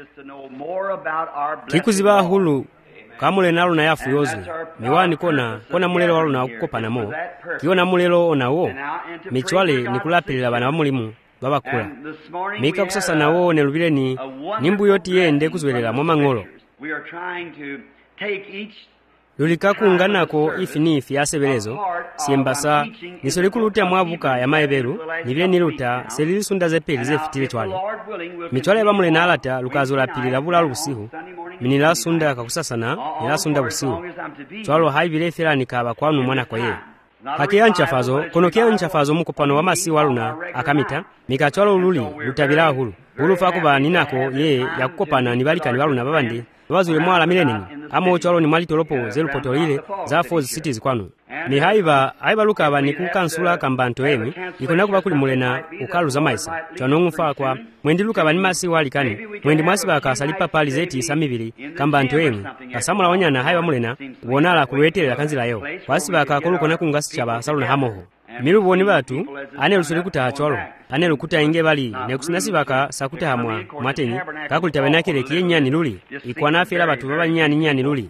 kikuziba hulu kamule nalo na yafu yozu miwani kona mulelo walo na kukopanamo kiona mulelo onawo michwale nikulapilila bana bamulimu babakula mika kusasa nawo nelubile nimbu yoti yende kuzwelela mwa mang'olo lulikakunganako ifi ni ifi asebelezo siembasa nisolikuluta mwabuka ya maeberu nibile niluta selilisunda zepeli zefitile chwale michwale bamule na alata lukazola pilila bula lusihu minila sunda kakusasana nila sunda busihu chwalo haibile filani kaba kwanu mwana kwa ye hakia nchafazo konokia nchafazo mukupano wa masi waluna akamita mika chwalo luli lutabila hulu hulu fakuba ninako ye ya kukopana nibalika nibaluna babandi wazule mwala milenini amo chwalo ni mwali tolopo zelu potolile za Falls Cities kwanu ni haiba lukaba ni kukansula kambanto emi ikona kuba kuli mulena ukalu za maisa chwanongufa kwa mwendi lukaba ni masi walikani mwendi mwasi baka salipa pali zeti samibili kambanto emi kasamula wanyana haiba mulena wonala kulwetelela kanzila yo wasi baka kolukona kungasi chaba saluna hamoho miluboni batu ane lusuli kutaha chwalo ane lukuta inge bali nekusinasi baka sakuta hamwa mwateni kakulita benakele kiye nyani luli ikwana fela batu baba nyani luli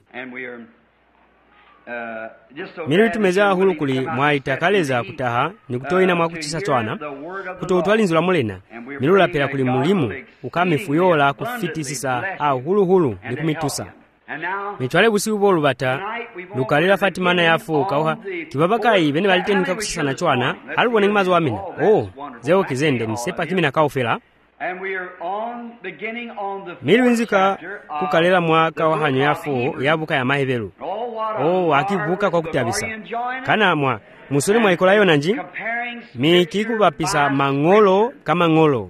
milu tumeza hulu kuli mwaitakaleza kutaha nikutoina mwakuchisa chwana kutotwalinzula mulena milu lapela kuli mulimu ukamifuyola kufiti sisa au hulu nikumitusa michwale busiku bolu bata lukalila Fatimana yafu kauha tibabakai bene balitenika kusisana chwana halubone ngimazo wamina zeo kizende nisepa kimina kaufela milu nzika kukalela mwaka wa hanyo yafu yabuka ya mahebelu akivuka kwa kutabisa kana mwa musuli mwa ikolayo nanji mikiku bapisa mang'olo kama ng'olo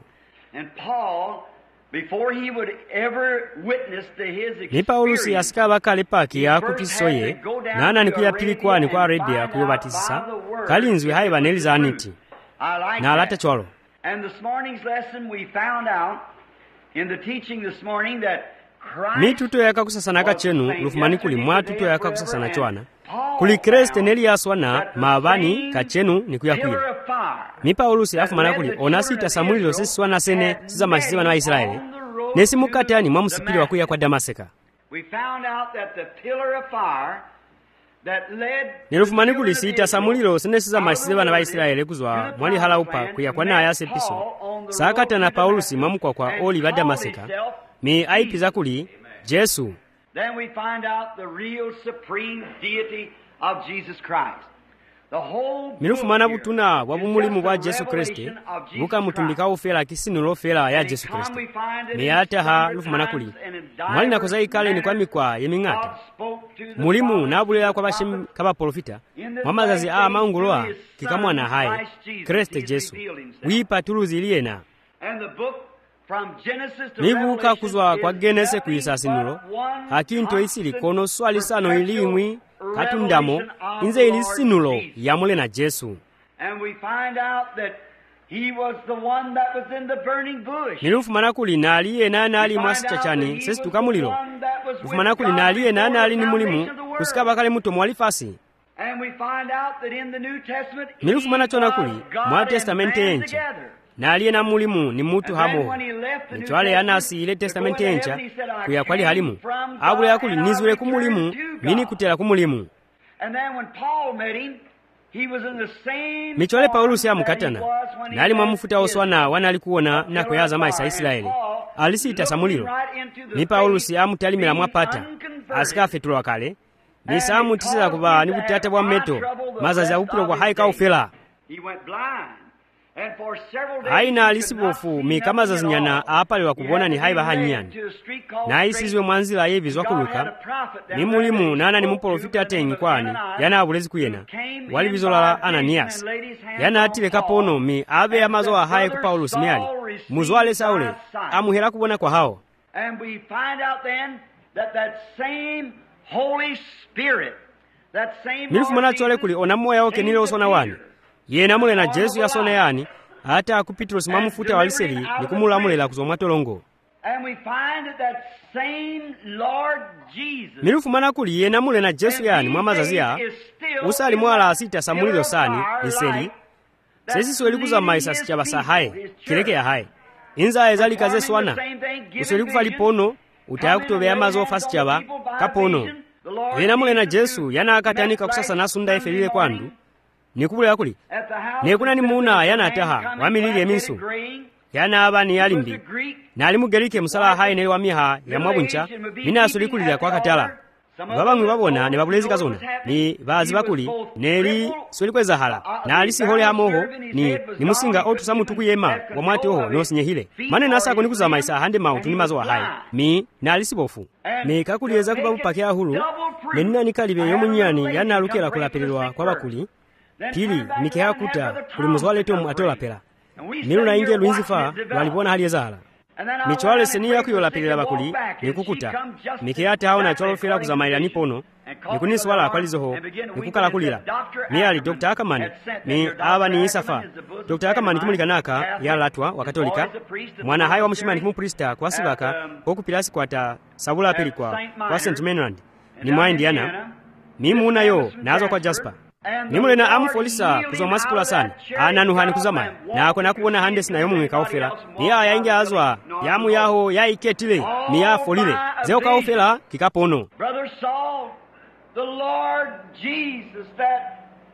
ni Paulusi asika bakale paki ya kupisoye nana nikuyapili kwani kwa Arabia kuyobatisisa kalinzwe haiba neliza aniti na alata chwalo. And this morning's lesson we found out in the teaching this morning that mituto yakakusasana kachenu lufumani kuli mwatuto yakakusasana chwana kuli Kriste neli yaswana mabani kachenu nikuyakwira ni Paulusi afumana kuli onasita Samulilo siswana sene siza masiziba na Israeli nesi mukate ani mwamusipili wakuya kwa Damaseka. We found out that the pillar of fire that led nilufumani kuli sita Samulilo sene siza masiziba na Israeli kuzwa mwali halaupa kuya kwa na yase piso sakata na Paulusi mamukwa kwa oli wa Damaseka mi aipiza kuli Jesu. Then we find out the real supreme deity of Jesus Christ. milufumana butuna wabumulimu bwa Jesu Kristo buka mutumbika ufela kisinulo fela ya Jesu Kristo miyata ha lufumana kuli mwali nakoza ikale ni kwa mikwa yemingata mulimu nabulela kwa bashim kaba profita mamazazi maunguloa kikamwana hai Kristo Jesu wipa tuluziliena nibuka kuzwa kwa Genese kuisasinulo hakinto isili kono swali sano ilimwi katundamo inze ilisinulo yamule na Jesu. And we find out that he was the one that was in the burning bush. Nilufumana kuli naliye nali mwasi chachani sesi tukamulilo ufumana kuli naliye nali ni mulimu kusikaba kale muto mwalifasi. And we find out that in the New Testament nilufumana chona kuli mwa testamente encha naliye na mulimu ni mutu hamo nchwale yanasi ile testamente encha kuya kwali halimu abule yakuli nizule kumulimu mini kutela kumulimu. And then when Paul met him, he was in the same michwale Paulusi amukatana nali mwamufuta oswana wana alikuona na kuyaza maisa Israeli alisita Samulilo ni Paulusi amutalimila mwapata asika fetulwa wakale ni samu tisila kuba ni kutata bwa meto mazazi ya upilo kwa haika ufela haina alisibofu mikama za zinyana apali wa kubona ni haiba hanyani na isizwe mwanzila yevizwa kuluka ni mulimu nana ni muprofiti atengi kwani yana abulezi kuyena wali bizolala Ananias yana atile kapono mi abe ya mazoa haye ku Paulusi miali muzwale Saule amuhera kubona kwa hao. And we find out then that same Holy Spirit, that same milifumana chole kuli onamoya oke nile osona wani yena mule na Jesu ya sona yani hata akupitros mamufuta waliseli nikumulamula kuzomwa tolongo. And we find that same Lord Jesus milifumana kuli yena mule na Jesu yani mwamazazia usali mwala sita Samulilo sani niseli sesi sweli kuza maisa sichaba sahaye kireke ya haye inzaye zalikaze swana usoli kufa lipono utaya kutoveya mazo ofasi chava kapono vena mulena Jesu yana akatanika kusasa nasunda ifelile kwandu nikubulira kuli nekuna ni muna yana ataha wamilili eminsu yana abani yalimbi nali mugerike musala hayi neli wamiha ya mwabuncha mina asuli kulira kwa katala babamwe babona ne babulezika zona ni bazi bakuli neli soli kweza hala na alisi hole hamoho ni musinga otu samutuku yema wa mwati oho nosinyehile mane nasako nikuzama isa hande mautu ni mazo wa hayi mi na alisi bofu me kakuliyeza kubabu pake ahulu menina nikalibe yomunyani yana alukela kulapelelwa kwa bakuli pili mikeha kuta kuli muzwale tomu atolapela nilu na inge luinzifa walipona hali ezahala michwale seniya kuyolapelera bakuli nikukuta mikeyate hao na chwalo fela kuzamalira nipono nikuniswala akwalizoho nikukala kulira miyali Dr. Ackerman ni aba ni isafa Dr. Ackerman kimulikanaka ya latwa wakatolika mwana hayo wa mshimani kimuprista kwa sibaka okupilasi kwata sabula pili kwa St. Maryland ni mwa Indiana mimuna yo nazo kwa Jasper nimulena amufolisa kuzomwasikula sana ananuhani kuzama nako nakubona handesi nayo mumwe kaofela niya yainge azwa yamu yaho yaiketile niya folile zeo kaofela kikapono Brother Saul, the Lord Jesus that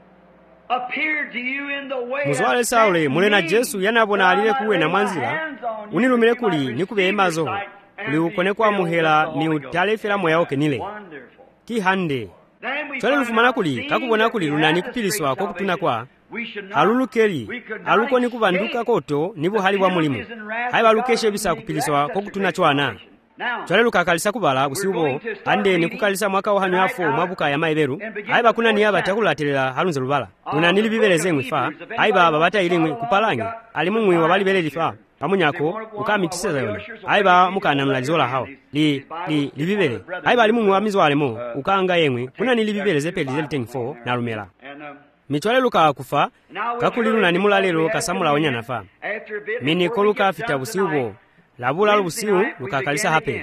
appeared to you in the way muzwale Saule mulena Jesu yanabona alile kuwe na mwanzila unilumile kuli nikube emazo kuli ukone kwa muhela ni utalefela moya oke nile kihande chole lufumana kuli kakubona kuli lunani kupiliswa kwa kutuna kwa halulukeli aluko ni kubanduka koto nibo hali wa mulimu haiba lukeshe bisa kupiliswa kwa kutuna chwana chole lukakalisa kubala busiubo ande ni kukalisa mwaka wa hanyo afo mwabuka ya maiberu haiba kuna niyaba takulatelela halunze lubala lunanili bibeleze mwifa haiba babata ilimwe kupalangi alimu mwi wabali beleli fa pamunyako ukamitiseza yona haiba mukana nulazola hao libibele haiba alimu mwi wamizo alemo ukanga yemwe kuna nilibibele zepeli zeliteng 4 na lumela michwale luka kufa kakulilu na nimulalelo kasamula onya nafa mini koluka fita busiubo labula lubusiu luka kalisa hape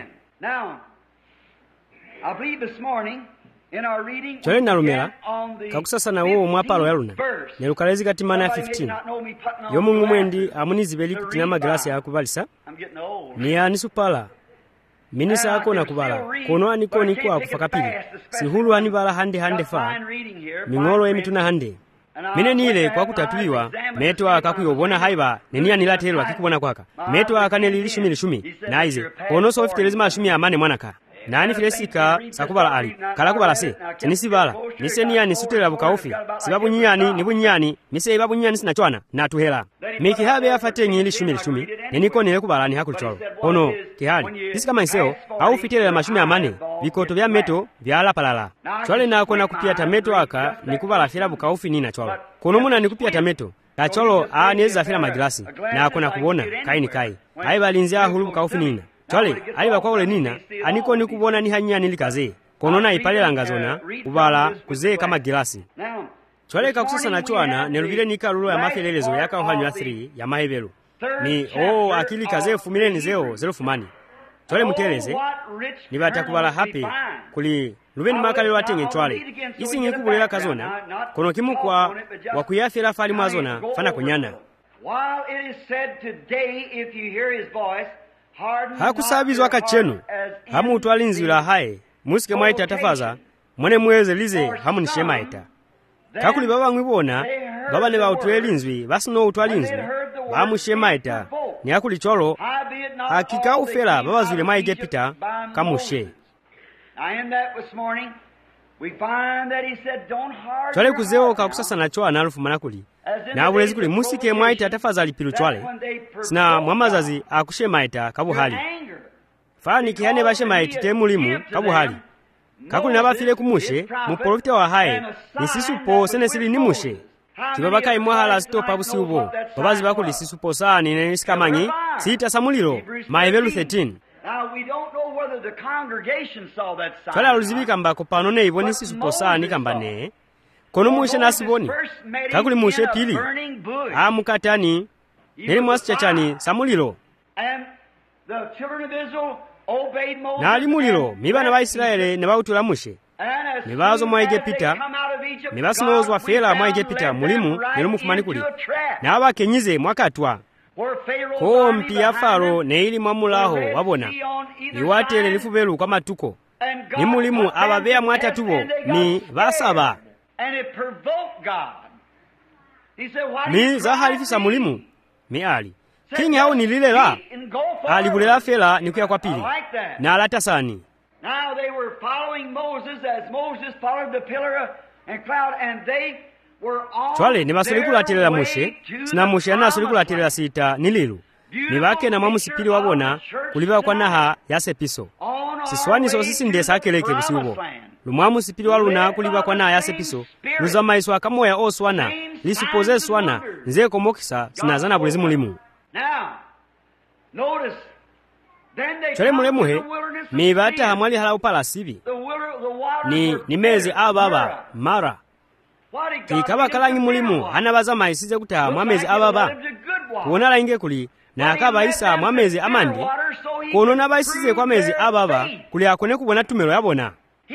chole na lumela kakusasa na uo mwapalo ya luna nelukalezi katimana ya 15 yomungu mwendi amunizibeli kutina magrasi ya kubalisa ni anisupala minisa ako na kubala kono aniko niko akufa kapili sihulu anibala hande fa mingolo emituna hande mine nile kwa kutatuliwa meto akakuyobona haiba neni anilaterwa kikubona kwaka meto akanelili 10 naize kono so fitelezima 10 amane mwanaka nani filesika sakubala ali kala kubala se nisibala nisenia nisutela bukaofi sibabu nyani nibunyani mise babu nyani sinachwana natuhela miki habe afate nyili 10 neniko nile kubala ni hakulicholo ono kihali isika maiseo au fitela mashumi amane bikoto vya meto vya lapalala chwale nako na kupia tameto aka nikubala fila bukaofi nina chwalo kono muna nikupia tameto kacholo aneza fila magrasi na akona kubona kai haiba linzia hulu bukaofi nina chole aliba kwa ule nina aniko ni kubona ni hanya nilikaze konona ipalela ngazona ubala kuze kama gilasi chole kakusasa na chwana neluvile nika lulo ya mafelelezo yaka ohanywa 3 ya mahebelu ni akili kaze fumileni zeo zero fumani chole muteleze nibata kubala hapi kuli lubeni makalelo atenge chwale isi ngikubulela kazona kono kimukwa wakuyafira fali mwazona fana kunyana while it is said today if you hear his voice hakusabizwa kachenu hamu utwalinzila hae musike mwaita tafaza mwene mweze lize hamu nishemaita kakuli baba mwibona baba ne bautwelinzwi basino utwalinzwi hamu shemaita ni akuli cholo akika ufela baba zule maige pita kamushe chole kuzeo kakusasa na choa na alufu manakuli na abulezi kuli musike mwaita tafaza lipilu chwale sina mwamazazi akushe maita kabu hali fani kihane bashe maiti temulimu kabu hali kakuli nabafile kumushe muprofite wa hae nisisupo sene sili nimushe kibabaka imwahala stopa busiubo babazi bakuli sisupo sani nenisikamanye sita samulilo maevelu 13 Kala luzibika mbako panone iboni sisupo sani kambane kono mushe nasiboni kakuli mushe pili amukatani neli mwasi chachani samulilo na alimulilo mibana ba Israeli ne bautula mushe nibazo mwa Egipta nibasinozwa fela mwa Egipta mulimu nelumufumani kuli na abakenyize mwakatwa ko mpi ya Faro neili mwamulaho wabona liwatere lifubelu kwa matuko ni mulimu ababeya mwatatubo ni basaba mi zahalifisa mulimu mi ali kingi hau nililela alibulela fela nikuya kwa pili na alatasani. Now they were following Moses as Moses followed the pillar and cloud, and they were on Twale ni basulikulatira Moshe sina Moshe ana basulikulatira sita nililu ni bake na mwamusipili wabona kuliva kwa naha yasepiso siswani so sisi ndesa akeleke busiubo lumwamusipili waluna kuliva kwa naha yasepiso luzama iswa kamoya oswana lisupoze swana nze komokisa sinazana bulezi mulimu. Now notice Chole mulemuhe mibata hamwali hala upalasibi ni mezi ababa mara kikaba kalangi mulimu hanabaza maisize kutaha mwamezi ababa kuonala inge kuli na akaba isa mwamezi amandi kuonona baisize kwa mezi ababa kuli akone kubona tumero yabona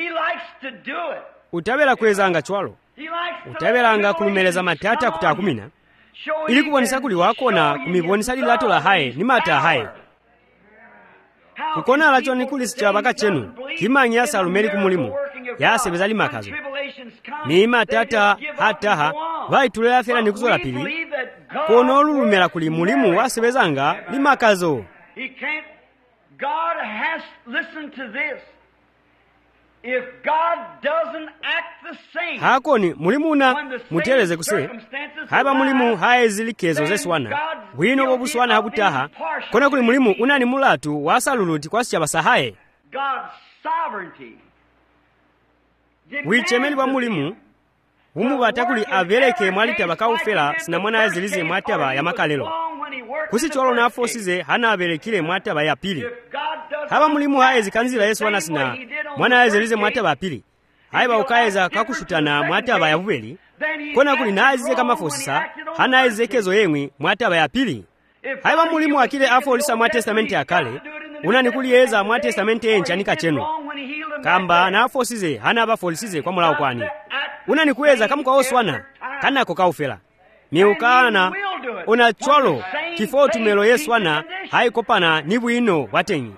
utabela kwezanga chwalo utabelanga kulumeleza matata kutaha kumina ili kubonisa kuli wakona kumibonisa lilato la hae ni mata hae kukona alacho nikulisi chabaka chenu kimanya salumeli kumulimu yasebeza limakazo ni matata hataha vaitulela fela nikuzola pili kono olulumela kuli mulimu wasebezanga limakazo. God has listened to this. If God doesn't act the same, hakoni mulimuna muteleze kuse haba mulimu haezilikezo zeswana bwino bobuswana habutaha kona kuli mulimu unani mulatu wasaluluti kwasicha basahaye God's sovereignty wichemeli bwa mulimu umubata kuli avereke mwalita bakaufela sina mwana ezilize mwataba ya makalelo kusi cholo na afosize hana aberekile mwataba ya pili haba mulimu haezikanzila Yesu wana sina mwana ezilize mwataba ya pili haiba ukaeza kakushutana mwataba ya bubeli kona kuli naazize kama fosisa hana ezekezo yemwi mwataba ya pili haiba mulimu akile afolisa mwa testamenti ya kale unani kulieza mwa testamenti enchanika chenu kamba na afosize hana abafolisize kwa mulao kwani unani kuweza kama kwa oswana kana kokaufela miukana una cholo kifo tumelo Yesu wana haikopana nibu ino watengi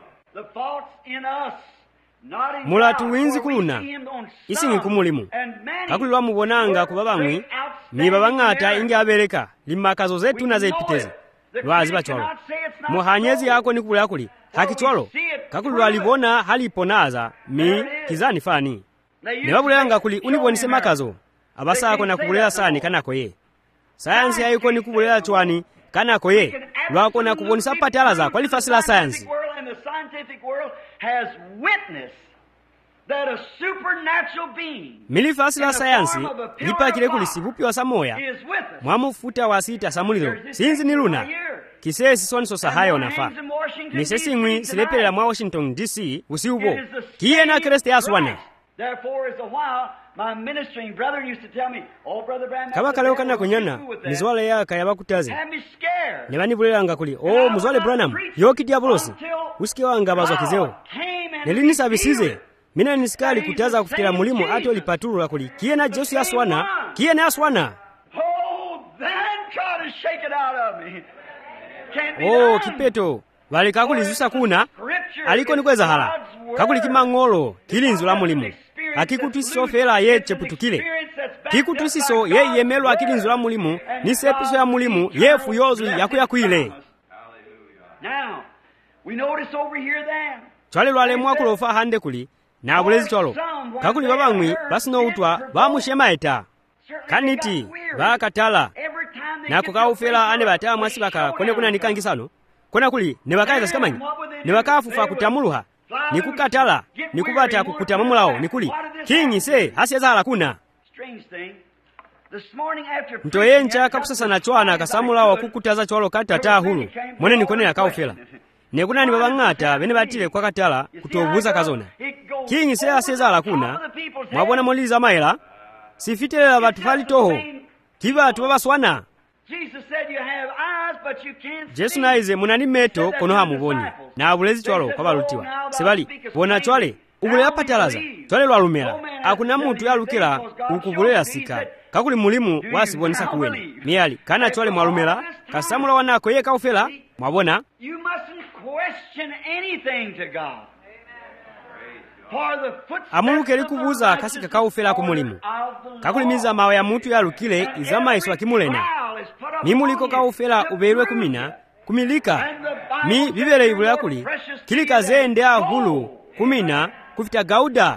mulatu winzi kuluna isi nkumulimu kakulwa mubonanga kubabamwi ni babangata inge abereka limakazo zetu na zeipiteze lwazi bacholo muhanyezi yako nikula kuli hakicholo kakulwa libona haliponaza mi kizani fani nebabulanga kuli unibonise makazo abasako na kubulela sani kanako ye sayansi hayiko nikubulela chwani kanako ye lwako na kubonisa patala za kwalifasila sayansi milifasila sayansi lipakile kuli sivupi wa samoya mwamufuta wa sita samulilo sinzi ni luna kisesi soniso sahayo nafa nisesi ngwi silepelela mwa Washington DC usiubo kiye na kreste yaswana. Kaba kaleo kana kunyana mizwale yaka yabakutaze nebani bulelanga kuli muzwale Branham yoki diabolosi usike wanga bazwa kizeo nelini sabisize mina nisikali kutaza kufitela mulimu ato lipatulula kuli kiye na Jesu yaswana kiye na yaswana kipeto wale kakuli zusa kuna aliko nikweza hala kakuli kimangolo kilinzu la mulimu akikutusiso fela ye cheputukile kikutusiso ye yemelo akilinzu la mulimu ni sepiso ya mulimu yefu yozu yakuyakwile. Chwale lwale mwakulofa hande kuli na bulezi cholo kakuli babamwi basino utwa bamushema eta kaniti bakatala na kukaufela ane bataa mwasi baka kone kuna nikangisano kona kuli nebakaeza sikamanyi nebakafufa kutamuluha nikukatala nikubata kukutamamulao nikuli kingi se hasieza hala kuna mtoyencha kakusasa na chwana kasamulao kukutaza chwalo katata hulu mwene nikone ya kaufela nekuna ni babangata bene batile kwa katala kutobuza kazona kingi se hasieza hala kuna mwabona moliza maela sifitelela batu fali toho kiba tubabaswana. Jesu naize munani meto kono hamuboni na abulezi chwalo kwa balutiwa sebali bona chwale ubulera patalaza twale lwalumera akuna munthu yalukira ukubulera sika kakuli mulimu wasibonesa kuweni miyali kana twale mwalumera kasamula wanako ye kaufela mwabona. Amuluke likubuza kasika kaufela ku mulimu kakulimiza mawe ya mutu yalukile izamaiso akimulena mimuliko kaufela uberwe kumina kumilika mi bibele ibulera kuli kilika zende ahulu kumina kufita gauda.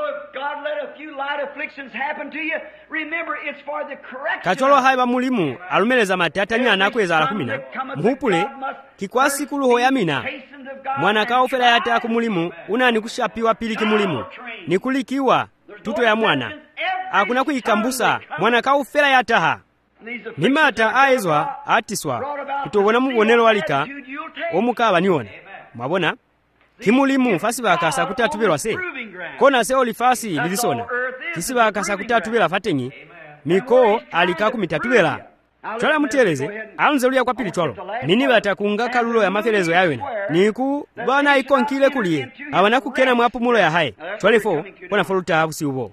Kacholo haiba mulimu alumeleza matatanya anakweza ala kumina mhupule kikwasi kuluho ya mina mwana kaufela yata kumulimu unani kushapiwa pili kimulimu nikulikiwa tuto ya mwana akuna kuikambusa mwana kaufela yataha mimata aezwa atiswa kutobona mubonero walika omukaba nione mwabona kimulimu fasi bakasa kutatubelwa se kona se olifasi lilisona kisi bakasa kutatubela fatenyi miko alika kumitatubela twala muteleze alunzeluya kwa pili twalo nini batakunga kalulo ya mafelezo yawena niku bana ikonkile kuliye abana kukena mwapu mulo ya haye twalefo kona foluta abusi ubo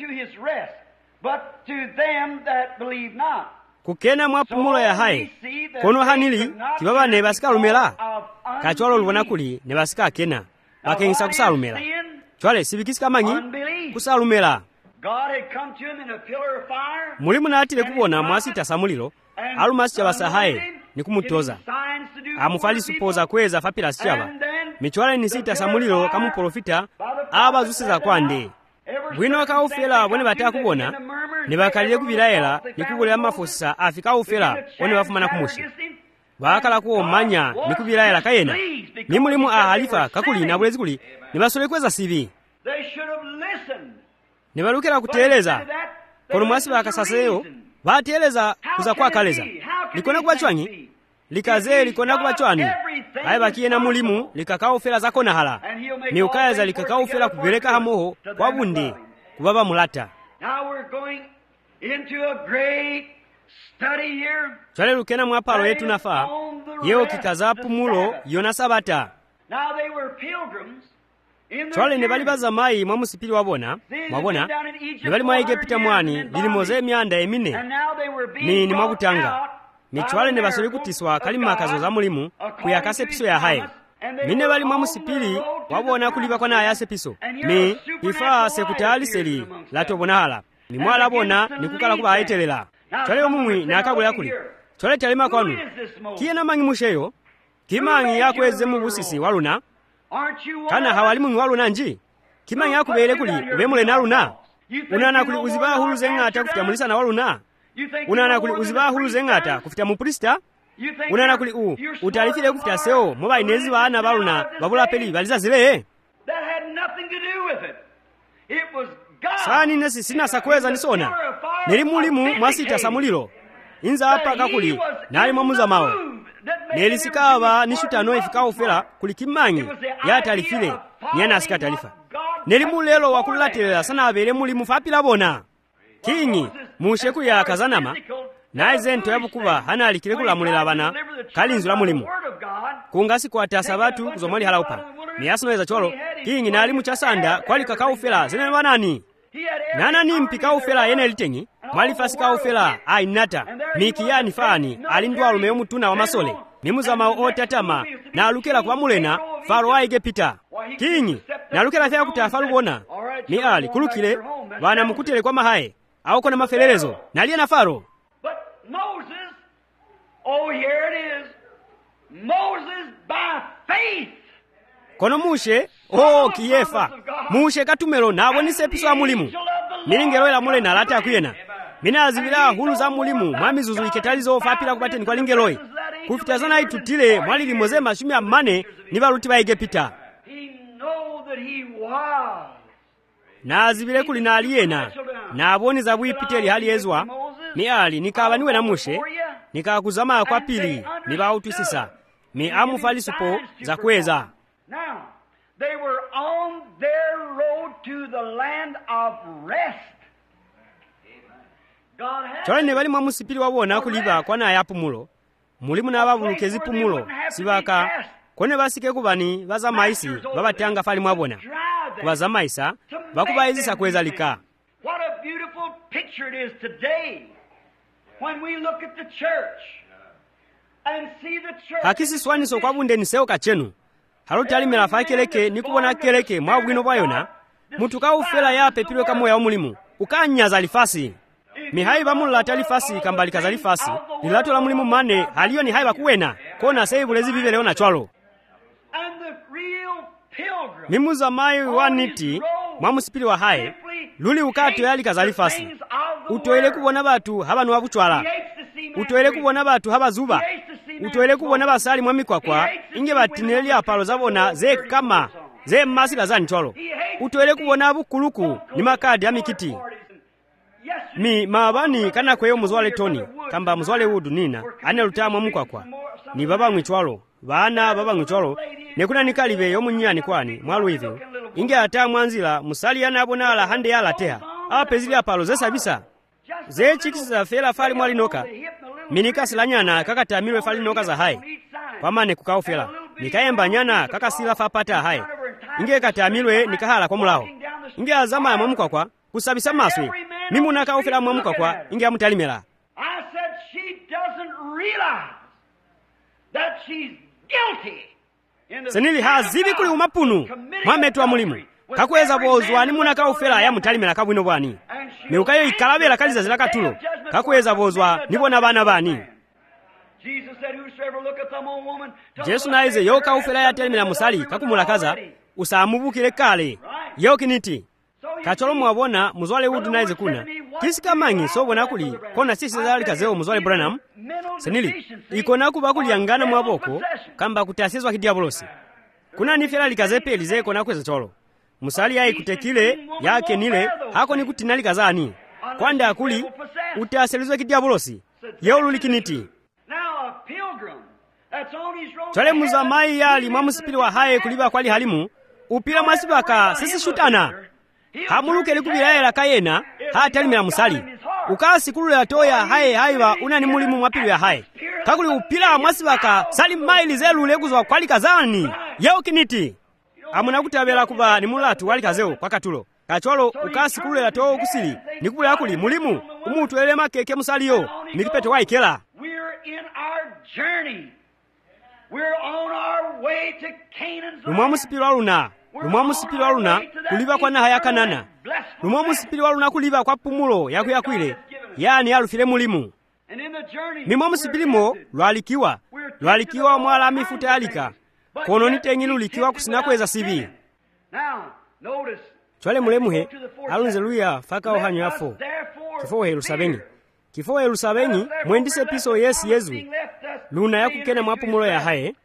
kukena mwapu mulo ya haye kono hanili kibaba ne basika lumela kacholo lubona kuli ne basika kena bakengisa kusalumela twale sibikisika manyi kusalumela mulimu natile kubona mwasita samulilo alumasi chabasahaye nikumutoza amufali supoza kweza fapila sichaba michwale ni sita samulilo kamu profita aba zusiza kwande bwino kaufela bone bataka kubona ne bakalire kubilaela nikubulira mafosa afika ufela bone bafumana kumushi bakala ko manya nikubilaela kayena ni mulimu ahalifa kakuli na bulezi kuli ne basole kweza sibi ne balukira kuteleza kono mwasi bakasaseyo bateleza kuza kwa kaleza likona kuba chwanyi likaze likona kuba chwani aye bakiye na mulimu likakao fela zako na hala ni ukayaza likakao fela kubeleka hamoho kwa bunde kubaba mulata. Twale lukena mwapalo yetu nafa yeo kikazapu mulo yona sabata twale ne bali bazamayi mwa musipili wabona mwabona ne bali mwaige pita mwani lilimoze myanda emine ni mwabutanga michwale ne basole kutiswa kalima kazo za mulimu kuyakase piso ya haye mine bali mwa musipili wabona kuliva kwa na ayase piso ni ifa sekutali seli latobona hala ni mwala bona nikukala kuba aitelela twale omumwi nakabula kuli twale talima kwanu kiena mangi musheyo kimangi yakweze mu busisi waluna kana hawalimu mwaluna nji kimangi yakubele kuli ubemule naluna unana kuli uziba hulu zengata kufita mulisa na waluna unana kuli uziba hulu zengata kufita muprista unana kuli utalifile kufita seo moba inezi baana baluna babula peli baliza zile sani nesi sina sakweza nisona neli mulimu mwasita samulilo inza hapa kakuli nali mwamuza mao neli sikaba nishutano ifika ufela kuli kimangi ya talifile nyana asika talifa neli mulelo wakulatelela sana abele mulimu fapila bona kingi musheku ya kazanama na izento yabukuba hana alikile kulamulela bana kalinzula mulimu kungasi kwa tasabatu kuzomali halaupa miyasoneza cholo kingi na alimu chasanda kwali kakaufela zene banani nana ni mpika ufela yene litengi mwalifasika ufela ainata miki yani fani alindwa lume omutuna wa masole nimuzama otatama na alukela kwa mulena faro waige pita kingi na alukela fya kutafalu bona ni ali kulukile bana mukutele kwa mahaye au kona mafelelezo nalie na faro. But Moses, oh here it is, Moses by faith. Kono mushe kiyefa mushe katumelo nabo nisepiso ya mulimu milingero ila mule na lata kuyena mina azibila hulu za mulimu mwamizuzu iketalizo fapila kubateni kwa lingeroi kufitazana itutile mwali limoze mashumi ya mane niva luti baige pita na azibile kulina aliyena na aboni za buipiteli hali ezwa mi ali nikaba niwe na mushe nikakuzama kwa pili niba utusisa mi amu falisupo za kweza. Now, they were on their road to the land of rest. Twale bali mwa musipili wabona kuliba kwa na yapumulo mulimu na babulukezi pumulo sibaka kone basike kubani baza maisi babatanga fali mwabona kubazamayisa bakubayizisa kwezalika. What a beautiful picture it is today when we look at the church and see the church. Hakisiswaniso kwa bundeni sewo kachenu haloti alimela fa keleke nikubona keleke mwa bwino bwayona mutu kaufela yape pilwe kamoya omulimu ukanyaza lifasi mihayi bamulata lifasi kambalika za lifasi lilato la mulimu mane haliyo ni hayi bakuwena kona seyi bulezi bibele ona chwalo. Mimuza mayu waniti mwa musipili wa haye luli ukato yali kazalifasi utoele kubona batu haba nuwa buchwala utoele kubona batu haba zuba utoele kubona basali mwa mikwakwa inge batineli apalo zabona ze kama ze masila za ncholo utoele kubona bukuluku ni makadi ya mikiti mi mabani kana kweyo muzwale toni kamba muzwale wudu nina ane lutamwa mkwakwa ni baba mwichwalo bana baba mwichwalo nekuna nikalibe yomunyani kwani mwalu hivyo inge ata mwanzila musali yanabona ala hande yala teha apezili apalo zesabisa ze chikisa fela fali mwali noka minika silanyana kakatamirwe fali noka za hai kwamane kukaufela nikayemba nyana kakasila fapata hai inge katamirwe nikahala kwa mulaho inge azama ya mwamukwakwa kusabisa maswe mimuna kaufela mwamukwakwa inge amutalimela. I said she doesn't realize that she's guilty. Senili hazibi kuli umapunu mwametu wa mulimu kakweza bozwa ni muna kaufela ya mutalimela kabwino bwani meukayo ikalabela kaliza zila katulo kakweza bozwa nibona bana bani. Jesu naize yo kaufela ya talimela musali kakumulakaza usamubukile kale yo kiniti kacholo mwabona muzwale wudu naize kuna kisika mangi sobona kuli kona sisi zali kazeo muzwale Branham senili ikona kuba kuliangana mwaboko kamba kutasizwa kidiabolosi kuna nifela likazepe lize kona kweza cholo musali yai kutekile yake nile hako ni kutinali kazani kwanda akuli utaselizwa kidiabolosi yolu likiniti. Chole muzamai yali mwamusipili wa haye kuliba kwali halimu upila mwasibaka sisi shutana hamuluke likubila ela kayena hata limela musali ukasi kulu ya toya haye haiwa unani mulimu mwapilu ya haye kakuli upila mwasibaka sali maili zelu leguzwa kwali kazani yeo kiniti amuna kutabela kuba ni mulatu wali kazeo kwa katulo kacholo ukasi kulu ya toya kusili nikubila yakuli mulimu umutu elema keke musali yo nikipete waikela. Lumwamusipili wa luna kuliba kwa naha ya Kanana lumwamusipili wa luna kuliba kwa pumulo yaku yakwile yani alufile mulimu mimwamusipili mo lwalikiwa mwala mifuta yalika kono nitengi lulikiwa kusina kweza sibi. Chwale mulemuhe alunze luya faka ohanyo yafo kifo Yerusalemu mwendise piso yesi yezu luna ya kukena mwapumulo ya haye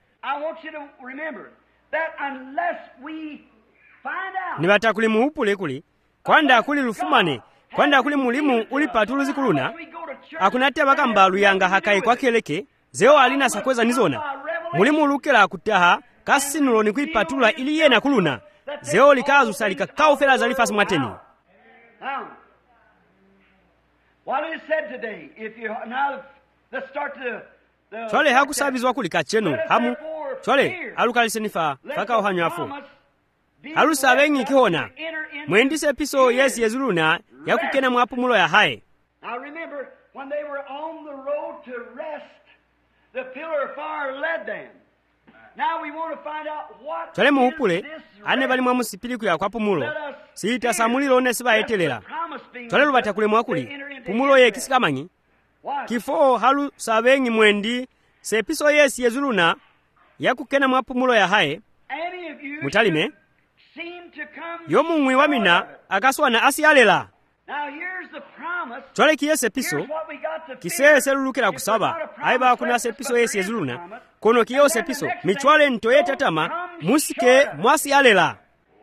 nibata kuli muupule kuli kwanda kuli lufumane kwanda kuli mulimu uli patulu zikuluna akunate bakambalu yanga hakai kwa keleke zeo alina sakweza nizona mulimu lukela kutaha kasinulo ni kuipatula ili yena kuluna zeo likazu salika kaufela zalifasi mwateni. Chole hakusabizwa kulika chenu hamu chole alukalisenifa faka ohanyo afu alusabengi kihona mwendise piso yesi yezuluna ya kukena mwapumulo ya haye. Chole muupule ane bali mwamusipiliku ya kwa pumulo siita samulilo nesiba etelela chole lubata kule mwakuli pumulo ye kisikamanyi kifo halu sabengi mwendi sepiso yesi yezuluna ya kukena mwapumulo ya haye mutalime yomungwi wamina akaswana asialela. Chole kiyese piso kisese lulukela kusaba aiba kuna sepiso yesi yezuluna kono kiyose piso michwale ntoye tatama musike mwasi alela.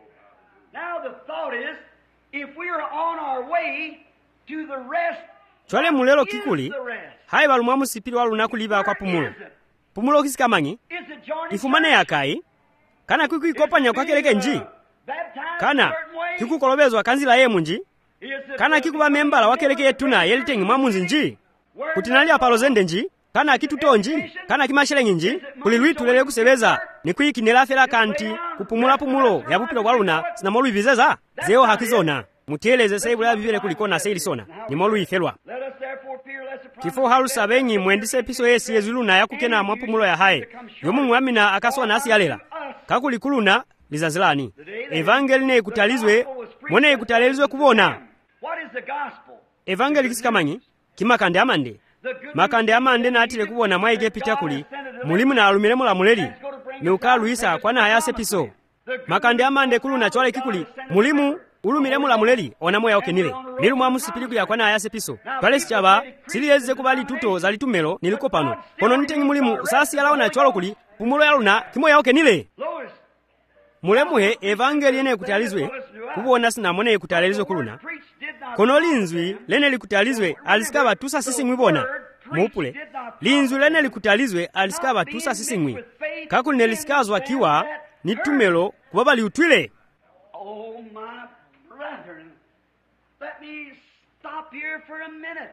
Chole mulelo kikuli haiba lumwa musipili waluna kuliba kwa pumulo kisikamanyi ifumane yakai kana kikuikopanya kwa keleke nji kana kikukolobezwa kanzila ye munji kana kikuba membala wakeleke yetuna yelitengi mwamunzi nji kutinali apalo zende nji kana kitutonji kana kimashelenginji kuli lwitu lele kusebeza ni kuyikinira fera kanti kupumula pumulo ya bupilo bwa luna sinamolwivizeza zeo hakizona mutieleze saibula bibere kulikona seilisona ni molwifelwa kifo halusabenyi mwendise piso yesi yezuluna yakukena mwapumulo ya haye yomungu amina akasona asiyalela kakulikuluna lizazilani evangeli ne kutalizwe mwone kutalizwe kubona evangeli kisikamanyi kimakande amande makande amande natile kubona mwaige pita kuli mulimu na alumiremu la muleli meukaluisa kwana hayase piso makande amande kuluna chwale kikuli mulimu ulumiremu la muleli onamo ya okenile nilu mwamu sipiliku ya kwana hayase piso pale sichaba siliyeze kubali tuto za litumelo niliko pano kono nitengi mulimu sasi yalaona chwalo kuli pumulo yaluna kimo ya okenile mulemuhe evangeli yene kutalizwe kubona sinamone kutalizwe kuluna kono linzwi lene likutalizwe alisikaba tusa sisi mwibona muupule linzwi lene likutalizwe alisikaba tusa sisi mwi kakuli nelisikazwa kiwa nitumelo kubaba liutwile. Oh my brethren, let me stop here for a minute.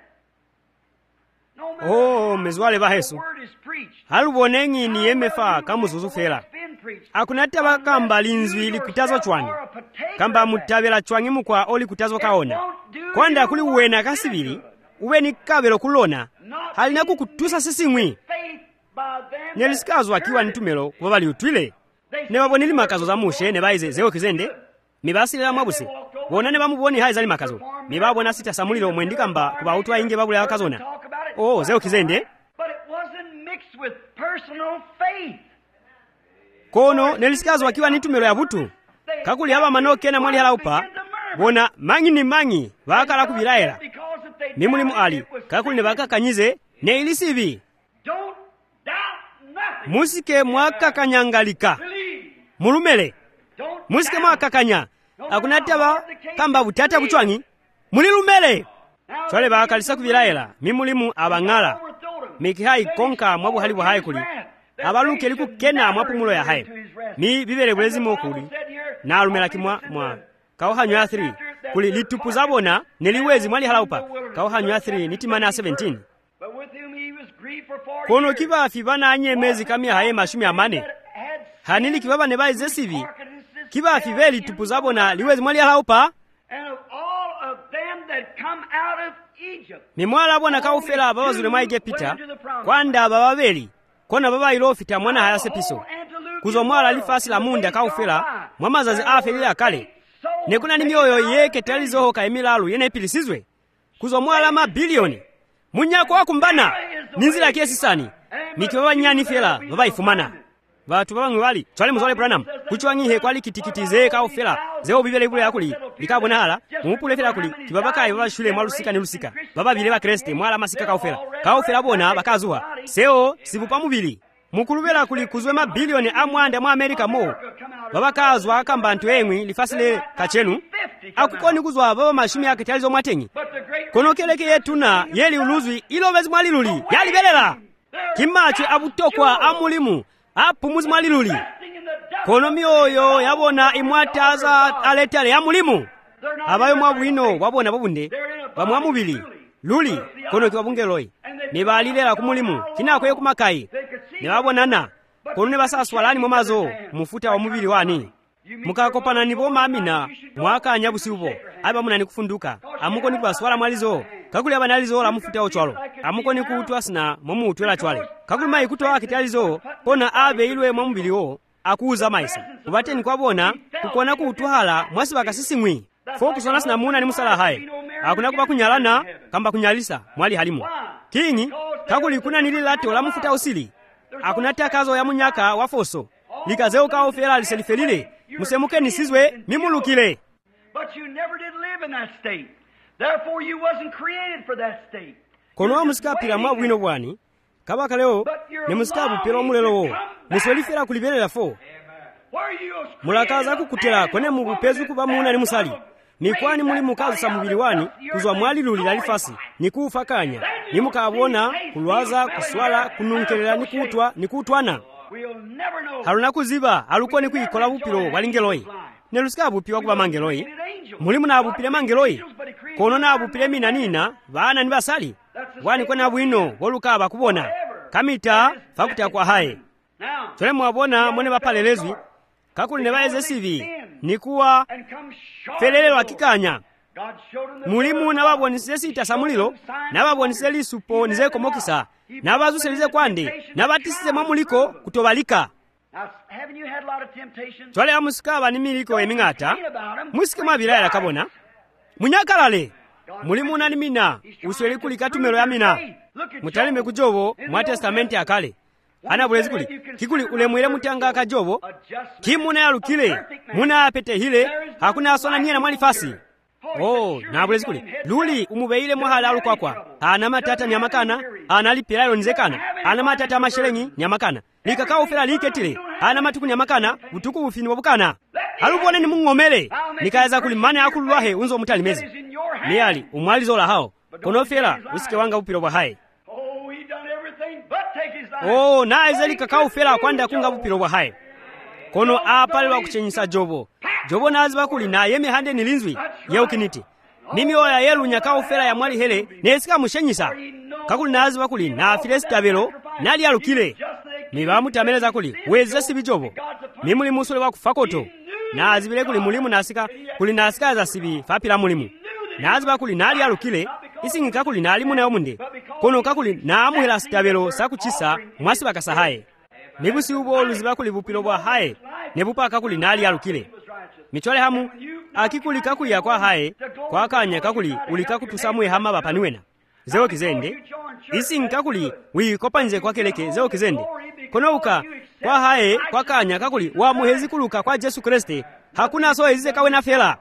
Oh, mezwale bahesu halubonengi ni yemefa kamuzuzu fela akunataba kamba linzwi likutazo chwani kamba mutabela chwangi mukwa oli kutazo kaona kwanda kuli uwena kasibili uweni kabelo kulona halina kukutusa sisimwi nelisikazwa kiwa nitumelo kubaba liutwile ne babonili makazo za mushe ne baize zeo kizende mibasilira mwabuse bona ne bamuboni hayi zali makazo mibabona sita samuliro mwendika mba kuba utwa inge babule akazona oh zeo kizende but it wasn't mixed with personal faith kono nelisikazwa kiwa nitumelo ya butu kakuli haba manoke na mwali halaupa bona mangi ni mangi bakala kubilaela nimulimu ali kakuli ne bakakanyize ne ilisibi musike mwaka kanyangalika mulumele musike mwaka kanya akunataba kamba butata buchwangi mulilumele chwale bakalisa kubilaela mimulimu abangala mikihai konka mwabu halibu haye kuli abaluke liku kena mwapumulo ya haye mi bibele bulezi mokuli na alumela kimwa mwa kauhanywa 3 kuli litupu zabona neliwezi mwali halaupa kauhanywa 3 nitimana 17 kono kiba fibana anyemezi kamia haye mashumi amane hanili kibaba ne baize sivi kiba fibeli tupu zabona liwezi mwali halaupa mimwala bona kaufela baba zule mwaige pita kwanda baba beli kona baba ilofita mwana hayase piso kuzo mwala lifasi la munda kaufela mwamazazi afelila kale nekuna ni mioyo yeke talizoho kaimilalu yene ipilisizwe kuzo mwala mabilioni munyako wakumbana ninzila kiesi sani mikibaba nyani fela baba ifumana batu baba ngwali twale muzole Branham kuchwangihe kwali kitikitize kaufela zeo bibele bule yakuli likabona hala mupule fela kuli kibaba kai baba shule mwalusika ni lusika baba bile ba Kriste mwala masika kaufela bona bakazuha seo sibupa mubili mukulubela kuli kuzwe mabilioni amwanda mu America mo baba kazwa akambantu emwi lifasile kachenu akukoni kuzwa baba mashumi yake talizo mwatengi kono keleke yetuna yeli uluzwi ilobezi mwaliluli yali belela kimachi abutokwa amulimu apumuzi mwaliluli kono mioyo yabona imwataza aletale ya mulimu abayo mwabwino wabona babunde bamwamubili luli kono kiwabungeloi nibalilera kumulimu kinakwe kumakai nibabonana kono nebasaswalani momazo mufuta wa mubili wani mukakopana nibo mamina mwaka anyabusibo aba munani kufunduka amuko ni baswala mwalizo kakuli abanalizo la mufuta ochwalo amuko ni kutwasina momu utwela chwale kakuli mai kutwa kitalizo kona abe ilwe momubiliwo akuuza maisa kubateni kwabona kukona kutwala mwasi bakasisimwi fokusona sina muna ni musala hai akuna kuba kunyalana kamba kunyalisa mwali halimo kingi kakuli kuna nililato la mufuta usili akuna takazo ya munyaka wafoso likazeo kaofela liselifelile musemuke nisizwe mimulukile. But you never did live in that state. Therefore you wasn't created for that state. Kono musikapira mwabwino bwani kabaka leo ne musikabu pira mulelo muswelifera kulibelela fo mulakaza kukutela kone mubupezu kuba muna ni musali ni kwani muli mukazi sa mubili wani kuzwa mwali lulila lifasi ni kufakanya ni mukabona kulwaza kuswala kununkelela ni kutwana haluna kuziba alukoni kuikola bupilo walingeloi nelusika bupiwa kuba mangeloi mulimu na bupile mangeloi kono na bupile minanina bana ni basali wani kona bwino wolukaba kubona kamita fakuta kwa haye chole mwabona mwene bapalelezwi kakuli ne baeze sivi nikuwa felelelo akikanya mulimu nababonise sita samulilo nababonise lisupo nize komokisa nabazuselize kwande nabatisize mwamuliko kutobalika chole amusikaba ni miliko emingata musike mwabilayala kabona munyakalale mulimu nani mina usweli kuli katumelo ya mina mutalime kujobo mwa testamenti akale ana bulezi kuli kikuli ulemwele mutanga akajobo kimuna yalukile muna apete hile hakuna asona nyena mwali fasi na bulezi kuli luli umubeile mwahala alukwakwa ana matata nyamakana ana lipelayo nizekana ana matata mashelengi nyamakana likaka ufela liketile ana matuku nyamakana utuku ufini wabukana alubone ni mungomele nikaeza kulimane akulwahe unzo mutalimezi niyali umwalizola hao konofela usike wanga upiro bwa haye na ezeli kakao fela kwanda kunga upiro bwa haye kono apale wa kuchenyisa jobo nazi bakuli na yeme hande nilinzwi yeukiniti mimi oya yelu nyakao fela ya mwali hele nesika mushenyisa kakuli nazi bakuli na afilesi tabelo nali alukile mibamu tameleza kuli weze sibijobo mimuli musule wa kufakoto nazi bile kuli mulimu nasika kuli nasika za sibi fapila mulimu nazi bakuli nali alukile isingi kakuli nali muna omunde kono kakuli na amuhela sitabelo sakuchisa mwasi bakasahaye mibusi ubo oluziba kuli bupilo bwa haye nebupa kakuli nali alukile michole hamu akikuli kakuya kwa haye kwa kanya kakuli ulikakutusamwe hama bapaniwena zeo kizende isingi kakuli wikopanze kwa keleke zeo kizende kono uka kwa haye kwa kanya kakuli wa muhezi kuluka kwa Yesu Kristo hakuna so ezize kawe na fela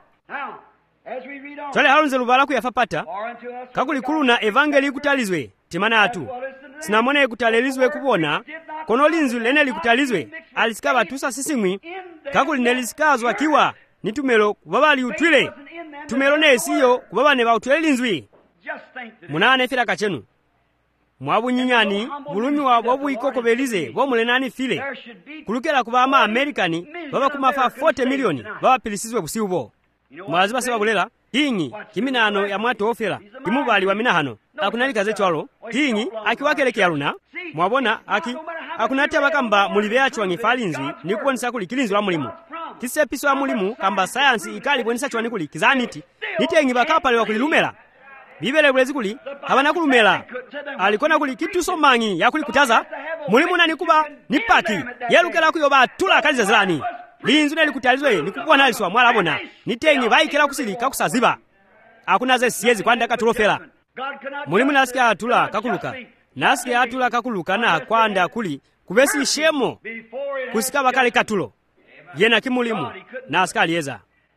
chole halunze lubala kuyafapata kakuli kuluna evangeli kutalizwe timana atu sinamone kutalelizwe kubona kono linzu lene likutalizwe alisikaba tusa sisimwi kakuli nelisikazwa kiwa nitumelo kubabali utwile tumelo nesiyo kubabane ba utwile linzwi munane fila kachenu mwabu nyinyani bulumi wa bobu ikoko belize bomulenani file kulukela kubama Amerikani baba kumafa 40 milioni baba pilisizwe busiubo mwazi base babulela hingi kiminano ya mwatu ofela imubali wa minahano akunalika ze chwalo hingi akiwakeleke aluna mwabona akunati abakamba mulibe achwa ngifalinzwi nikubonisa kuli kilinzwi la mulimu kisepiso ya mulimu kamba science ikali bonisa chwani kuli kizaniti nitengi bakapale wa kulilumela bibele bulezi kuli habana kulumela alikona kuli kitu somangi ya kuli kutaza mulimu nani kuba nipaki yelukela kuyoba tula kaliza zilani linzu neli kutalizwe nikubona aliswa mwala bona nitengi baikela kusilika kusaziba akuna ze siyezi kwanda katulofela mulimu nasikia atula kakuluka nasikia atula kakuluka na kwanda kuli kubesi shemo kusika bakale katulo yena kimulimu nasikia aliyeza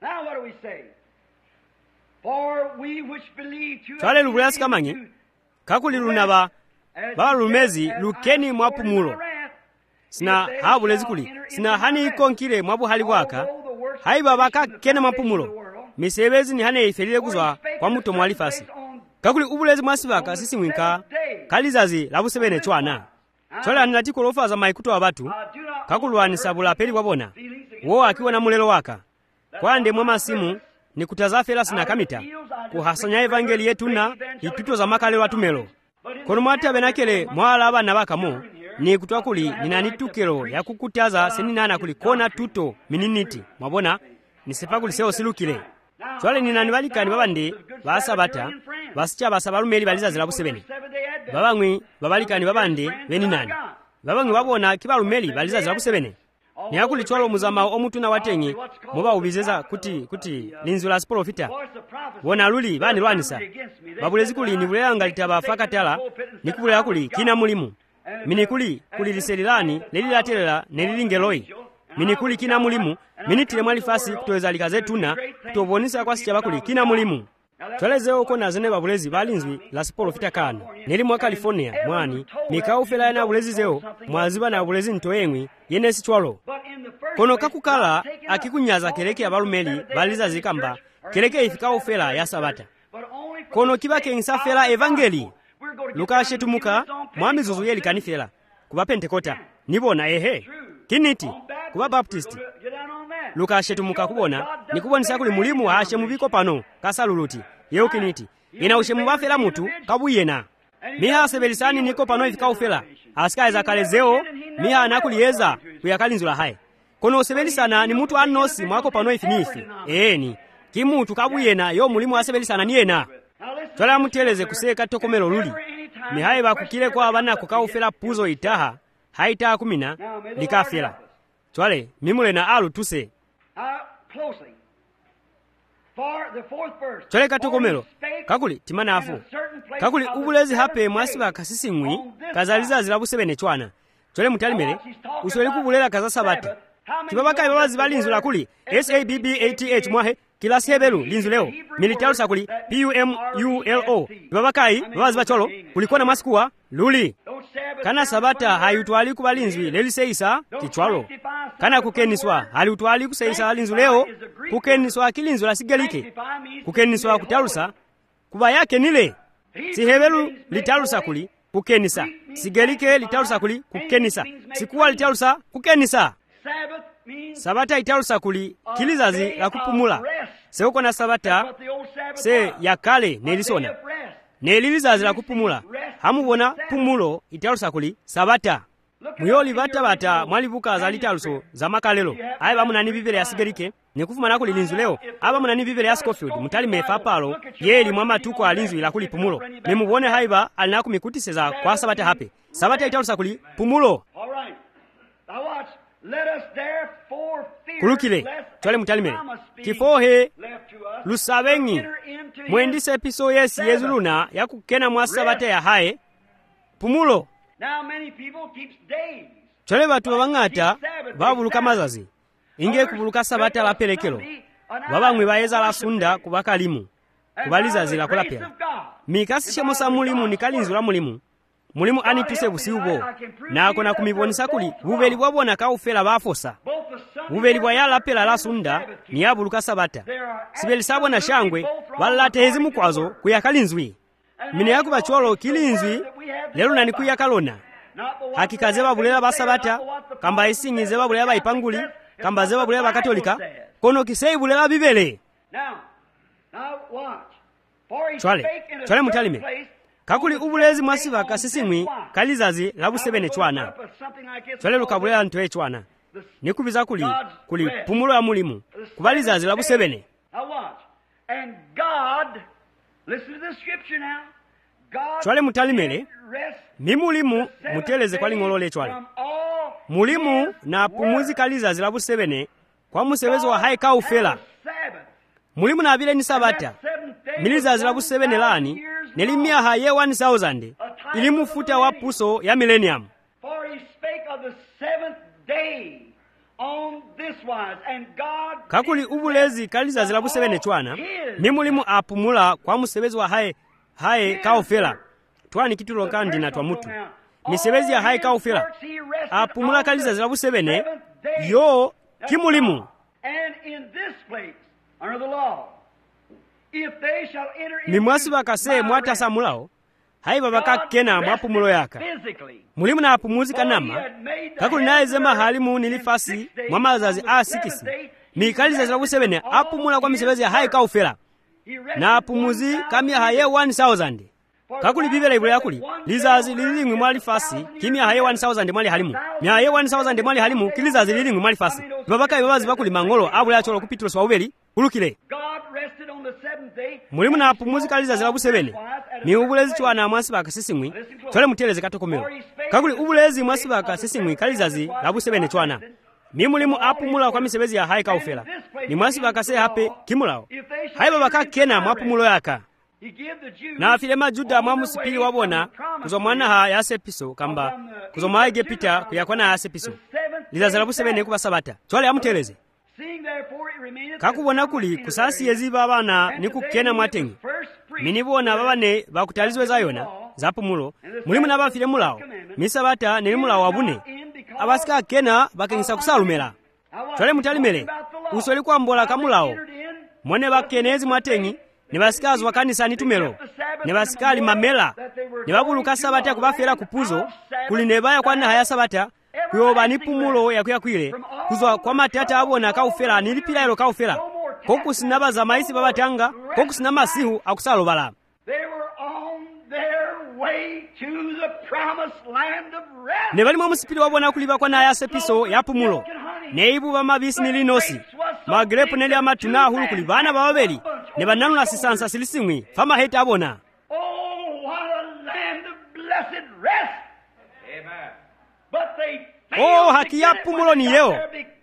chale lubulasi kamanyi kakuli lunaba baba lumezi lukeni mwapumulo sina habulezi kuli sina hani ikonkile mwabu hali waka haiba baka kena mapumulo misebezi ni hane ifelile kuzwa kwa muto mwalifasi kakuli ubulezi mwasibaka sisi mwinka kalizazi labusebene chwana chole anatiko lofa za maikuto wa batu kakuluwani sabula peli wabona wo akiwa na mulelo waka kwande mwama simu ni kutazafela sina kamita kuhasanya evangeli yetu na ituto za makale watumelo kono mwati abenakele mwala abana bakamo ni kutoa kuli ninanitukelo ya kukutaza seninana kuli kona tuto mininiti mwabona nisepa kuli seo silukile chwale ninanibalikani babande basabata basicha basabalumeli baliza zilabusebene babangwi babalikani babande beninani babangwi babona kibalumeli baliza zilabusebene ni akuli chwalo muzama omutuna watengi muba ubizeza kuti linzu la profita wona luli bani lwanisa babulezi kuli ni bulanga litaba fakatala nikubulya kuli kina mulimu minikuli kuli liselilani nelilatelela nelilingeloi minikuli kina mulimu minitile mwalifasi kutoeza likazetuna kutobonisa kwa sichaba kuli kina mulimu twelezeo kona zene babulezi balinzwi la profita kana neli mwa California mwani mikaufela na bulezi zeo mwaziba na bulezi ntoyengwi yenesi chwalo kono kakukala akikunyaza keleke abalumeli baliza zikamba keleke ifika ufela ya sabata kono kibake insafela evangeli luka shetumuka mwami zuzu yeli kanifela kuba pentekota nibona kiniti kuba baptisti luka shetumuka kubona nikubonisa kuli mulimu hashe mubiko pano kasaluluti yeo kiniti ina ushe mubafela mutu kabuyena miha sebelisani niko pano ifika ufela asikaye zakalezewo miha anakuliyeza kuyakalinzula hayi kono osebelisana ni mutu anosi mwako pano ifinifi eni kimutu kabuyena yo mulimu asebelisana ni ena twala muteleze kuseka tokomelo luli mihaye bakukile kwa abana kukaufela puzo itaha haita kumina likafela twale mimule na alu tuse twale katokomelo kakuli timana afu kakuli ubulezi hape mwasi bakasisingwi kazaliza zilabusebene chwana twale mutalimele usweli kubulela kaza sabata kibabaka ibabazi balinzula kuli SABBATH mwahe kilasi hebelu linzuleo militaru sakuli PUMULO babakai babazi bacholo kulikuwa na masikuwa luli kana sabata hayutwali kubalinzwi leliseisa kichwalo kana kukeniswa haliutwali kuseisa linzuleo kukeniswa kilinzula sigelike kukeniswa kutalusa kuba yake nile sihebelu litalusa kuli kukenisa sigelike litalusa kuli kukenisa sikuwa litalusa kukenisa sabata italusa kuli kilizazi la kupumula seuko na sabata se yakale nelisona nelilizazi la kupumula hamubona pumulo italusa kuli sabata muyoli bata mwalibuka za litaluso za makalelo aye bamunani bibere ya sigerike nekufuma nako lilinzuleo aba munani bibere ya Scofield mutali mefa palo yeli mwama tuko alinzwi la kuli pumulo nemubone haiba alinaku mikutiseza kwa sabata hape sabata italusa kuli pumulo kulukile twale mutalimele kifohe lusabengi mwendise episo yesi yezuluna ya kukena mwasabata ya hae pumulo twale batu babangata babuluka mazazi inge kubuluka sabata la pelekelo babamwe bayeza la sunda kubakalimu kubalizazi la kulapela mikasi shemosa mulimu nikalinzula mulimu anituse busiubo nako na kumibonisa kuli bubeli bwabona kaufela bafosa bubeli bwa yala pela la sunda ni abuluka sabata sibeli sabona shangwe balate hezimu kwazo kuyakalinzwi mine yaku bacholo kilinzwi lero nani kuyakalona hakikaze babulela basabata kamba isingize babulela baipanguli kamba ze babulela bakatolika kono kisei bulela bibele twale mutalime kakuli ubulezi mwasiba kasisingwi kalizazi labusebene chwana twale lukabulela ntwe chwana nikubiza kuli pumulo ya mulimu kubalizazi labusebene twale mutalimele mimulimu muteleze kwa lingolole chwale mulimu na pumuzi kalizazi labusebene kwa musebezo wa haika ufela mulimu na abile ni sabata milizazi labusebene lani nelimia haye 1000 ilimufuta wa puso ya millennium kakuli ubulezi kalizazi labusebene chwana mimulimu apumula kwa musebezi wa haye kaofela twani kitulo kandi na twamutu misebezi ya haye kaofela apumula kalizazi labusebene yo kimulimu mimwasi bakase mwatasa mulao haiba bakakena mwapumulo yaka mulimu na apumuzi kanama kakuli naye zema halimu nilifasi mwamazazi asikisi mikalizazi labusebene apumula kwa misebezi ya haye kaofela na apumuzi kamia haye 1000 kakuli bibela ibule yakuli lizazi lilingwi mwali fasi kimia haye 1000 mwali halimu mia haye 1000 mwali halimu kilizazi lilingwi mwali fasi babaka ibabazi bakuli mangolo abule acholo kupitulo swa ubeli ulukile mulimu na apumuzi kalizazi labusebene mi ubulezi chwana mwasi bakasisingwi twale muteleze katokomelo kakuli ubulezi mwasi bakasisingwi kalizazi labusebene chwana mi mulimu apumula kwa misebezi ya haye kaufela ni mwasi bakase hape kimulao haiba bakakena mwapumulo yaka na afile majuda mwamusipili wabona kuzomwana ha yasepiso kamba kuzomwa Egipta kuyakwana yasepiso lizazi labusebene kuba sabata twale amuteleze kakubona kuli kusasi yeziba abana nikukena mwatengi minibona babane bakutalizwe zayona zapumulo mulimu nabafile mulao misabata nelimulao wabune abasika kena bakengisa kusalumela twale mutalimele usoli kwa mbola kamulao mwone bakenezi mwatengi nebasikazi wakanisa nitumelo nebasikali mamela nebabuluka sabata kubafera kupuzo kuli nebaya kwana haya sabata kuyoba nipumulo yakuyakwile kuzwa kwa matata abona kaufela nilipila elo kaufela kokusinabaza maisi babatanga kokusinamasihu akusalobala way to the promised land of rest. ne bali mwa musipiri wabona kuliba kwa naye asepiso ya pumulo ne ibuba mabisi ni linosi magrepo neli amatuna ahulu kulibana babeli ne bananula sisansa silisimwi fama heta abona. Oh, what a land of blessed rest. Amen. But they Oh, haki ya pumulo ni yeo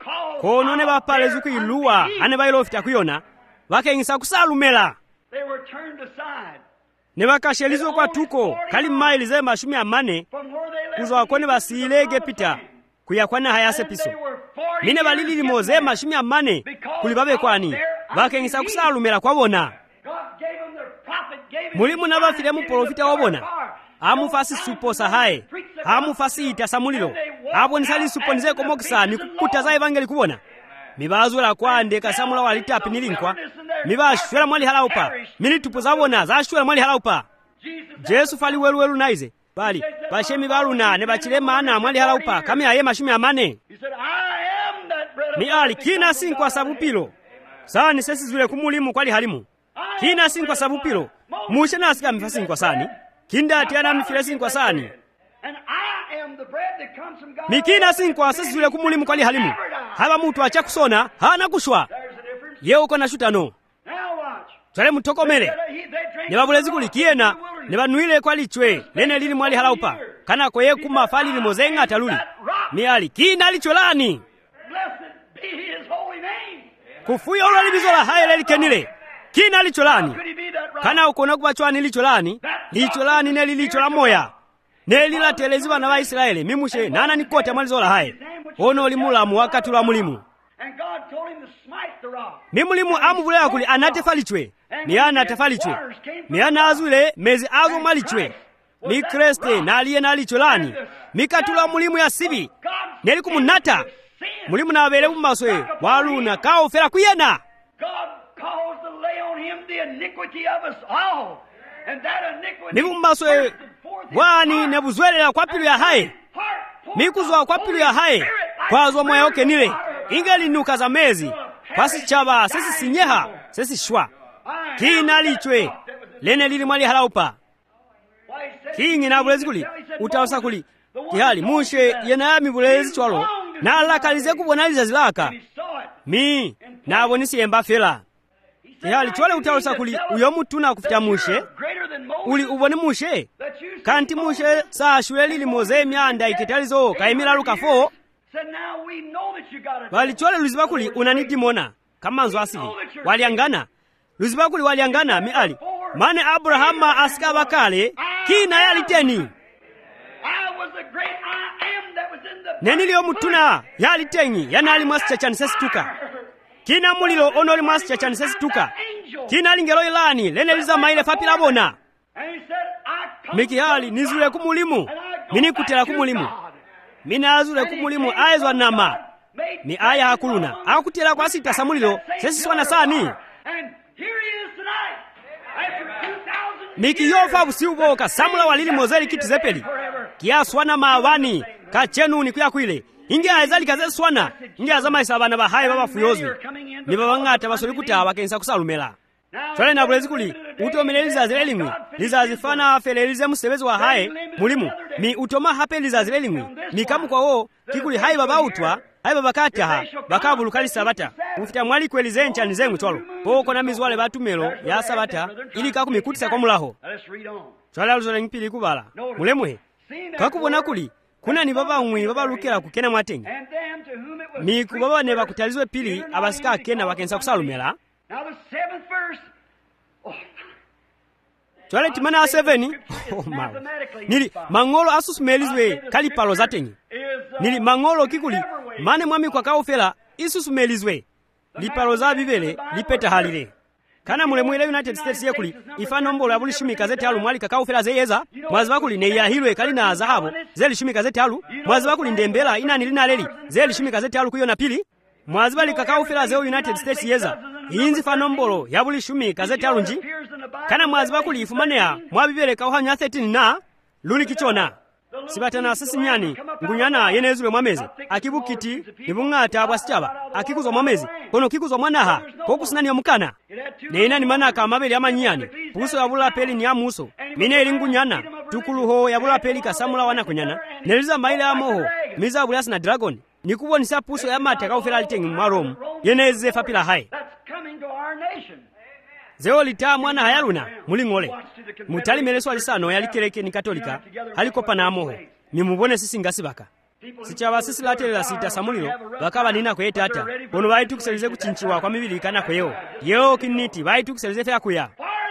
kono ne bapale zukuiluwa ane bailofita kuyona bakengisa kusalumela they were turned aside ne bakashelizwa kwa tuko kali maili ze mashumi amane from where they left kuzwa kone basilege pita kuyakwana hayase piso mine balili limoze mashumi amane kulibabe kwani bakengisa kusalumela kwabona. God gave them their prophet, gave him mulimu na bafile mu profita wabona amufasi supo sahaye amufasi itasa mulilo abonisali supo nize komokisa ni kukutaza evangeli kubona mibazula kwande kasamula walitapi nilinkwa mibashwela mwali halaupa militupo zabona zashwela mwali halaupa Jesu fali weluwelu naize bali bashemi baluna ne bachile mana mwali halaupa kami aye mashumi amane. He said, I am that bread of mi ali kina sinkwa sabupilo sani sesi zule kumulimu kwali halimu kina sinkwa sabupilo mushe nasika mifasinkwa sani kinda atiana mifile sinkwa sani and I am the bread that comes from God. mikina sinkwa sesi zule kumulimu kwali halimu haba mutu acha kusona hana kushwa There's the difference. ye uko na shutano Now watch. chale mutokomele They drank ne babulezi kulikiena ne banuile kwali chwe lene lili mwali halaupa kana koye kuma fali limozenga ataluli mi ali kina licholani Blessed be his holy name. kufuya ulo libizola haile likenile kina licholani Could he be that right? kana ukona kubachwani licholani licholani ne lilichola moya ne lilateleziwa bana ba Israeli mimushe nana nikota mwalizola haye ono limulamu wakati lwa mulimu And God told him to smite the rock. mimulimu amubulaya kuli anatefalichwe miyana atefalichwe miyana azule mezi azo mwalichwe mi kreste naliye nalicholani mikatula mulimu ya sibi neli kumunata mulimu nabele mumaswe waluna kaofera kuyena God caused to lay on him the iniquity of us all. And that iniquity nibumbaswe bursted forth his bwani heart. nebuzwelela kwa pilu ya haye Heart poured mikuzwa out kwa Holy pilu ya haye Spirit like kwazwa moya rivers okenile of fire. ingelinuka za mezi kwasi chaba sesi sinyeha sesi shwa kina lichwe lene lili mwali halaupa Why, he said- kingi na bulezi kuli he said, utawasa kuli kihali mushe yenayami bulezi chwalo na alakalize kubona lizazilaka he saw it. mi nabonisi yemba fela kihali chwale utawasa kuli uyo mutuna kufita mushe Greater than Moses, uli ubone mushe that you see kanti mushe saa shule lili moze myanda ikitalizo kaimila lukafo said, now we know that you got it. wali chwale luziba kuli unanidimona kama nzo asili waliangana luziba kuli waliangana mi ali mane Abrahama asikaba kale kina yaliteni I was the great I am that was in the neniliyo mutuna yalitenyi yanali mwasi chani sesituka kina mulilo onoli mwasi chani sesituka kina lingelo ilani lene liza maile fapila bona And he said, I come mikihali nizule kumulimu mini kutela kumulimu mina azule kumulimu aezwa nama mi aya hakuluna akutela kwa sita samulilo sesiswana sani And here he is tonight. After 2,000 miki yofa busiuboka samula walili mozeli kiti zepeli kiaswana mawani kachenuni kuyakwile inge aezali kazeswana inge azamaisa abana bahaye babafuyozwi ni babangata basoli kutaba kensa kusalumela chole na bulezi kuli utomele lizazi lelimwi lizazi fana afelelize musebezi wa haye mulimu mi utoma hape lizazi lelimwi mi kamu kwa wo kikuli haye babautwa haye babakataha bakabulukali sabata ufita mwali kwelize nchani zengu cholo poko na mizwale batumelo ya sabata ili kakumikutisa kwa mulaho Let's read on. chole aluzole ngipili kubala mulemuhe kakubona kuli kuna ni baba mwi baba lukela kukena mwatengi And them to whom it was mi kubaba ne bakutalizwe pili abasika akena bakensa kusalumela. Now the 7th verse. Oh, chole timana 7 oh mawe nili mangolo asusumelizwe kalipalo zatenyi nili mangolo kikuli mane mwami kwa kaofela isusumelizwe lipalo za bibele lipeta halile kana mule mwile United States yekuli ifano mbolo abuli shimika zete halu mwali kakaofela zeyeza mwazi bakuli ne yahilwe kali na zahabu zeli shimika zete halu mwazi bakuli ndembela inani lina leli zeli shimika zete halu kuyo na pili mwazi bali kakaofela zeo United States yeza inzi fano mbolo yabuli shimika zete halu nji kana mwazi bakuli ifumanea mwabibele kauhanya 13 na luli kichona sibatana sisinyani ngunyana yenezule mwamezi akibukiti nibungata bwasichaba akikuzwa mwamezi kono kikuzwa mwanaha kokusinani omukana neina ni manaka amabeli amanyani puso yabula peli ni amuso mine elingunyana tukuluho yabula peli kasamula wana kunyana neliza maile amoho miza bulasi na dragon nikubonisa puso ya mate akaufera litengi mwaromu yeneze fapila hai zeo lita mwana hayaluna mulingole mutali meleso alisano yalikeleke ni katolika halikopa na amoho nimubone sisi ngasibaka sichaba sisi latelela sita samulilo bakaba nina kwe tata ono baitukuselize kuchinchiwa kwa mibili kana kweyo yo kiniti baitukuselize fya kuya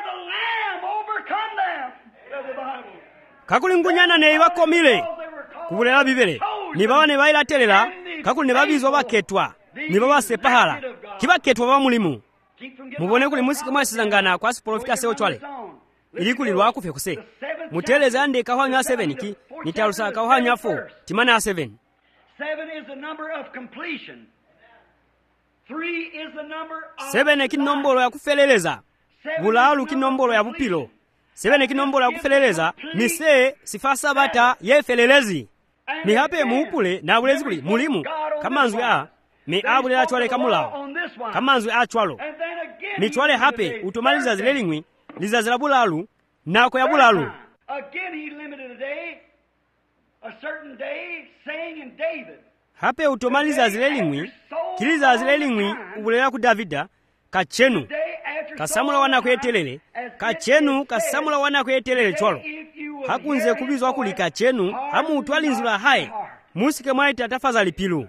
kakuli ngunyana ne bakomile kubulela bibele ni bawane bailatelela kakuli ne babizo baketwa ni baba sepahala kibaketwa baba mulimu mubone kuli musiki mwasizangana kwa profita seo chwale ili kulilwa kufe kuse muteleza ande kahwanya 7 ki nitarusa kahwanya 4 timana 7 7 is the number of completion. 3 is the number of 7 kinombolo ya kufeleleza bulalu kinombolo ya bupilo 7 kinombolo ya kufeleleza ni se sifasa bata yefelelezi ni hape muupule na bulezi kuli mulimu kamanzu ya me abule la chwale kamulao kamanzu ya chwalo ni chwale hape utomaliza zilelingwi lizazila bulalu nako ya bulalu again he limited a day, a certain day, saying in David. Hape utomaliza zilelingwi kiliza zilelingwi ubulela ku Davida kachenu kasamula wana kwetelele kachenu kasamula wana kwetelele chwalo hakunze kubizwa kuli kachenu hamu utwalinzula hai musike mwaita tafadhali pilu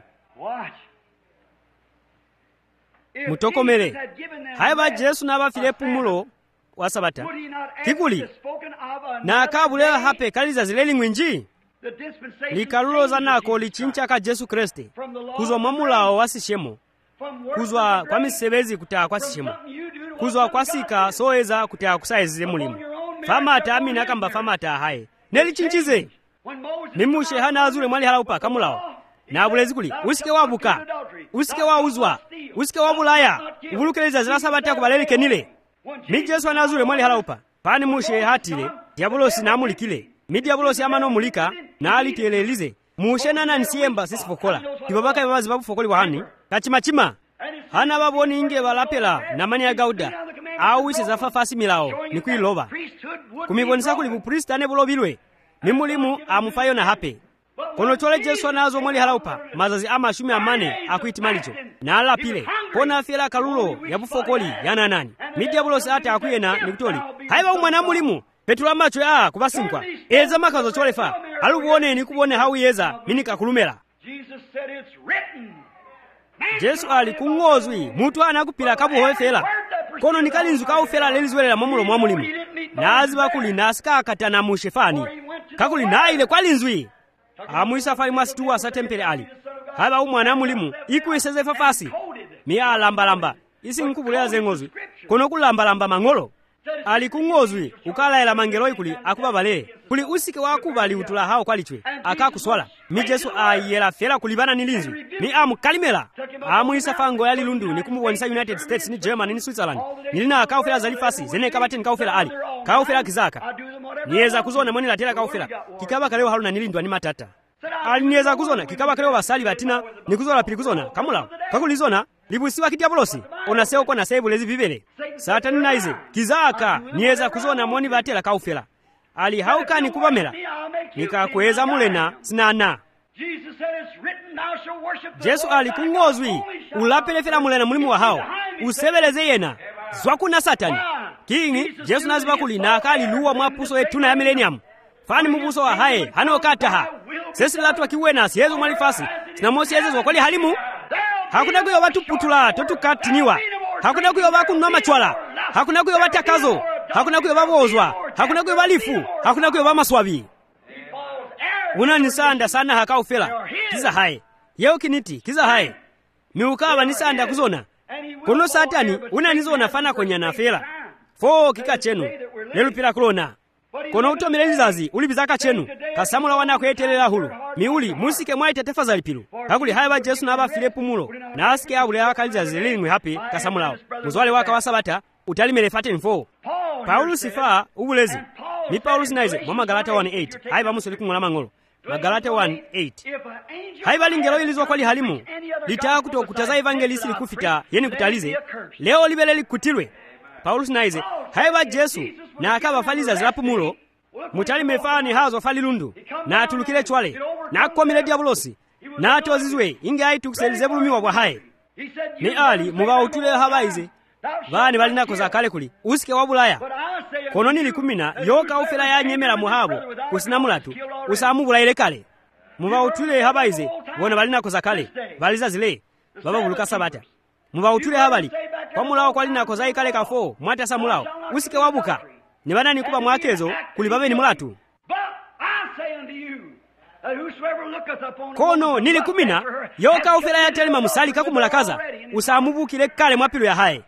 mutokomele haiba Yesu na bafile pumulo wa sabata kikuli na akabulela hape kaliza zilelingwi nji likaluloza nako lichincha ka Yesu Kristo kuzwa mwamulao wasishemo kuzwa kwa misebezi kutaa kwa sishemo kuzwa kwa sika soeza kutaa kusaizize mulimu famata amina kamba famata haye nelichinchize mimushe hana azule mwali halaupa kamulao na bulezi kuli usike wabuka usike wauzwa usike wabulaya ubulukeleza zila sabata kubalele kenile mi Yesu anazule mwali halaupa pani mushe hatile diabolosi na mulikile mi diabolosi amano mulika na alitelelize mushe nana nsiemba sisi fokola kibabaka yabazi babu fokoli wahani kachimachima hana baboni inge balapela na mani ya gauda au isi zafafasi milao ni kuiloba kumibonisa kuli buprista ne bulobilwe ni mulimu amufayo na hape kono chole Yesu anazo mwali halaupa mazazi ama shumi amane akuitimalicho na alapile kona fiela kalulo ya bufokoli yana nani mi diabolosi ata akuyena nikutoli haiba umwana mulimu petula macho ya kubasinkwa eza makazo cholefa alubuone ni kubone hauyeza minika kulumela Yesu alikungozwi mutu anakupila kabuhoefela kono nikalinzu kaufela lelizwelela mwamulo mwa mulimu nazi bakuli nasika akatana mushefani kakuli naile kwa linzwi amuisa fali mwasitua sa tempele ali haba umwana mulimu ikuiseze fafasi mi alamba isi nkubulela zengozwi kono kulamba mangolo alikungozwi ukalaela mangelo ikuli akubabale kuli usike wakubali utula hao kwalichwe akakuswala mi Yesu ayela fela kulibana nilinzwi mi amukalimela amuisa fango ya lilundu ni kumubonisa United States ni Germany ni Switzerland nilina akaufela zalifasi zene kabateni kaufela ali kaufela kizaka nieza kuzona mwani latela kaufela kikaba kaleo haluna nilindwa ni matata alinieza kuzona kikaba kaleo basali batina nikuzola pili kuzona kamula kakulizona libusiwa kidiabolosi onaseo kwa nasaibu lezi vivele satani naize kizaka nieza kuzona mwani batela kaufela ali hauka ni kubamela nikakweza mulena sinana Yesu alikungozwi ulapelefela mulena mulimu wa hao usebeleze yena zwakuna satani kingi Yesu nazibakuli na akali luwa mwapuso etuna ya millennium fani mubuso wa hae hano kataha sesi latu wakiwena siyezo mwalifasi sinamosi yezezo wakwali halimu hakuna kuyo watu putula totukatiniwa hakuna kuyo waku nwa machwala hakuna kuyo watakazo hakuna kuyo wabozwa hakuna kuyo walifu hakuna kuyo wamaswabi unanisanda sana hakaufela kiza hae yeo kiniti kiza hae miukaba nisanda kuzona kono satani unanizona fana kwenye nafela fo kika chenu lelupila kulona kono utomelelizazi ulibizaka chenu kasamula wana kwetelela hulu miuli musike mwaite tefazali pilu kakuli haiba Yesu na abafile pumulo na asike abule akaliza zilingwe hapi kasamulao muzwale waka wa sabata utalimele fate mfo Paulo sifa ubulezi mi Paulo sinaize mwa Galata 1:8 haiba musoli kungula mangolo Magalata 1:8 haiba lingelo ilizwa kwali halimu litaka kutokutaza evangelisi likufita yeni kutalize leo libele likutilwe Paulo sinaize haiba Yesu na akaba faliza zilapu mulo mutalime fani hazo falilundu na tulukile chwale na komile diabulosi na tozizwe inge aitukiselize bulumiwa bwa haye ni ali mubautule habaize bani balinako zakale kuli usike wabulaya kono nili kumina yoka ufela ya nyemera muhabo usinamulatu usamubula ile kale mubautule habaize bona balinako zakale baliza zile baba buluka sabata mubautule habali kwa mulao kwa linako zai kale kafo mwata samulao usike wabuka ni banani kuba mwakezo kuli babe ni mulatu kono nili kumina yoka ufela ya telema musali kakumulakaza usamubukile kale mwapilu ya haye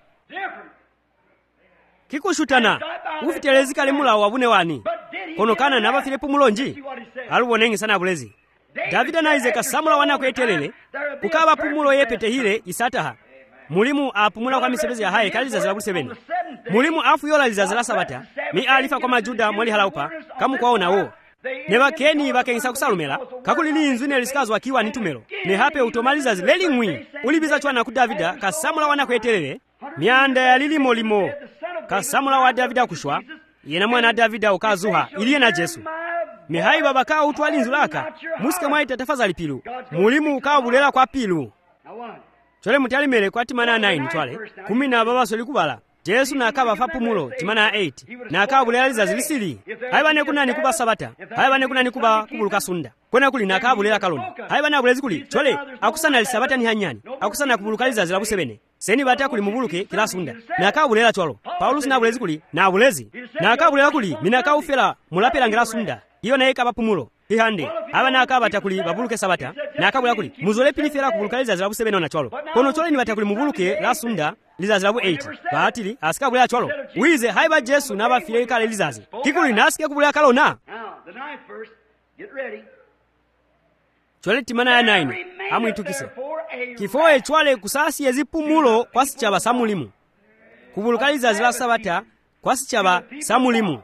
kikushutana ufitelezi kale mulao wabune wani kono kana naba Filipu mulonji alubonengi sana bulezi Davida na Isaka samula wana kwetelele kukaba pumulo yepete hile isataha mulimu apumula kwa misebezi ya haye kaliza zila busebeni mulimu afu yola lizazila sabata mi alifa kwa majuda mwali halaupa kamu kwa ona uo neba keni bakengisa kusalumela kakulili inzune lisikazo wakiwa nitumelo ne hape utomaliza zileli ngwi ulibiza chwana ku Davida kasamula wana kwetelele mianda ya lilimo limo kasamula wa Davida kushwa yena mwana Davida ukazuha iliye na Jesu mihai babaka utwali nzulaka musike mwaita tafadhali pilu mulimu ukabulela kwa pilu chole mutalimele kwa timana 9 twale 10 na baba soli kubala Jesu na akaba fapumulo timana 8 na akabulela lizazilisili haibane kuna nikuba sabata haibane kuna nikuba kubuluka sunda kona kuli na akabulela kalonda haibane abulezi kuli chole akusana lisabata ni hanyani akusana kubuluka lizazila busebene seni bata kuli mubuluke kila sunda na akabulela chwalo Paulus na abulezi kuli na abulezi na akabulela kuli mina akaufela mulapela ngila sunda iyo na eka bapumulo ihande abana akabata kuli babuluke sabata na akabula kuli muzole pinifera kubuluka lizazila busebene na chwalo kono chole ni bata kuli mubuluke la sunda lizazila bu 8 baatili asikabula chwalo wize haiba Jesu na bafile kale lizazi kikuli nasike kubula kalona chole timana ya 9 amwitukise kifoe chwale kusasi yezipumulo kwasi chaba samulimu kubuluka lizazila sabata kwasi chaba samulimu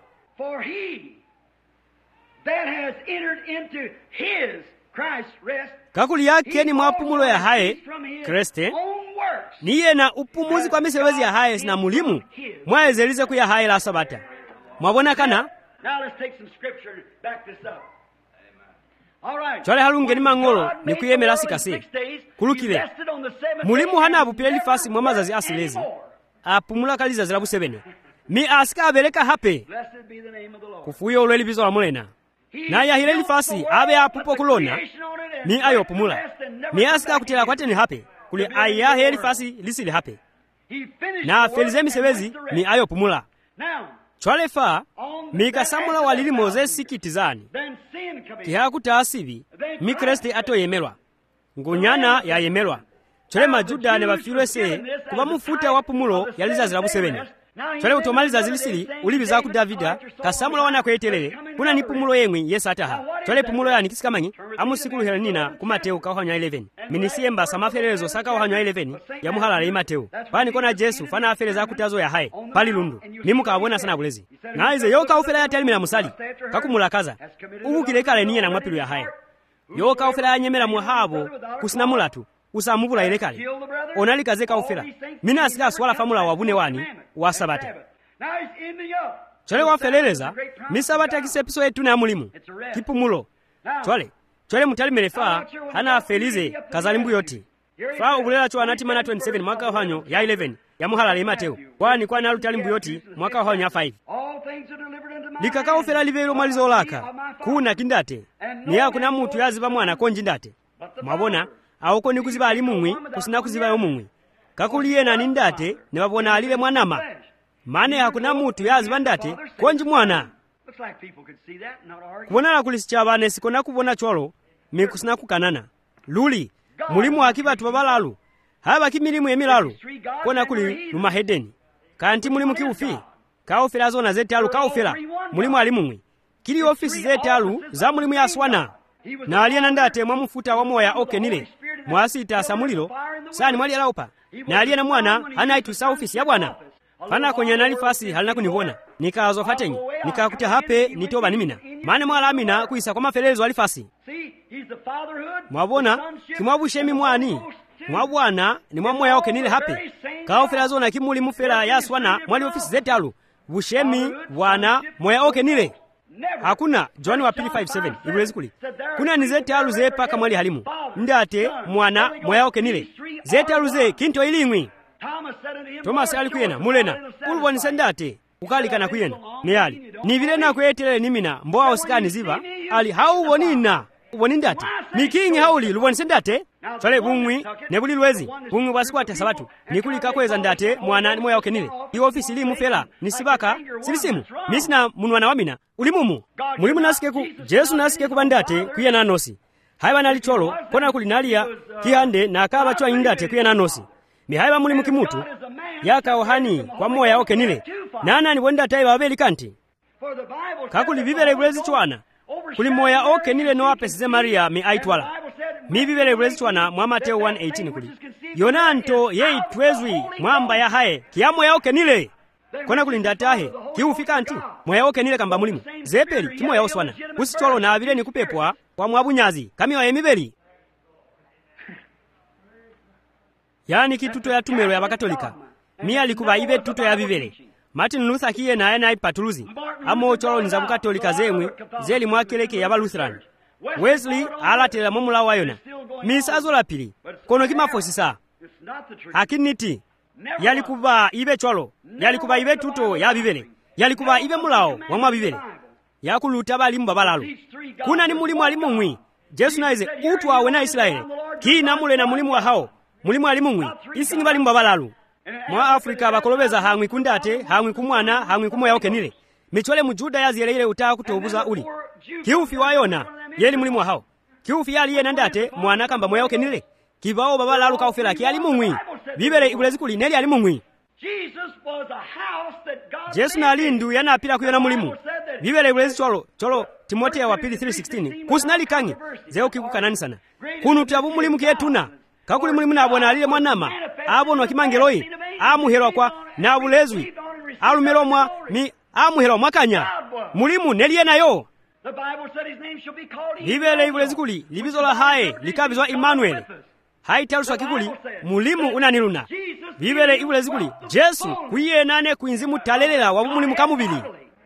that has entered into his Christ rest kakuli yake ni mwapumulo ya haye Kriste niye na upumuzi kwa misebezi ya haye na mulimu mwaezelize kuya haye la sabata mwabona kana now let's take some scripture and back this up. All right, chole halunge ni mangolo ni kuyemela sikasi kulukile mulimu hana abupile lifasi mwamazazi asilezi apumula kaliza zilabu 7 mi asika abeleka hape blessed be the name of the Lord kufuyo ulweli bizo la mulena na ya hile lifasi abe apupo kulona ni ayo pumula ni asika kutila kwate ni hape kuli aya hile lifasi lisili hape na felize misebezi ni ayo pumula chwale fa mika samula walili Mozesi kitizani kiha kutaasibi mi Kriste ato yemelwa ngunyana ya yemelwa chole majuda ne bafilwe se kuba mufuta wa pumulo yalizazila busebene chole utomaliza zilisili ulibiza ku Davida kasamula wana kwetelele kuna ni pumulo yemwe yesataha chole pumulo yani kisikamanyi amusikulu helenina ku Mateo kahanya 11 minisiemba samafelezo saka kahanya 11 ya muhalala ya Mateo pani kona Jesu fana afeleza kutazo ya haye pali lundu nimukabona sana bulezi naize yoka ufela ya talimina musali kakumulakaza ubukilekala niye na mwapilu ya haye yoka ufela ya nyemera muhabo kusinamulatu usamubula ile kale onalikazeka ufela mina asika swala famula wabune wani wa sabata chole wafeleleza misabata kisepiso yetu na mulimu kipumulo chole mutalimele fa hana afelize kazalimbu yoti fa ubulela chwa natimana 27 mwaka hanyo ya 11 ya muhalala ya Mateo kwani kwa nalu talimbu yoti mwaka hanyo ya 5 likaka ufela livelo malizo laka kuna kindate ni ya kuna mutu yaziba mwana konji ndate mwabona awoko ni kuziba alimumwi kusina kuziba yomumwi kakuliye na nindate ne babona alile mwanama mane hakuna mutu yaziba ndate konji mwana kubona la kulisichaba sikona kubona chwalo mikusina kukanana luli mulimu akiba tubabalalu haba kimilimu yemilalu kona kuli lumahedeni kanti mulimu kiufi kaofela zona zetalu kaofela mulimu alimumwi kili ofisi zetalu za mulimu yaswana na aliyena ndate mwamufuta wa moya okenile mwasita samulilo sani mwali alaupa na aliyena mwana hana itusa ofisi ya bwana fana kwenye nalifasi halina kunivona nikazo fatenyi nikakutia hape nitoba nimina mane mwala amina kuisa kwa mafelezo alifasi mwabona kimwabushemi mwani mwabwana ni mwamoya okenile hape kaofela zona kimuli mufela yaswana mwali ofisi zetalu bushemi bwana moya okenile hakuna. John wa pili 5:7 ikulezi kuli kuna ni zetalu zepa kamwali halimu ndate mwana moya kenile zetalu ze kinto ilimwi. Thomas alikuyena mulena ulubonise ndate ukalikana kuyena niyali nivile nakwetelele nimina mboa osikani ziva ali hauwonina uboni ndate nikingi hauli lubonise ndate chale bungwi nebuli lwezi bungwi bwasikwata sabatu nikulika kweza ndate mwana moya okenile i ofisi limu fela nisibaka sibisimu misina munwana wamina ulimumu mulimu nasikeku Jesu nasikeku bandate kuyena nosi haiba nalicholo kona kulinalia kihande na akaba chwa indate kuyena nosi mihaiba mulimu kimutu yaka ohani kwa moya okenile nana ni wenda taiba wabeli kanti kakuli vivele bulezi chwana kuli moya okenile no apesize Maria mi aitwala mi vivele bulezi chwana mwa Mateo 1:18 kuli yonanto yei twezwi mwamba ya hae kia moya okenile kona kuli ndatahe kiufika anti moya okenile kamba mulimu zepeli kimoya oswana kusicholo na avile ni kupepwa kwa mwabunyazi kamiwa emibeli yani kituto ya tumero ya bakatolika mia likuba ibe tuto ya vivele Martin Luther kiye na ena ipatuluzi amo cholo nizabu katolika zemwe zeli mwakeleke ya Lutheran Wesley alatela momula wayona misazo la pili kono kimafosisa hakiniti yalikuba ibe cholo yalikuba ibe tuto ya vivele yalikuba ibe mulao wa mwa vivele yakuluta balimu babalalu kuna ni mulimu alimumwi Jesu naize utu awe na Israeli kina mule na mulimu wa hao mulimu alimumwi isingi balimu babalalu mwa Afrika bakolobeza hangwi kundate hangwi kumwana hangwi kumoya okenile michole mujuda yaziyelele utaka kutobuza uli kiufi wayona yeli mulimu wa hao kiufi yali yena ndate mwana kamba moya okenile kibao babalalu kaufela ki alimumwi bibele ibulezi kuli neli alimumwi Jesu na lindu yana apila kuyona mulimu bibele ibulezi cholo Timotheo wa pili 3:16 kusinali kangi zeo kikukanani sana kunu tabu mulimu kietuna kakuli mulimu na abona alile mwanama abonwa kimangeloi amuherwa kwa na bulezwi alumeromwa mi amuherwa mwakanya mulimu neliye nayo bibele ibulezi kuli libizola hae likabizwa Emmanuel haitaluswa kikuli mulimu unaniluna bibele ibulezi kuli Jesu kuiye nane kuinzimu talelela wa mulimu kamubili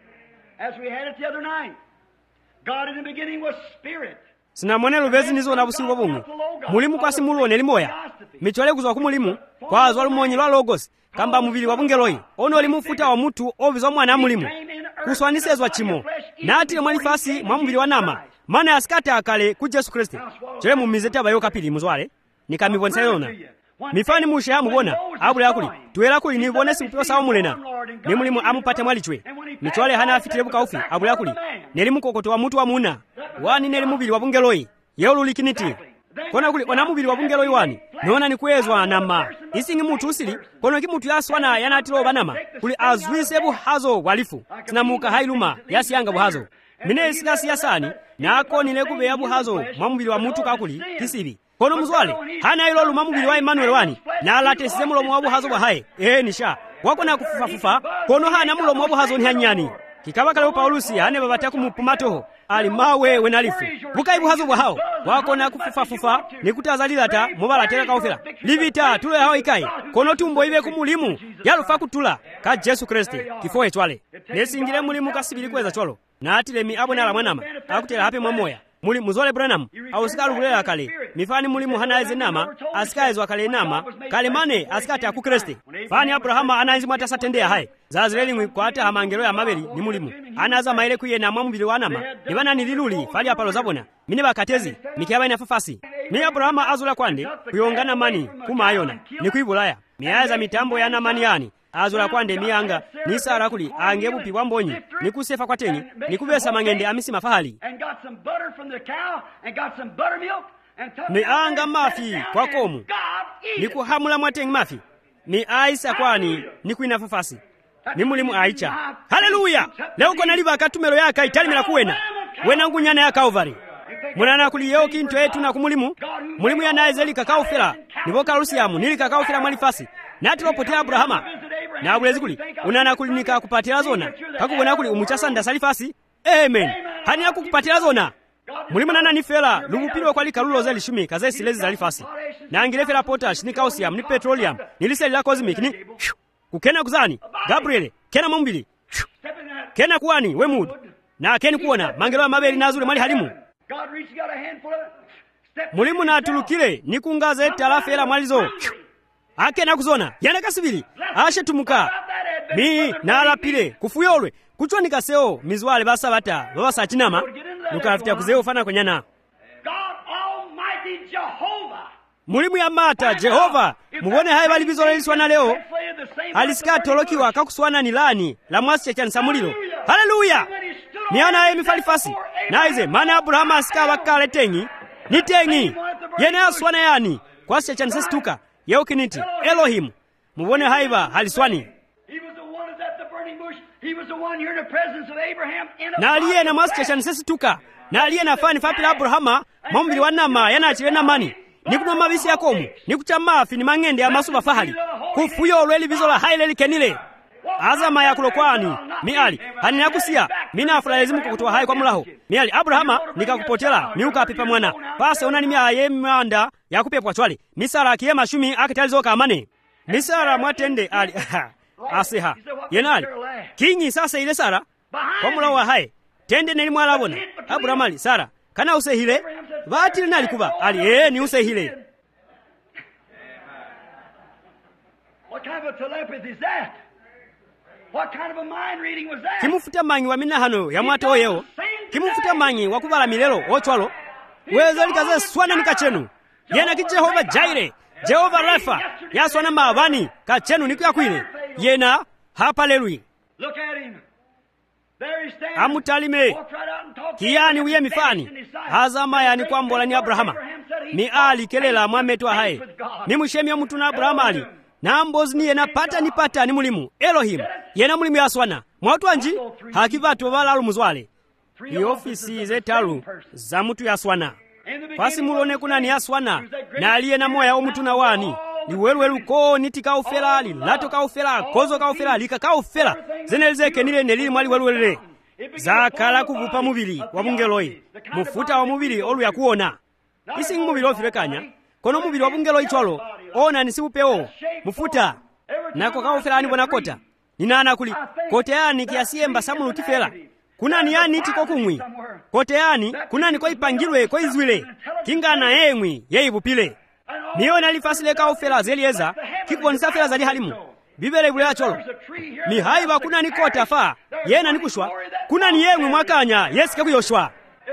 sinamone luvezi nizo na busingo bumwe mulimu kwa simulone limoya michole kuzwa kumulimu kwa azwa lumonyi lwa logos kamba mubili wa bungeloi ono limufuta wa mutu ovizwa mwana mulimu kuswanisezwa chimo nati mwanifasi mwa mubili wa nama mana askata akale ku Jesu Kristo chole mumizete abayo kapili muzwale nikamibonesa yona mifani mushe amubona abula yakuli tuwela kuli nibone simpiwa sawa mulena ni mulimu amupate mwalichwe michole hana afitile bukaufi abula yakuli nelimu kokoto wa mutu wa muna wani neli mubili wa bungeloi yelu likiniti kona kuli wana mubili wa bungeloi wani nona ni kwezwa nama isingi mutu usili kono kimutu yaswana yanatilo banama kuli azwise buhazo walifu sinamuka hailuma yasiyanga buhazo mine isikasi yasani nako nilekube ya buhazo mwa mubili wa mutu kakuli kisibi kono muzwale hana ilo luma mubili wa Emmanuel wani na alate sise mulomo wa buhazo wa hae nisha wako na kufufa kono hana mulomo wa buhazo ni hanyani kikabakale Paulusi hane babata kumupumatoho ali mawe wenalifu bukai buhazo bwa hao wako na kufufa nikutazalilata mubala tela kaofela livita tulo hao ikai kono tumbo ibe kumulimu yalufa kutula ka Jesu Kristo kifo etwale nesingire mulimu kasibili kweza cholo na atile mi abona la mwanama akutela hape mwamoya muli muzole Branham au sikalu kulela kale mifani mulimu hana ezenama asikaezwa kale nama kale mane asikati aku Kristo fani Abrahama anainzi mwata satendea hai zazireli ngwi kwa ata hamangelo ya mabeli ni mulimu anaza maile kuye na mwamubili wanama nibana nililuli fali apalo zabona mine bakatezi mikiaba ina fafasi mi Abrahama azula kwande kuyongana mani kuma ayona ni kuibulaya miaza mitambo ya namani yani azula kwande mianga ni Sara kuli angebupi wambonyi nikusefa kwa teni nikubesa mangende amisi mafahali ni anga mafi kwa komu nikuhamula mwatengi mafi ni aisa kwani nikuina fafasi ni mulimu aicha haleluya leo kona liba akatumelo yaka italimela kuwena wena ngunyana ya Calvary munana kuli yeo kinto yetu na kumulimu mulimu ya naezeli kakaufela nivoka Lusiamu nili kakaufela mwalifasi natilo potea Abrahama na abulezi kuli unana kuli nika kupatila zona kakubona kuli umuchasa ndasalifasi amen hani ya kukupatila zona mulimu nana nifela lumupilo kwa likalulo zeli shumi kaze silezi zalifasi na angilefela potash ni calcium ni petroleum niliseli la cosmic ni kukena kuzani Gabriele kena mumbili kena kuwani wemudu nakeni kuona mangelo amabeli nazule mwali halimu mulimu natulukile nikungaze talafela mwalizo akena kuzona yana kasibili ashetumuka mi nalapile kufuyolwe kuchonika seo mizwale basabata babasa chinama nukafita kuzeo fana kwenyana mulimu ya mata Jehova mubone hai bali bizole liswana leo alisika tolokiwa kakuswana nilani la mwasi cha nsamulilo haleluya niana ye mifalifasi naize mana Abraham asika wakale tengi ni tengi yene aswana yani kwasi cha nsestuka yeo kiniti Elohim mubone haiba haliswani na aliye na mwasi cha nsestuka na aliye na fani fapila Abrahama mombili wanama yana achile na mani nikunwa mabisi yakomu nikuchamafi ni mangende ya masuba fahali kufuyo olweli bizola haile likenile azama ya kulokwani miali hani nakusia mina afuralezimu kukutua hai kwa mulaho miali Abrahama nikakupotela miuka pipa mwana pase onani mia ye mwanda ya kupepwa chwali misara kiye mashumi akitalizoka amane misara mwatende ali aseha yenali kinyi sasa ile sara kwa mulaho wa hai tende neli mwalabona Abrahama ali sara kana usehile vatili nali kuba ali ni usehile. What kind of a telepathy is that? What kind of a mind reading was that? Kimufuta mangi wa minahano ya mwata oyeo kimufuta mangi wa kubala milelo ochwalo weza likaze swana nikachenu yena ki Jehova Jaire Jehova Rafa ya swana mabani kachenu niku ya kuile yena hapa lelui. Look at him. There he stands. Amutalime kiyani uye mifani hazama yani kwa mbola ni Abrahama ni ali kelela mwametu wa hai ni mshemi ya mtu na Abrahama ali na mbozi ni yena pata nipata ni mulimu Elohim yena mulimu ya swana mwatu anji hakivatu wala alumuzwale ni ofisi zetalu za mtu ya swana pasi mulone kuna ni ya swana na aliye na moya omutu na wani ni welwelu ko nitika ufela lilato ka ufela kozo ka ufela lika ka ufela zenelizeke nile nelili mwali welwelele zakala kuvupa mubili wa bungeloi mufuta wa mubili olu ya kuona isi mubili ofilekanya kono mubili wa bungeloi cholo ona nisipupeo mufuta nako ka ufela ni bona kota ninana kuli kote yani kiasiemba samulu tifela kuna ni yani tiko kumwi kote yani kuna ni ko ipangilwe ko izwile kingana yemwi yeibupile niona lifasile ka ufela zelieza kikonisa fela zali halimu bibele bule cholo ni haiba kuna ni kota fa yena nikushwa kuna ni yemwe mwakanya yesike kuyoshwa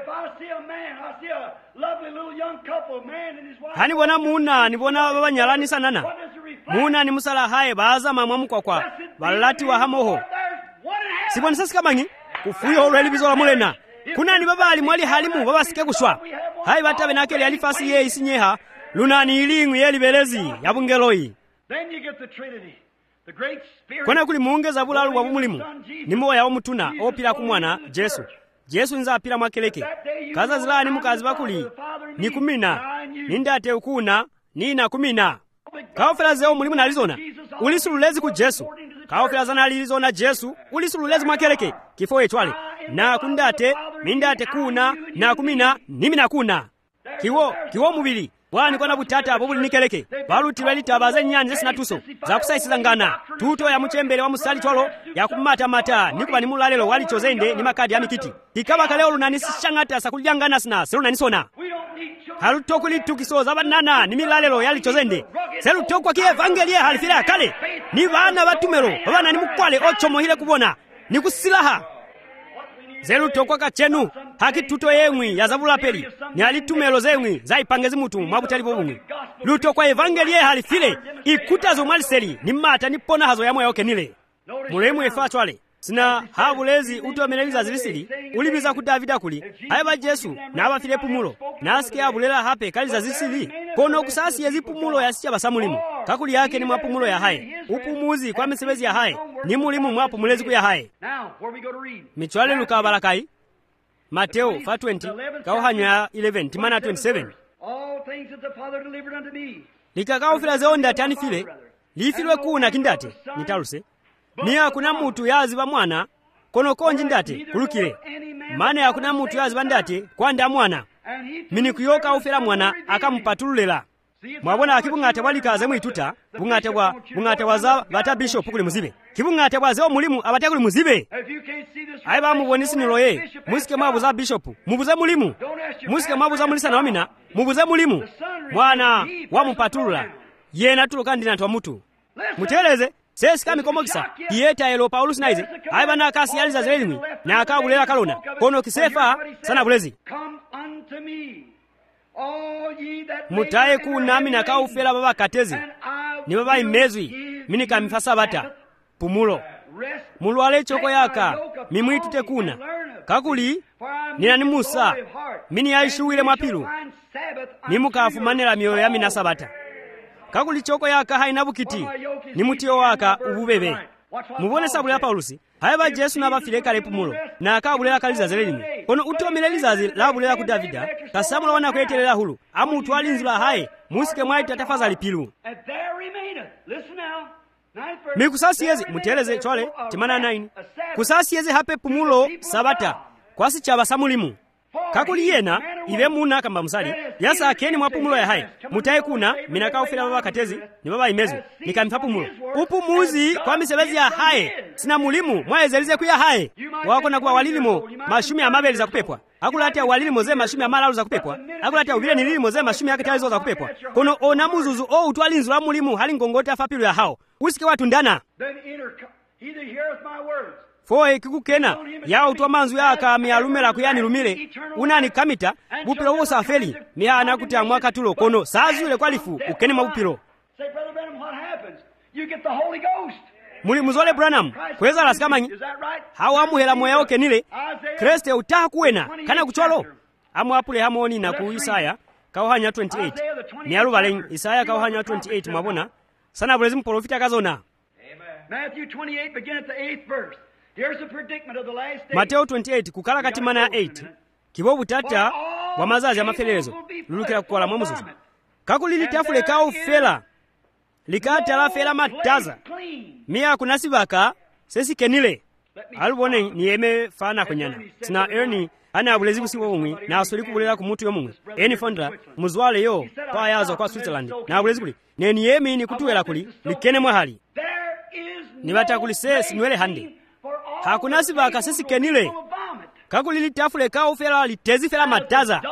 hani bona muna ni bona babanyalani sanana muna ni musala hae baza mamwa mkwakwa balati wa hamoho sibona sasa kamangi kufuyo olweli bizola mulena kuna ni babali mwali halimu babasike kushwa hai batabe nakeli alifasi ye isinyeha lunani ilingu yeli belezi yabungeloi kona kuli muongeza bulalu wa mulimu ni moya omutuna opira kumwana Jesu nza apira mwakeleke kaza zilani mukazi bakuli ni kumina nindate ukuna nina kumina kaofela zeo mulimu na Arizona ulisululezi ku Jesu kaofela zana Arizona Jesu ulisululezi mwakeleke kifo etwale na kundate mindate kuna na kumina nimina kuna kiwo mubili wani kona butata abobuli nikeleke baluti welitabaza nyanyi sinatuso za kusaisiza ngana tuto ya mchembele wa musali twalo ya kumata mata nikuba ni mulalelo wali chozende ni makadi ya mikiti ikaba kaleo lunani sishangata sakuljangana sina selu nanisona halutokuli tukisoza banana ni milalelo yali chozende selu tokwa kie evangelie halifila kale ni bana batumero bana ni mukwale ochomohile kubona ni kusilaha zelu tokwa kachenu haki tuto yemwi ya zabula peli ni alitumelo zemwi za ipangezi mutu mabutali bobumwi lutokwa evangelie halifile ikutazo mwaliseli ni mata ni pona hazo yamwe yoke nile mulemu efachwale sina habulezi utomeleliza zilisili ulibiza ku Davida kuli ayaba Jesu na abafile pumulo na asike abulela hape kaliza zilisili kono kusasi yezipumulo yasicha basamulimu kakuli yake ni mwapumulo ya haye upumuzi kwa misebezi ya haye ni mulimu mwapumulezi ku ya haye michwale luka balakai Mateo 5:20 kauhanya 11 timana 27 likakao fila zeonda tani file lifilwe kuna kindate nitaluse ni hakuna mutu yaziba mwana kono konji ndate kulukile maana hakuna mutu yaziba ndate kwanda mwana mini kuyoka ufela mwana akampatululela mwabona kibung'ate bwalikaze mwituta bung'ate bwaza bata bishop kuli muzibe kibung'ate bwaze omulimu abate kuli muzibe ayi bamubonisi niloye musike mwabuza bishop mubuze mulimu musike mwabuza mulisa na wamina mubuze mulimu mwana wamupatulula yena tuloka ndina ntwa mutu muteleze sesika mikomokisa iyeta elo Paulus naize ayi bana kasi yaliza zelimi na akabulela kalona kono kisefa sana bulezi mutaye ku nami nakaufela baba katezi ni baba imezwi mini kamifasa bata pumulo mulwale choko yaka mimwitute kuna kakuli nina ni Musa mini aishuwile mwapilu nimukafumanela mioyo ya minasa bata kakuli choko yaka haina bukiti nimutio waka ububebe mubone sabule ya Paulusi hayaba Jesu nabafile kale pumulo na akabulela kaliza zelelimi kono utomile lizazi labulela ku Davida kasamula wana kwetelela hulu amutu alinzula haye musike mwaita tafazali pilu mikusasi yezi muteleze chwale timana 9 kusasi yezi hape pumulo sabata kwasi chaba samulimu kakuli yena ive muna kamba musali yasa akeni mwa pumulo ya haye mutaye kuna minaka ufila baba katezi ni baba imezu nikamfa pumulo upumuzi kwa misebezi ya haye sina mulimu mwaezelize kuya haye wako na kuwa walilimo mashumi ya mabeli za kupepwa akulati ya walilimo ze mashumi ya malalu za kupepwa akulati ya ubile nililimo ze mashumi ya kitalizo za kupepwa kono ona muzuzu o utwalinzu la mulimu hali ngongote afapilu ya hao usike watu ndana foe kikukena ya utwa manzu yaka mialumela kuyani lumile unani kamita bupilo uo safeli mihana kutia mwaka tulo kono sazule kwalifu ukeni mabupilo muli muzole Branham kweza lasikamanyi hawa muhela moya oke nile kreste utaha kuwena kana kucholo amu apule hamoni na ku Isaya kauhanya 28 mialubale Isaya kauhanya 28 mwabona sana bulezi mprofita kazona Matthew 28 begin at the 8th verse. Here's the predicament of the last days. Mateo 28 kukala katimana ya 8 kibobu tata wa mazazi ya mafelezo lulukira kukola mwamuzuzu kakulili tafule kao fela likata la fela mataza miya kunasibaka sesi kenile alubone ni eme fana kwenyana sina erni ana abulezi busiwa umwi na asuli kubulela kumutu yomumwe eni fondra muzwale yo kwa yazo kwa Switzerland na abulezi kuli neni yemi ni kutuwela kuli likene mwahali ni batakulise sinwele hande hakuna sibaka sesi kenile kakulili tafule kao fela litezi fela mataza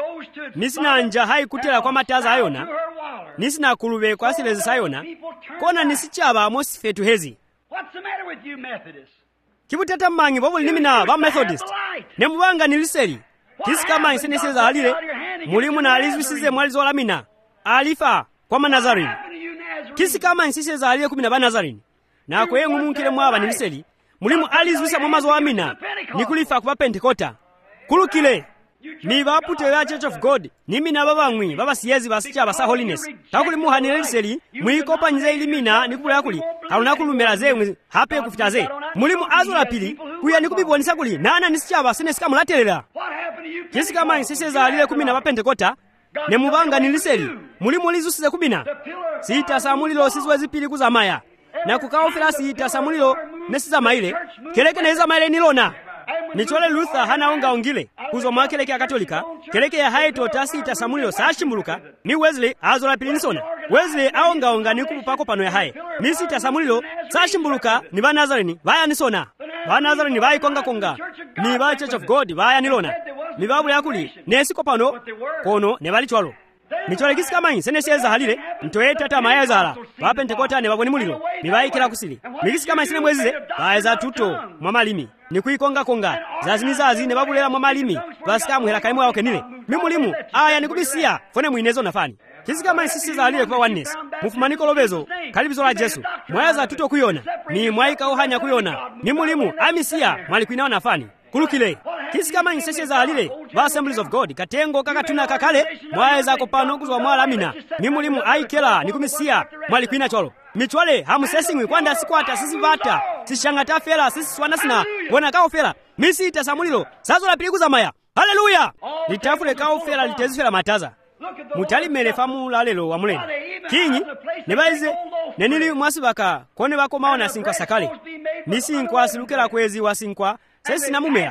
nisina anja hai kutela kwa mataza ayona nisina kulube kwa silezi sayona kona nisichaba amosi fetu hezi What's the matter with you Methodists? kibutata mangi bobo limina ba Methodist nemubanga niliseli kisikama inseneseza halile mulimu na alizwisize mwalizo lamina alifa kwa Manazarini kisikama insiseza halile 10 ba Nazarini na kwengu munkile mwaba niliseli mulimu alizwisa mwamazo wa amina nikulifa kwa Pentekota kulukile mi bapute ya Church of God nimi na babangwi baba siyezi basicha basa holiness takuli muhaniliseli mwikopa nyize ilimina nikula yakuli haluna kulumela ze hape kufita ze mulimu azola pili kuya nikubibonisa kuli nana nisicha basine sika mulatelera kisi kama insiseza alile 10 ba Pentekota ne mubanga niliseli mulimu lizusize 10 sita samulilo sizwezi pili kuzamaya na kukaofela sita samulilo nesiza maile keleke neza maile nilona nichole Luther hana onga ongile kuzo mwakeleke ya Katolika keleke ya haito tasi itasamulilo sashimuluka ni Wesley azola pilinisona Wesley aonga onga ni kupupako pano ya hae nisi itasamulilo sashimuluka ni ba Nazarini baya nisona ba Nazarini baya konga ni ba Church of God baya nilona ni babu yakuli nesiko pano kono ne bali chwalo nichole kisi kama inseneseza halile ntoye tata mayazala ba Pentekota ne baboni mulilo ni baya kila kusili nikisi kama insene mwezize baya za tuto mwamalimi nikuikonga konga zazinizazi ne babulela mwamalimi basika muhela kaimu wake nile mimulimu aya nikubisia fone muinezo nafani kisi kama insisiza halile kwa oneness mufumaniko lobezo kalibizo la Jesu mwayaza tuto kuyona ni mwaika ohanya kuyona mimulimu amisia mwalikuina nafani kulukile kisi kama insisiza halile ba Assemblies of God katengo kakatuna kakale mwaeza kopano kuzwa mwalamina mimulimu aikela nikumisia mwalikuina cholo michwale hamusesingwi kwanda sikwata sisi bata sishangata fela sisi swana sina wana kao fela misi itasamulilo sazo la pili kuzamaya haleluya litafule kao fela litezi fela mataza mutali mele famu lalelo wa muleni kinyi nebaize nenili mwasibaka kone bako maona sinkwa sakale misi nkwa silukela kwezi wa sinkwa sesi na mumea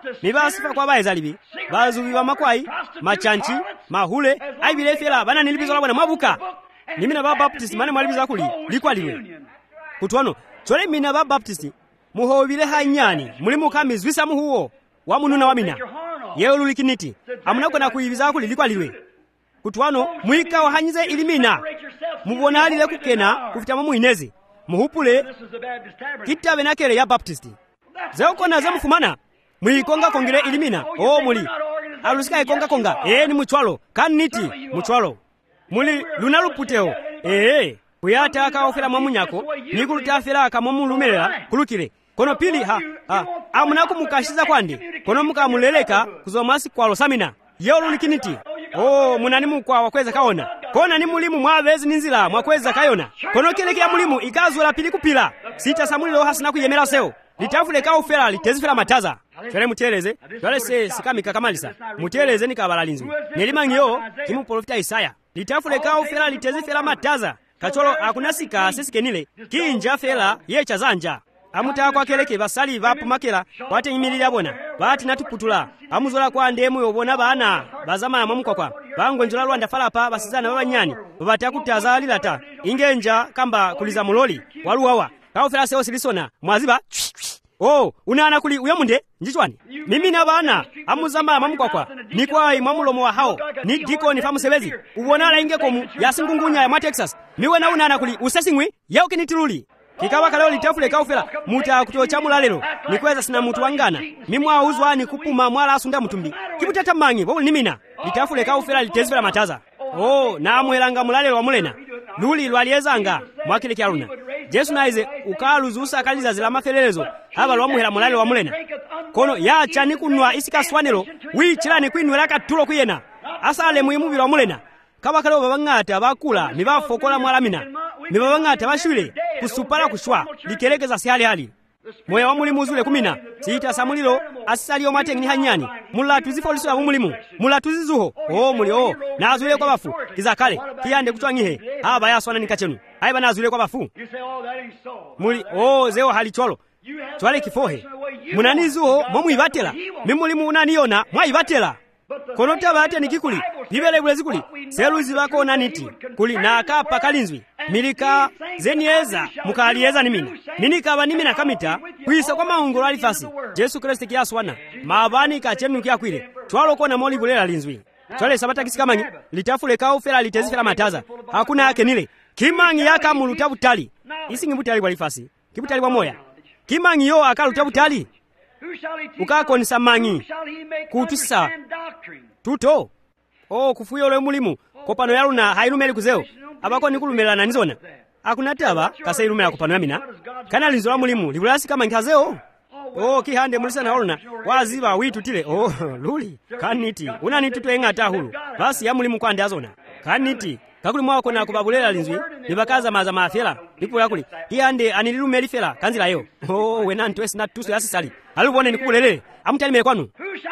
mibasifa kwa baezalibi bazubi ba makwai machanchi mahule aibile fela bana nilibizola bwana mabuka nimina ba baptist mane mwalibiza kuli likwaliwe kutwano chole mina ba baptist muhobile hanyani mulimu kamizwisa muhuo wa mununa wa mina yeo lulikiniti amuna kwenda kuibiza kuli likwaliwe kutwano muika wahanyize ilimina mubona halile kukena kufita mu inezi muhupule kitabe nakele ya baptist zeo kona za mfumana muikonga kongere ilimina muli alusika ikonga konga ni muchwalo kaniti muchwalo muli lunaluputeo kuyata akaofera mwamunyako nikulutafera kamwamulumelera kulukire kono pili amuna kumukashiza kwandi kono mukamuleleka kuzomasi kwalo samina yeo lulikiniti munani mukwa wakweza kaona kona ni mulimu mwavezi ninzila mwakweza kayona kono kelekea mulimu ikazula pili kupila sita samulilo hasina kuyemera seo litafule kaofera litezifera mataza chale muteleze chale se sikamika kamalisa muteleze nikabalalinzi nelimangiyo kimu profita Isaya litafule kaofera litezifera mataza kacholo akunasika sisikenile kinja fela yecha zanja amuta kwa keleke basali bapumakela wate imilira bona bati natuputula amuzola kwa ndemu yobona bana bazama mamukwa bangonjola Rwanda falapa basizana babanyani babatakutaza lilata ingenja kamba kuliza muloli waluwawa kaofera seo silisona mwaziba unaana kuli uyamunde njichwani mimi na bana amuzamba mamukwa nikwa imamulomo wa hao ni diko ni famusebezi ubonala inge komu yasingungunya ya Texas miwe na unaana kuli usasingwi yao kinitiruli kikawa kaleo litafule kaofela muta kutocha mulalelo nikweza sina mutu wangana mimwa uzwa ni kupuma mwala asunda mutumbi kibutata mangi bobu nimina litafule kaofela litezvela mataza na amwelanga mulalelo wa mulena luli lwaliezanga mwakile kyaluna Jesu naize ukaluzusa kaliza zila mafelelezo aba lwamuhela mulalelo wa mulena kono yacha nikunwa isikaswanelo wichilani kwinwela katulo kuyena asale muimubilo wa mulena kaba kaleo babangata bakula mibafokola mwalamina mibabangata bashwile kusupala kushwa likelekeza sihali hali moya wa mulimu zule kumina siita samulilo asali omatengni hanyani mulatu zifoliso ya mulimu mulatu zizuho muli nazule kwa bafu kizakale kiyande kutwangihe aba yaswana nikachenu aiba nazule kwa bafu muli zeo hali cholo chwale kifohe munanizuho momwibatela mimulimu unaniona mwaibatela konota bate nikikuli bibele bulezi kuli seluzi bako naniti kuli na akapa kalinzwi milika zenieza mukalieza nimina ninikaba nimina kamita kuisa kwa maungolo alifasi Yesu Kristo kiaswana mabani kachenu kyakwile twalo kona moli bulela linzwi twale sabata kisikamanyi litafule kaofera litezifera mataza hakuna yake nile kimangi yaka mulutabutali isingi butali kwa alifasi kibutali kwa moya kimangi yo akalutabutali ukako nisamangi kutusisa tuto kufuyo ole mulimu kopano yaluna hailumeli kuzeo abako nikulumela nanizona akunataba kasa ilumela kopano yamina kana linzola mulimu libulasi kama nkazeo kihande mulisa na oluna waziba witutile luli kaniti unanitu tuengata hulu basi ya mulimu kwa ndazona kaniti kakuli mwako na kubabulela linzwi nibakaza maza mafela nipo yakuli kihande anililumeli fela kanzila yo wena ntwesi na tusu yasisali alubone nikubulele amutali mekwanu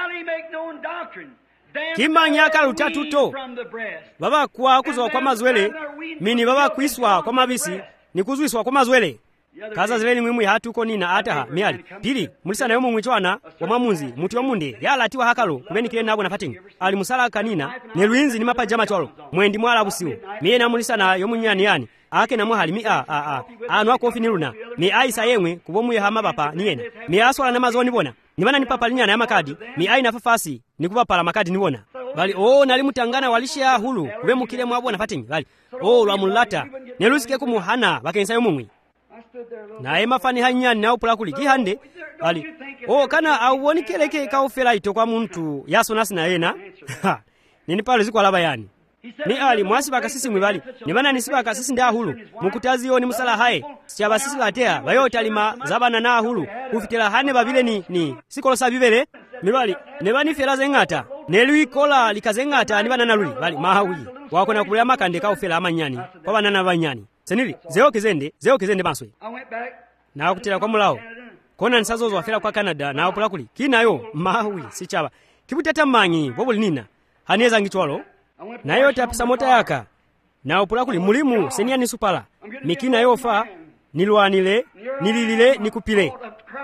kimangi akaluta tuto baba kwa kuzwa kwa mazwele mini baba kuiswa kwa mabisi nikuzwiswa kwa mazwele kaza zileni mwimu hatuko nina ataha miali pili mulisa na yomu mwichwana wa mamunzi muti wa munde yala atiwa hakalo kubeni kile nabo nafatingi ali musala kanina neluinzi ni mapa jama chwalo mwendi mwala abusiwo miye na mulisa na yomu nyani yani ake na mwahali anu wako ofi niluna mi aisa yemwe kubomu ya hama bapa niyena mi aswala na mazoni bona nimana nipapa linyana ya makadi mi aina fafasi nikubapala makadi nibona bali nalimutangana walishia hulu kube mukile mwabo nafatingi bali lwamulata nelusike kumuhana bakensa yomumwi na emafani hanyani na upula kuli kihande bali kana auwoni keleke kaofela ito kwa muntu yaso nasi na yena nini pale ziko alaba yani ni ali mwasi bakasisi mwibali nimana nisiba kasisi nda hulu mukutazi yoni musala hae siaba sisi latea bayo talima zabana na hulu kufikira hane babile ni sikolo sabibele mibali nebani fela zengata nelwi kola likazengata nibana na luli bali mahawi wako na kulya makande kaofela amanyani kwa banana banyani senili zeo kizende banswe na kutira kwa mulao kona nsazozo wafela kwa Canada na upula kuli kinayo mahawi sichaba kibutata mangi bobuli nina haneza ngichwalo na yote apisa mota yaka na upula kuli mulimu senia ni supala mikina yofa nilwanile nililile nikupile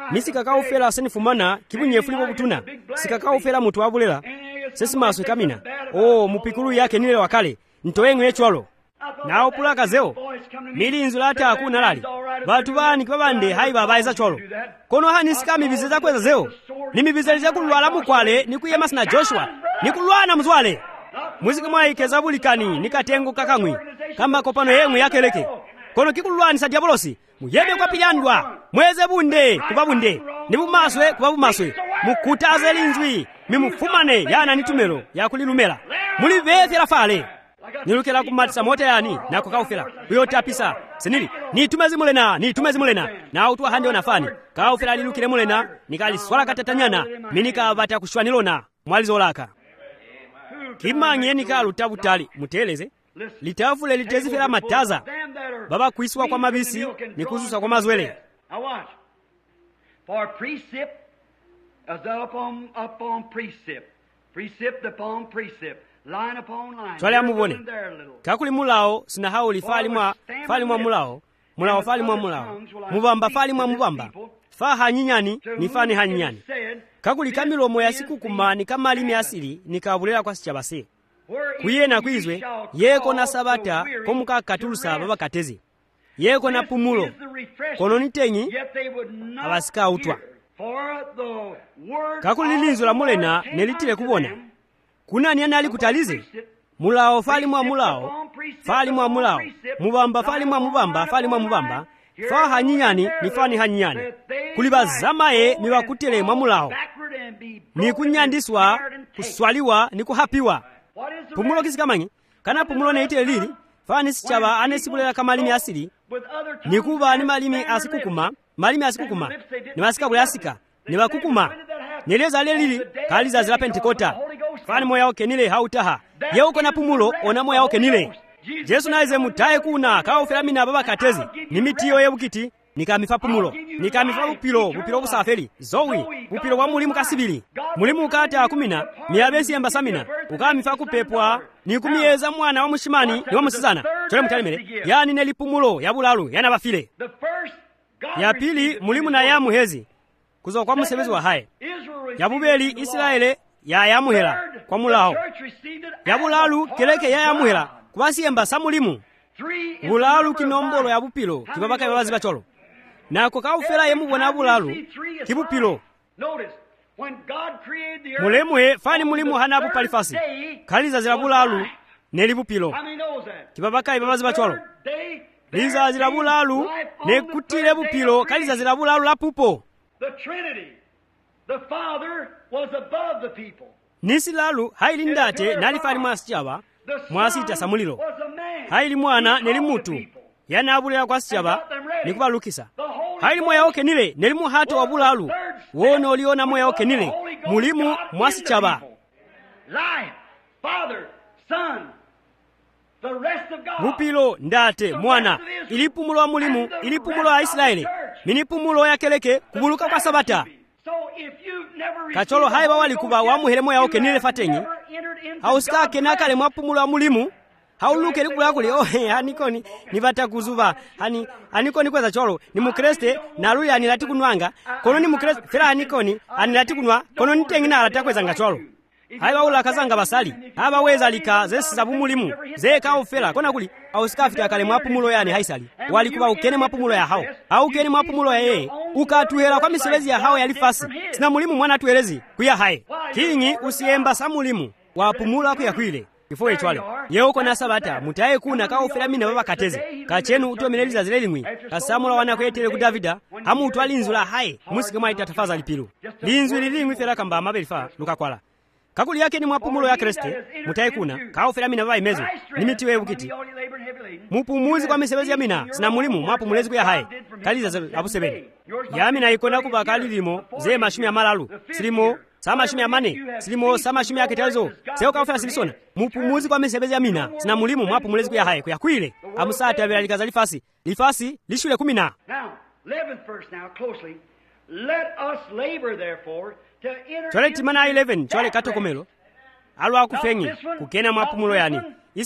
misikakaufera senifumana kipunyefulipo kutuna sikakaufera mutu wabulera sesimaso ikamina mupikulu yake nile wakale ntoyengwe echwalo nawo pulaka zeo milinzo lati akuna lali batu bani kibabande hai babayiza chwalo kono hani sikamibize zakweza zeo nimibizelize kulwala mukwale nikuyema sina Joshua nikulwana mzwale muziki mwaikeza bulikani nikatengo kakamwi kamba kopano yemwe yakeleke kono kikulwanisa diabolosi muyebe kwa pilandwa mweze bunde kubabunde nibumaswe kubabumaswe mukutaze linzwi mimufumane yana nitumelo yakulilumela muli vethera fale nilukela kumatisa mote yani nako kaufela uyotapisa senili nitumezi mulena na utwa hande onafani kaufela lilukile mulena nikali swala katatanyana minika vata kushwanilona mwalizo laka kimanye nikalu tabutali muteleze litafule litezifela mataza baba kuiswa kwa mabisi nikuzusa kwa mazwele for precept as upon precept upon precept line upon line twale amubone kakuli mulao sina hauli fali mwa mulao fali mwa mulao mubamba fali mwa mubamba fa hanyinyani ni fani hanyinyani kakuli kamilomo ya siku kumani kama alimi asili nikabulela kwa sichabase kuye na kwizwe yeko na sabata komuka katulusa baba katezi yeko na pumulo kono nitenyi abasika utwa kakuli linzo la mulena nelitile kubona kunani anali kutalize mulao fali mwa mulao mubamba fali mwa mubamba fa hanyinyani ni fani hanyinyani kulibazamaye niwakutele mwa mulao ni kunyandiswa kuswaliwa ni kuhapiwa pumulo kisikamanyi kana pumulo neitile lili fani sichaba anesibulela kama malimi asili nikuba ni malimi asikukuma ni masika bule asika ni bakukuma neleza lelili kaliza zila pentekota fani moya oke nile hautaha yeuko na pumulo ona moya oke nile Jesu naize mutaye kuna kaufela mina baba katezi nimitiyo yebukiti nikamifa pumulo nikamifa bupilo busafeli zowi bupilo wa mulimu kasibili mulimu kata kumina miyabesi embasamina ukamifa kupepwa nikumiyeza mwana wa mushimani ni wa musizana chole mutalimele yani nelipumulo ya bulalu yana bafile ya pili mulimu na ya muhezi kuzo kwa musebezi wa haye ya bubeli Israele ya yamuhela kwa mulao ya bulalu keleke ya yamuhela kubasi embasa mulimu bulalu kinombolo ya bupilo kibabaka babazi bacholo nako kaufela yemubona bulalu kibupilo mulemwe fani mulimu hana bupalifasi kaliza zila bulalu nelibupilo kibabaka babazi bacholo liza zila bulalu nekutile bupilo kaliza zila bulalu la pupo the Father was above the people. Nisi lalu haili ndate nalifani mwasichaba mwasita samulilo haili mwana nelimutu yana abulea kwa sichaba nikubalukisa haili moya oke nile nelimu hato wabulalu wono oliona moya oke nile mulimu mwasichaba Life, Father, Son, the rest of God. Bupilo ndate mwana ilipumulo wa mulimu ilipumulo wa Israeli minipumulo ya keleke kubuluka kwa sabata kacholo haiba walikuba wamuhelemo ya oke nile fatenyi hausikake nakale mwapumulo wa mulimu hauluke likula kuli hanikoni nibata kuzuba hanikoni kweza cholo ni mukreste naluya anilati kunwanga kono ni mukreste fela hanikoni anilati kunwa kono nitengina alata kweza ngacholo haiba ula kazanga basali haba weza lika zesi zabu mulimu zeka ufela kona kuli hausikafika kale mwapumulo yani haisali walikuba ukene mwapumulo ya hao au ukene mwapumulo ya yeye ukatuhela kwa miselezi ya hao yalifasi sina mulimu mwana tuelezi kuya hae kinyi usiemba sa mulimu wapumula kuya kwile ifo etwale yeuko na sabata mutaye kuna kaufela mina baba kateze kachenu utomeleliza zilelimwi kasamula wana kwetele ku Davida hamu utwali nzula hae musikema itatafaza lipilu linzwi lilimwi fela kamba amabelifa lukakwala kakuli yake ni mwapumulo ya Kriste mutaye kuna kaufela mina baba imezo nimitiwe bukiti mupumuzi kwa misebezi ya mina sina mulimu mwapumulezi kuya hae kaliza abusebeni yamina ikona kuba kalilimo ze mashumi ya malalu silimo sama shumi ya mane silimo sama shumi ya ketalizo seo kaufela silisona mupumuzi kwa misebezi ya mina sina mulimu mwapumulezi kuya hae kuya kwile amusata bila likaza lifasi lishule 10 Now 11th verse now closely let us labor therefore to enter chole timana 11 chole katokomelo alwa kufenyi kukena mwapumulo yani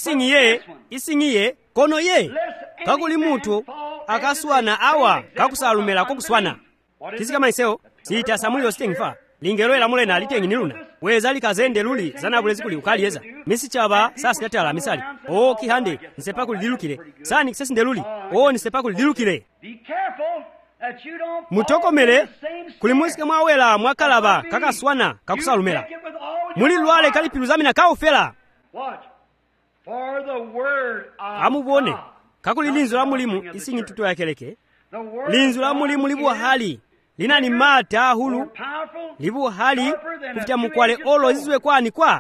isingiye kono ye kakuli mutu akaswana awa kakusalumela kokuswana kisikama isewo sita Samuel stingfa lingelo lamule na litengi niluna weza likazende luli zanabule zikuli ukalieza misi chaba sasa katala misali o kihande nisepa kulilukile sani kisesi ndeluli o nisepa kulilukile mutokomele kulimusike mwawela mwakalaba kakaswana kakusalumela muli lwale kalipiluzamina kaufela amubone kakuli linzo la mulimu isingi tuto yakeleke linzo la mulimu libu hali lina ni mata hulu libu hali kufitia mkwale olo zizwe kwani kwa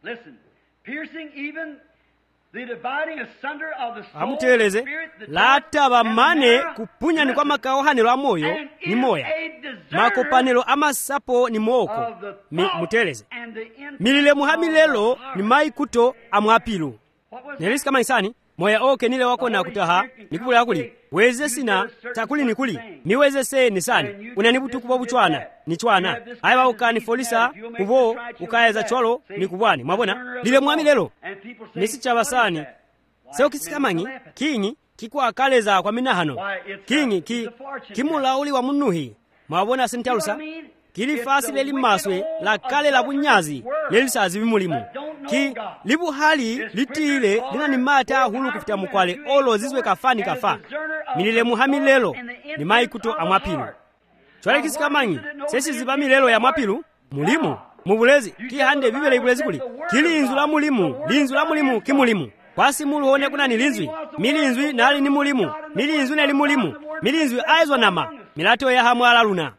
amuteleze lataba mane kupunya ni kwa makaohanelo a moyo ni moya makopanelo amasapo ni moko muteleze milile muhamilelo ni maikuto amwapilu nelisi kama isani moya oke nile wako na kutaha nikubula yakuli weze sina takuli nikuli miweze se nisani unanibutu kubo buchwana ni chwana aiba ukanifolisa kubo ukaeza chwalo ni kubwani mwabona lile mwamilelo nisi chabasani seo kisikamanyi kingi kikwa akaleza kwa minahano kingi kimulauli wa munuhi mwabona sintalusa kili fasi leli maswe la kale la bunyazi leli sazi bimulimu libu hali litile lina ni mata hulu kufita mkwale olo zizwe kafani kafa milile muhamilelo ni maikuto amwapilu chwale kisikamanyi sesi zibamilelo ya mwapilu mulimu mubulezi kihande bibele ibulezi kuli kilinzu la mulimu kimulimu kwasi muluhone kuna nilinzwi milinzwi nali ni mulimu milinzwi nali mulimu milinzwi aizwa nama milato ya hamwala luna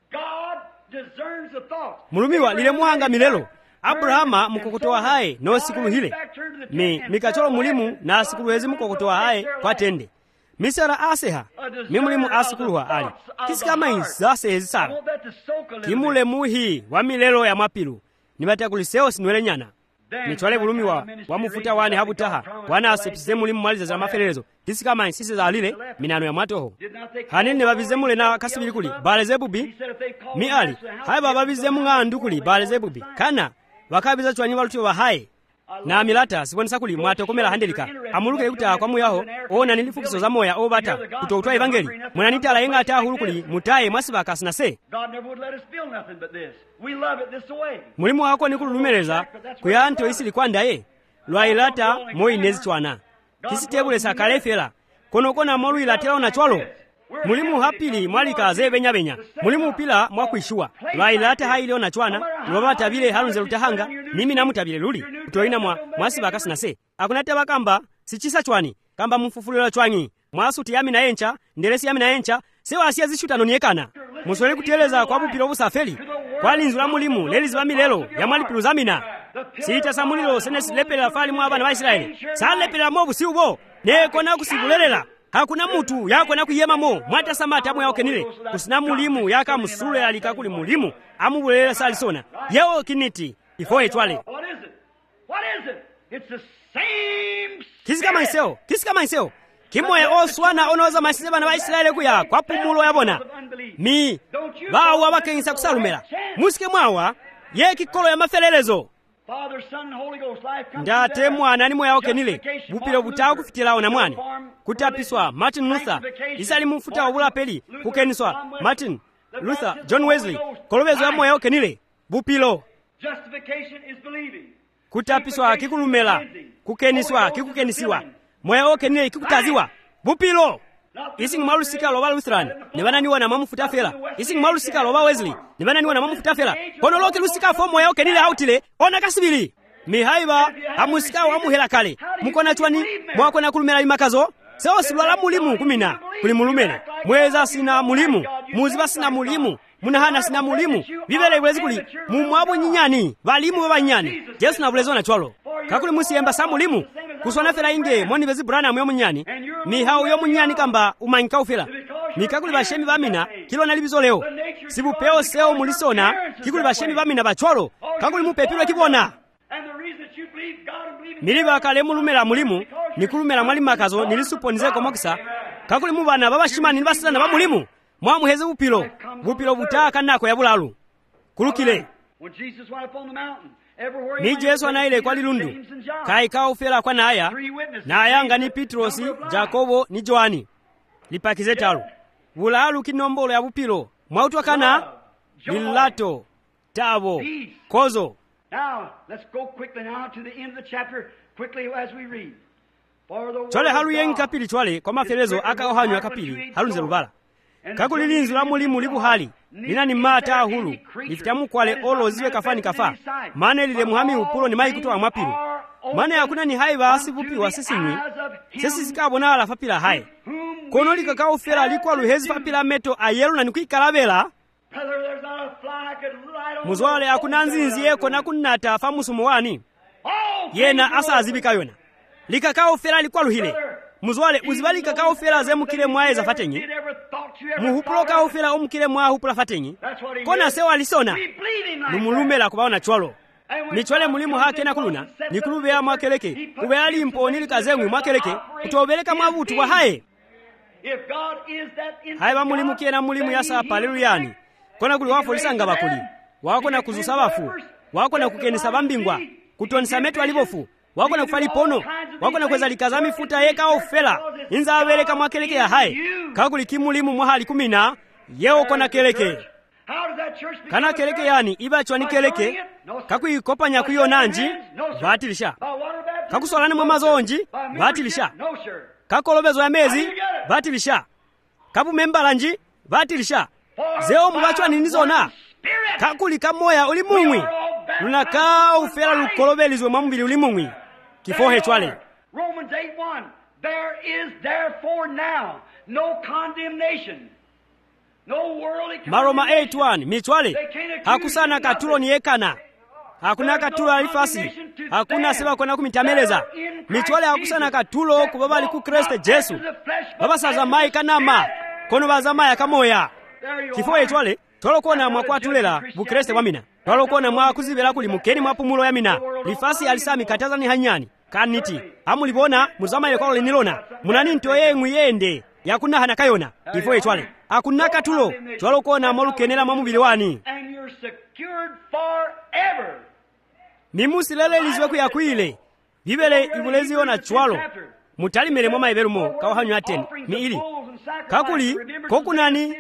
mulumiwa lile muhanga milelo Abrahama mukokotoa hae no sikulu hile mikacholo mulimu na sikulu hezi mukokotoa hae kwa tende misara aseha mimulimu asikuluwa ali kisikama izase hezi sara kimule muhi wa milelo ya mapilu nibatia kuliseo sinuele nyana nichwale bulumiwa wamufuta wani habutaha wana asepise mulimu maliza za maferelezo kisikama insisi za alile minano ya matoho hanini babizemule na kasibili kuli Balezebubi mi ali haiba babizemu ngandukuli Balezebubi kana wakabiza chwanyi walutio wa hae na milata sibonisa kuli mwatokomela handelika amuluke yuta kwa muyaho ona nilifukiso za moya obata kutotwa evangeli mwananita la yenga ata hulu kuli mutaye mwasibaka sinase mulimu wako nikulumeleza kuyanto isili kwandaye lwailata moi nezi chwana kisitebule sakalefela konokona molu ilatela ona chwalo mulimu hapili mwalika ze benya mulimu pila mwakuishua lwailata haile ona chwana lwabata bile halunze lutahanga nimi namutabile luli kutoina mwasibaka sinase akunate bakamba sichisa chwani kamba mfufulula chwanyi mwasuti yami na encha ndelesi yami na encha sewa asia zishutano niekana musole kuteleza kwa bupilo busafeli kwa linzu la mulimu lelizi bamilelo ya mwalipilu zamina siita samulilo senesi lepela fali mwa abana wa Israeli salepela mobu si ubo neko na kusibulelela hakuna mutu yako na kuyema mo mwata samata mwa okenile kusina mulimu yaka musule alikakuli mulimu amubulelela salisona yeo kiniti ifoe chwale It's the same kisikama iseo kimoye oswana onoza masizeba na Waisraeli kuya kwa pumulo yabona mi bawa bakengisa kusalumela musike mwawa ye kikolo ya mafelelezo ndate mwana ni moya okenile bupilo butawo kufitila ona mwani kutapiswa Martin Luther isali mfuta obula peli kukeniswa Martin Luther John Wesley kolobezo ya moya okenile bupilo kutapiswa kikulumela kukeniswa kikukenisiwa moya okenile kikutaziwa bupilo ising malusika loba Lutheran nibananiwa na mamufuta fela ising malusika loba Wesley nibananiwa na mamufuta fela kono loke lusika fo moya okenile outile ona kasibili mihaiba amusika wa muhela kale mukona chwani mwakona kulumela imakazo seo silwala mulimu kumina kuli mulumela mweza sina mulimu muziba sina mulimu munahana sina mulimu bibele ibwezi kuli mumwabu nyinyani balimu babanyani Yesu nabulezo na chwalo kakuli musiyemba sa mulimu kuswana fela inge moni bezi brana mwe munyani mi hao yo munyani kamba umanyika ufela mikakuli bashemi bamina kilo na libizo leo sibupeo seo mulisona kikuli bashemi bamina bachwalo kakuli mupepilwe kibona miliba kale mulumela mulimu nikulumela mwali makazo nilisuponize komokisa kakuli mubana babashimani nibasana ba mulimu mwamuheze bupilo butaka nako ya bulalu kulukile ni Yesu anaile kwa lilundu kaika ufela kwa naya na ayanga ni Petrosi Jakobo ni Joani lipakize talo bulalu kinombolo ya bupilo mwautwa kana lilato tabo kozo. Now, let's go quickly now to the end of the chapter, quickly as we read. For the word chole halu of yengi God kapili chwale kwa mafelezo aka ohanywa kapili halunze lubala kakuli linzu la mulimu libuhali linani mata hulu lifitamu kwale olo ziwe kafani kafa mane lile muhami upulo ni mai kutoa mwapilu mane hakuna ni hai basi vupi wa sisinwi sisi sikabona ala fapila hai kono likakao fera likwa luhezi fapila meto ayelu na nikuikalabela muzwale hakuna nzinzi yeko na kunata famusumu wani yena asa azibika yona likakao fera likwa luhile muzwale uzibali kakao fera ze mukile mwae za fatenyi muhupulo kao fera omukile mwa hupula fatenyi kona sewa lisona numulumela kubaona chwalo michwale mulimu hake na kuluna nikulube ya mwakeleke ube ali mponi likazengwi mwakeleke kutobeleka mwabutu wa hae hae ba mulimu kiena mulimu yasa paleluyani kona kuli wafo lisanga bakuli wako na kuzusa bafu wako na kukenisa bambingwa kutonisa metu alibofu wako na kufali pono wako na kweza likazami futa yeka ofela inza abeleka mwakeleke ya hae kakuli kimulimu mwahali 10 yeo kona keleke kana keleke yani iba chwani keleke kakuikopanya kuyo nanji batilisha kakusolane mwa mazonji batilisha kakolobezo ya mezi batilisha kapu membalanji batilisha zeo mubachwani nizona kakuli kamoya ulimungwi lunakaa ufela lukolobelizwe mwambili ulimungwi kifohe chwale. Romans 8:1 There is therefore now no condemnation. No worldly Maroma 8:1 michwale hakusana katulo ni ekana hakuna katulo alifasi hakuna seba kona kumitameleza michwale hakusana katulo kubabali ku Kristo Yesu baba sazamai kanama kono bazamaya kamoya kifohe chwale tolokona mwakwatulela bukreste wamina tolokona mwakuzibela kuli mukeni mwapumulo yamina lifasi alisami kataza ni hanyani kaniti amulibona muzamaye kwa linilona munani ntoye nguyende yakuna hana kayona kifohe chwale hakuna katulo tolokona molukenela mwamubili wani and you're secured forever. mimusilele lizwe kuyakwile bibele ibulezio na chwalo mutalimele mwa maiberumo kawahanywa 10 miili kakuli kokunani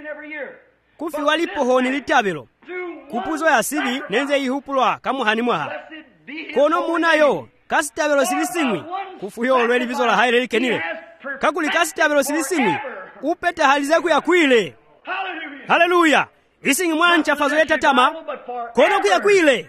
kufi walipo honi litabelo kupuzo ya sibi nenze ihupulwa kamuhani mwaha kono munayo kasitabelo silisingwi kufuyo olweli bizola haile likenile kakuli kasitabelo silisingwi upeta halize kuyakwile. Haleluya. Isingi mwancha fazo yetatama kono kuyakwile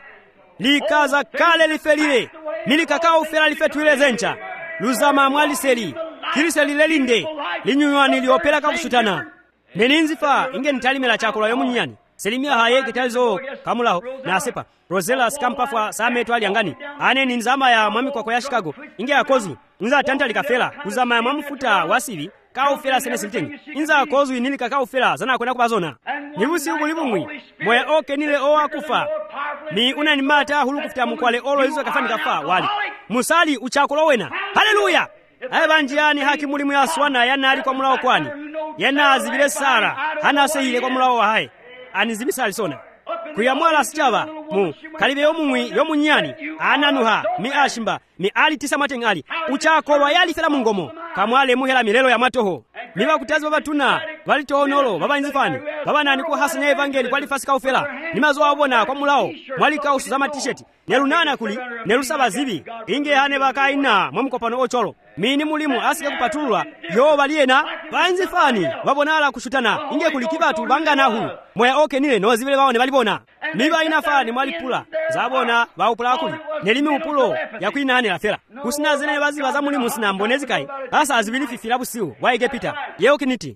likaza kale lifelile nilikakao fera lifetwile zencha luzama mwaliseli kiliseli lelinde linyuwani liopela kakusutana neninzifa inge nitalimela chakula yomunyani selimia haye kitalizo kamulaho na asepa Rosella skampafwa sametu aliangani ane ninzama ya mwami kwa Chicago inge akozu nza tanta likafela uzama ya mwamufuta wasili kao fela sene siltengi inza akozu nilika kao fela zana kwenda kubazona nibusi ubulibumwi moya oke nile owa kufa ni unanimata hulu kufuta mkwale olo hizo kafani kafa wali musali uchakula wena. Haleluya. Aye banjiani haki mulimu ya swana yana ali kwa mulao kwani yana azibile sara hana sehile kwa mulao wa hae anizibisa alisona kuyamwala sichaba mu kalibe yomunyani ananuha mi ashimba mi ali tisa matengali uchakolwa yali fela mungomo kamwale muhela milelo ya matoho niba kutazi baba tuna bali toonolo baba nzifani baba nani ku hasane evangeli kwali fasika ufela nimazo abona kwa mulao mwali kausu za t-shirt nelunana kuli nelusaba zibi inge hane bakaina mwamukopano ocholo mini mulimu asike kupatulwa yo baliena banzifani babonala kushutana inge kulikibatu banganahu moya oke nile no zibile baone balibona miba inafani mwalipula zabona baupula kuli nelimi upulo yakwina hane lafela kusina zene baziba za mulimu sina mbonezi kai asa azibili fifila busiu waige pita yeo kiniti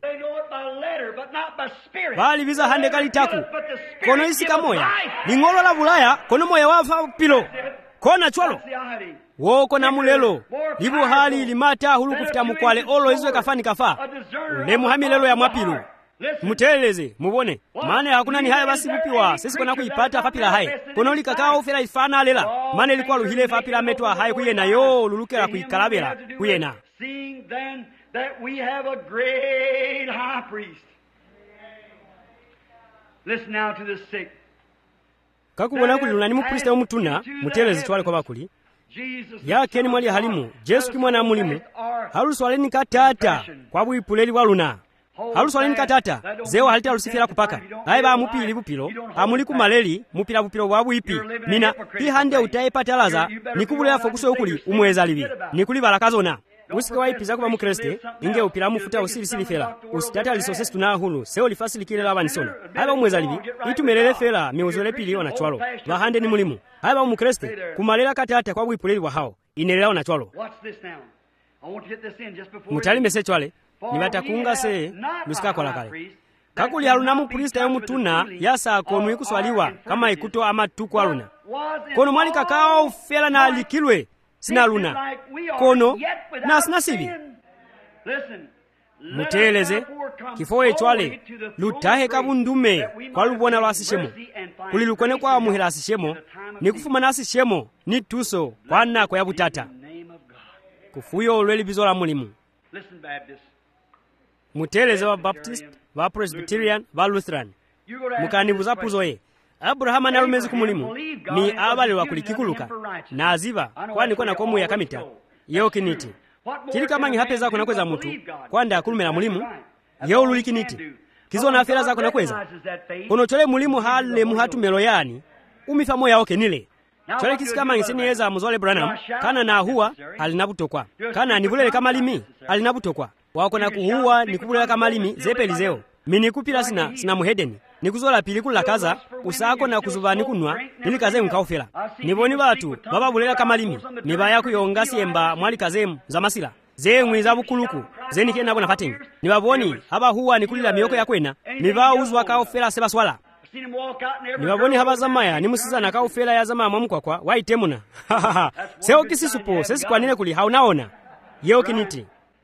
bali biza hande kali taku kono isika moya ningolo la bulaya kono moya wafa pilo kona chwalo woko na mulelo libu hali limata hulu kufita mkwale olo izwe kafani kafa le muhamilelo ya mwapilu muteleze mubone maana hakuna ni haya basi bupiwa sisi kona kuipata fapila hae kono likakao fela ifana lela maana ilikuwa luhile fapila metwa hae kuyena yo lulukela kuikalabela kuyena. Seeing then that we have a great high priest. Listen now to the sick. Kakubona kuli lunani mukrista omutuna muteleze twale kwa bakuli yake ni mwali halimu Yesu kimwana mulimu haluswale ni katata kwa bwipuleli waluna halusoleni katata zewo halita lusifira kupaka aiba amupili bupilo amuli kumaleli mupila bupilo bwa bwipi mina ihande utaye patalaza nikubulera fokuso ukuli umweza libi nikuli balakazona usike waipiza kuba mu Kriste inge upila mufuta usilisili fela usitata lisosesi tunahulu seo lifasilikile laba nisona aiba umweza libi itumelele fela miuzole pili ona chwalo bahande ni mulimu aiba mu Kriste kumalela katata kwa bwipuleli wa hao inelela ona chwalo mutali mesechwale nibatakunga se lusika kola kale kakuli aluna mu Kriste yo mutuna yasa konu ikuswaliwa kama ikuto ama tuko aluna kono mwali kakao fela na likilwe sina luna kono na sina sibi muteleze kifo echwale lutahe kabundume kwa lubona lwasishemo kulilukone kwa muhira asishemo ni kufuma na asishemo ni tuso kwa nako ya butata kufuyo olweli bizola mulimu muteleze wa Baptist wa Presbyterian wa Lutheran mukanibuza puzoye Abrahama na lumezi kumulimu ni abale wa kulikikuluka na aziva kwani kwa nakomu ya kamita yeo kiniti kili kama ngi hapeza kuna kweza mutu kwanda kulumela mulimu yeo lulikiniti kizo na afera za kuna kweza kono chole mulimu hale muhatu melo yani umifa moya oke nile chole kisi kama ngisini yeza muzole Branham kana na huwa alinabutokwa kana nivulele kama limi alinabutokwa wako na kuhuwa nikubulele kama limi zepeli zeo mini kupila sina muhedeni nikuzola pili kula kaza usako na kuzubani kunwa ili kaze mkaufela niboni batu baba bulela kama limi nibaya kuyongasi emba mwali kazemu za masila zemwe za bukuluku zeni kena bona patengi nibaboni haba huwa nikulila miyoko ya kwena niba uzwa kaufela seba swala nibaboni haba zamaya nimusiza na kaufela ya zama mwamukwakwa waitemuna seo kisisupo sesi kwa nine kuli haunaona yeo kiniti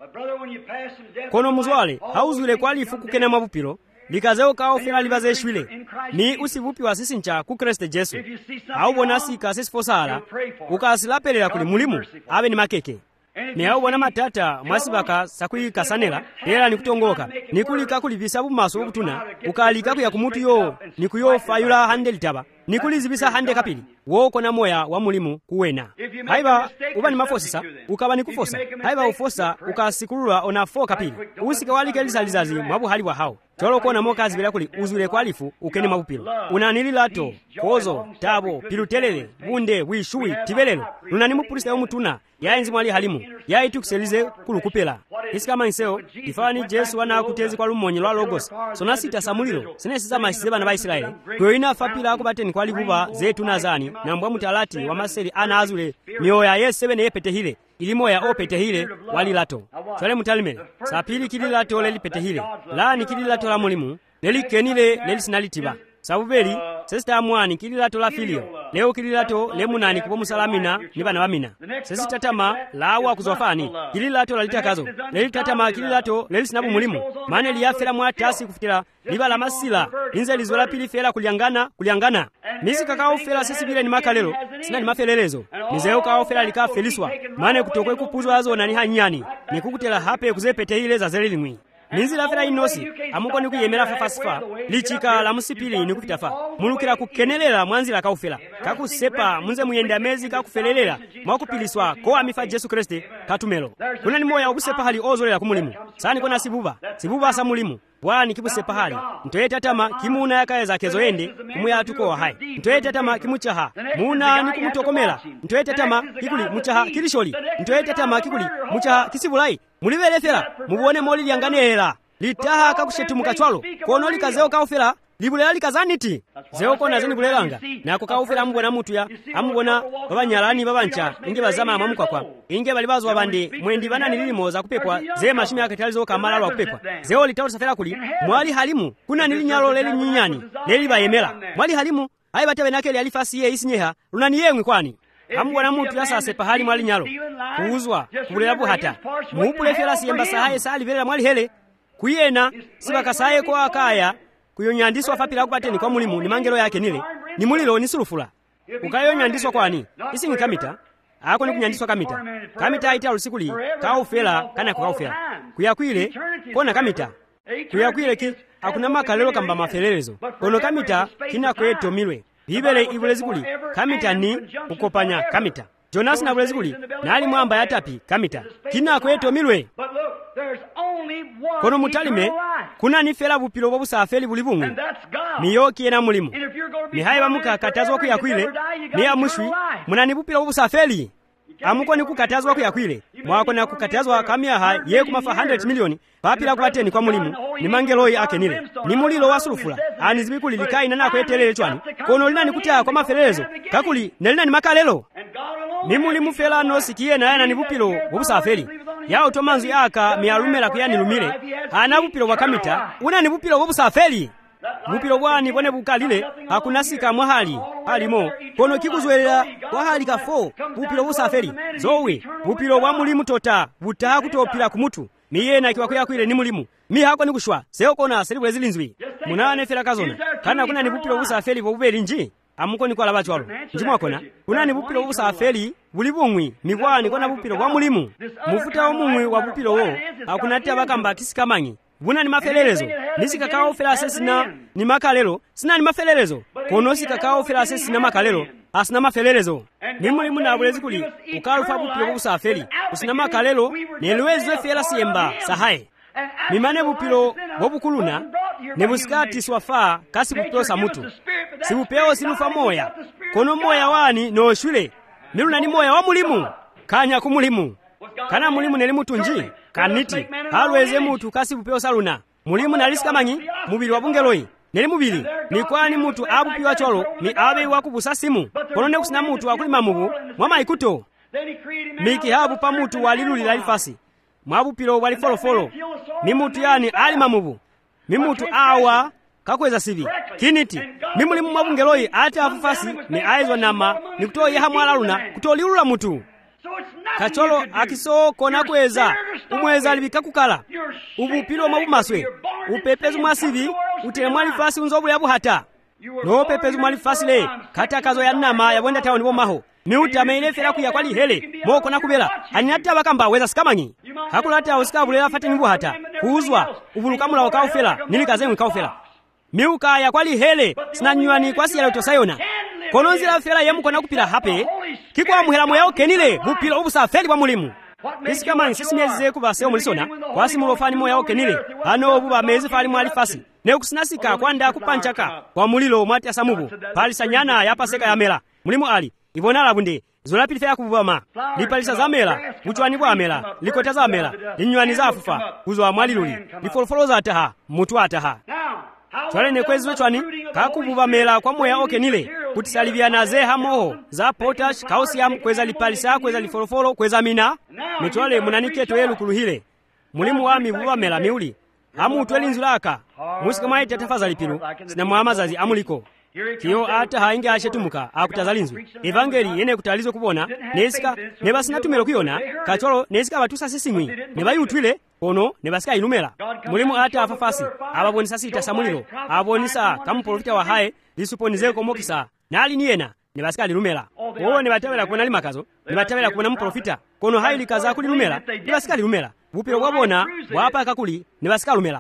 kono muzwale hauzule kwa lifuku kena mabupilo likazeo kao fela libaze shwile ni usivupi wa sisi ncha ku Kristo Jesu au bonasi ka sisi fosala ukasilapelela kuli mulimu abe ni makeke ni au bona matata mwasibaka sakui kasanela era nikutongoka nikulika kulibisa bumaso obutuna ukalika kuya kumutu yo nikuyo fayula hande litaba nikulizibisa hande kapili woko na moya wa mulimu kuwena haiba uba ni mafosisa ukaba nikufosa haiba ufosa ukasikulula ona fo kapili usika walike lisalizazi mwabu hali wa hao cholo kona moka zibira kuli uzule kwalifu ukeni mabupilo unanililato kozo tabo pilutelele bunde wishui tibelelo lunani mupurista yo mutuna yaenzi mwali halimu yaitukiselize kulukupela isikama nseo ifani Jesu wana kutezi kwa lumonyi lwa logos sona sita samulilo sinesiza masizeba na Baisraeli kyoina fapila akubateni kwa likuba zetu nazani na mbwa mutalati wa maseli ana azule mioya yesebe ne yepete hile ilimoya opete hile wali lato sole mutalimele sapili kili lato leli pete hile la ni kili lato la mulimu leli kenile leli sinalitiba sabubeli sesita amwani kili lato la filio leo kili lato lemunani kupo musalamina ni bana bamina sesi tatama lawa kuzofani kili lato la litakazo leli tatama kili lato leli sinabu mulimu mane liyafela mwatasi kufutila liba la masila inze lizola pili fela kuliangana misi kakao fela sesi bile ni makalelo sina ni mafelelezo nizeo kao fela lika feliswa mane kutokwe kupuzwa azo na ni hanyani ni kukutela hape kuzepete hile za zeli limwi Ninzi la fela inosi amuko ni kuyemera fafasifa lichika la musipili ni kupitafa mulukira kukenelela mwanzi la kaufela kakusepa munze muyenda mezi kakufelelela mwakupiliswa ko amifa Jesu Kriste katumelo kuna ni moya okusepa hali ozolela kumulimu sani kona sibuba asa mulimu wani kibusepa hali ntoye tatama kimuna yakaeza kezoende kumuya tuko wa hai ntoye tatama kimuchaha muna ni kumutokomela ntoye tatama kikuli muchaha kilisholi ntoye tatama kikuli muchaha kisibulai mulivele fela mubone moli lianganela litaha kakushetu mukachwalo kono likazeo kaufela libulela likazaniti zeo kona zeni bulelanga nako kaufela amubona mutu ya amubona babanyalani babancha inge bazama amamuka kwa inge balibazwa bande mwendi bana nilimo za kupepwa ze mashimi yakatalizo kamala lwa kupepwa zeo litausa fela kuli mwali halimu kuna nilinyalo leli nyinyani leli bayemela mwali halimu ai batabe nakeli alifasi ye isinyeha lunani yemwe kwani amubona mutu yasa sepa hali mwali nyalo kuuzwa kubulela buhata muupule fela siyemba sahaye sali vela mwali hele kuyena sibakasaye kwa akaya kuyonyandiswa fapila kubateni kwa mulimu ni mangelo yake nile ni mulilo ni sulufula ukayonyandiswa kwani isi ni kamita ako ni kunyandiswa kamita aita usikuli kaufela kana kaufela kuyakwile kona kamita kuyakwile ki hakuna makalelo kamba mafelelezo kono kamita kina kweto milwe bibele ibule zikuli kamita ni ukopanya kamita Jonasi nabwezi kuli nali mwamba yatapi kamita kina kweto milwe kono mutalime kuna nifela bupilo bwo busafeli buli bumwe miyoki ena mulimo mihaye bamuka katazwa kuyakwile ni amushwi munani bupilo bwo busafeli amuko ni kukatazwa kuyakwile mwako na kukatazwa kamyaha ye kumafa 100 milioni papila kubateni kwa mulimu ni mangeloyi akenile ni mulilo wa sulfula ani zibikuli likai na nakwetelele chwani kono linani kutia kwa maferelezo kakuli nelina ni makalelo ni mulimu fela no sikiye na yana ni bupilo bobusafeli yao tomanzu yaka mialumela kuyani lumile ana bupilo bwa kamita una ni bupilo bobusafeli bupilo bwani bone bukalile akunasika mwahali alimo kono kikuzwelera wahali ka 4 bupilo busafeli zowe bupilo bwa mulimu tota butaha kutopila kumutu miyena kiwakuya kwile ni mulimu mi hako ni kushwa seo kona seli bwezilinzwi munane fela kazona kana kuna ni bupilo busafeli bobubeli nji amuko ni kwa labachwalo njimwa kona kuna ni bupilo busafeli buli bumwi mikwani kona bupilo bwa mulimu mufuta omumwi wa bupilo wo akunatia bakamba kisikamanyi buna ni mafelelezo nisikakao fela sesina ni makalelo sina ni mafelelezo kono sikakao fela sesina makalelo asina mafelelezo ni mulimu na bwezi kuli ukalufa bupilo busafeli usina makalelo nelwezwe fela siemba sahaye mimane bupilo bobukuluna nebusikati swafa kasi bupilo sa mutu sibupeo sinufa moya kono moya wani no shule niluna ni moya wa mulimu kanya kumulimu kana mulimu nelimu tunji kaniti halweze mutu kasi bupeo saluna mulimu nalisikamanyi mubili wa bungeloyi neli mubili ni kwani mutu abupiwa cholo ni abe wakubusa simu kono ne kusina mutu akulima mubu mwama ikuto miki habu pa mutu waliluli lalifasi mwabupilo wali folofolo ni mutu yani alima mubu mi mutu awa kakweza sivi kiniti mi mulimu mwabungeloyi ate afufasi ni aizwa nama ni kutoye hamwalaluna kutoliulula mutu kacholo akisoko nakweza umweza alibika kukala ubupilo mabumaswe upepezu mwasivi utemwali fasi unzobu yabu hata no pepezu mwali fasi le kata kazo ya nama yabwenda tawo nibo maho miuta meile fera kuya kwali hele moko nakubela anyata bakamba weza sikamanyi hakulata usikabulela fati nibo hata kuuzwa ubulukamula wakaufela nilikazemwe kaufela miuka ya kwali hele sinanywani kwasi ya utosayona kononzira fela yemu kona kupila hape kikwa muhelamo yao kenile bupilo ubusafeli bwa mulimu isikamani sisimyeze kubaseo mulisona kwasi mulofani moya yao kenile ano buba mezi fali mwali fasi ne kusinasika kwanda kupanchaka kwa mulilo mwati asamubu pali sanyana yapaseka yamela mulimu ali ibonala bunde zola pili fya kubama lipalisa zamela buchwani bwa amela likota zamela linywani za afufa kuzwa mwaliluli lifolofoloza ataha mutu ataha twale nekwezwe chwani kakububa mela kwa moya okenile kutisaliviana ze hamoho za potash calcium kweza lipalisa kweza lifolofolo kweza mina mitwale munaniketo yelu kuluhile mulimu wami buba mela miuli hamu twelinzulaka musika mwaite tafaza pilu sina mwamazazi amuliko kiyo ata hainge ashetumuka akutazalinzwe evangeli yene kutalizwe kubona nesika nebasina tumelo kuyona kacholo nesika batusa sisimwi nebayutwile ono nebasika ilumela mulimu ata afafasi ababonisa sita samulilo abonisa kamuprofita wa hae lisuponizeko mokisa nali niyena nebasika lilumela owo nebatawela kuona limakazo nebatawela kuona muprofita kono hayi likaza kulilumela nebasika lilumela bupiro bwabona bwapa kakuli nebasika lumela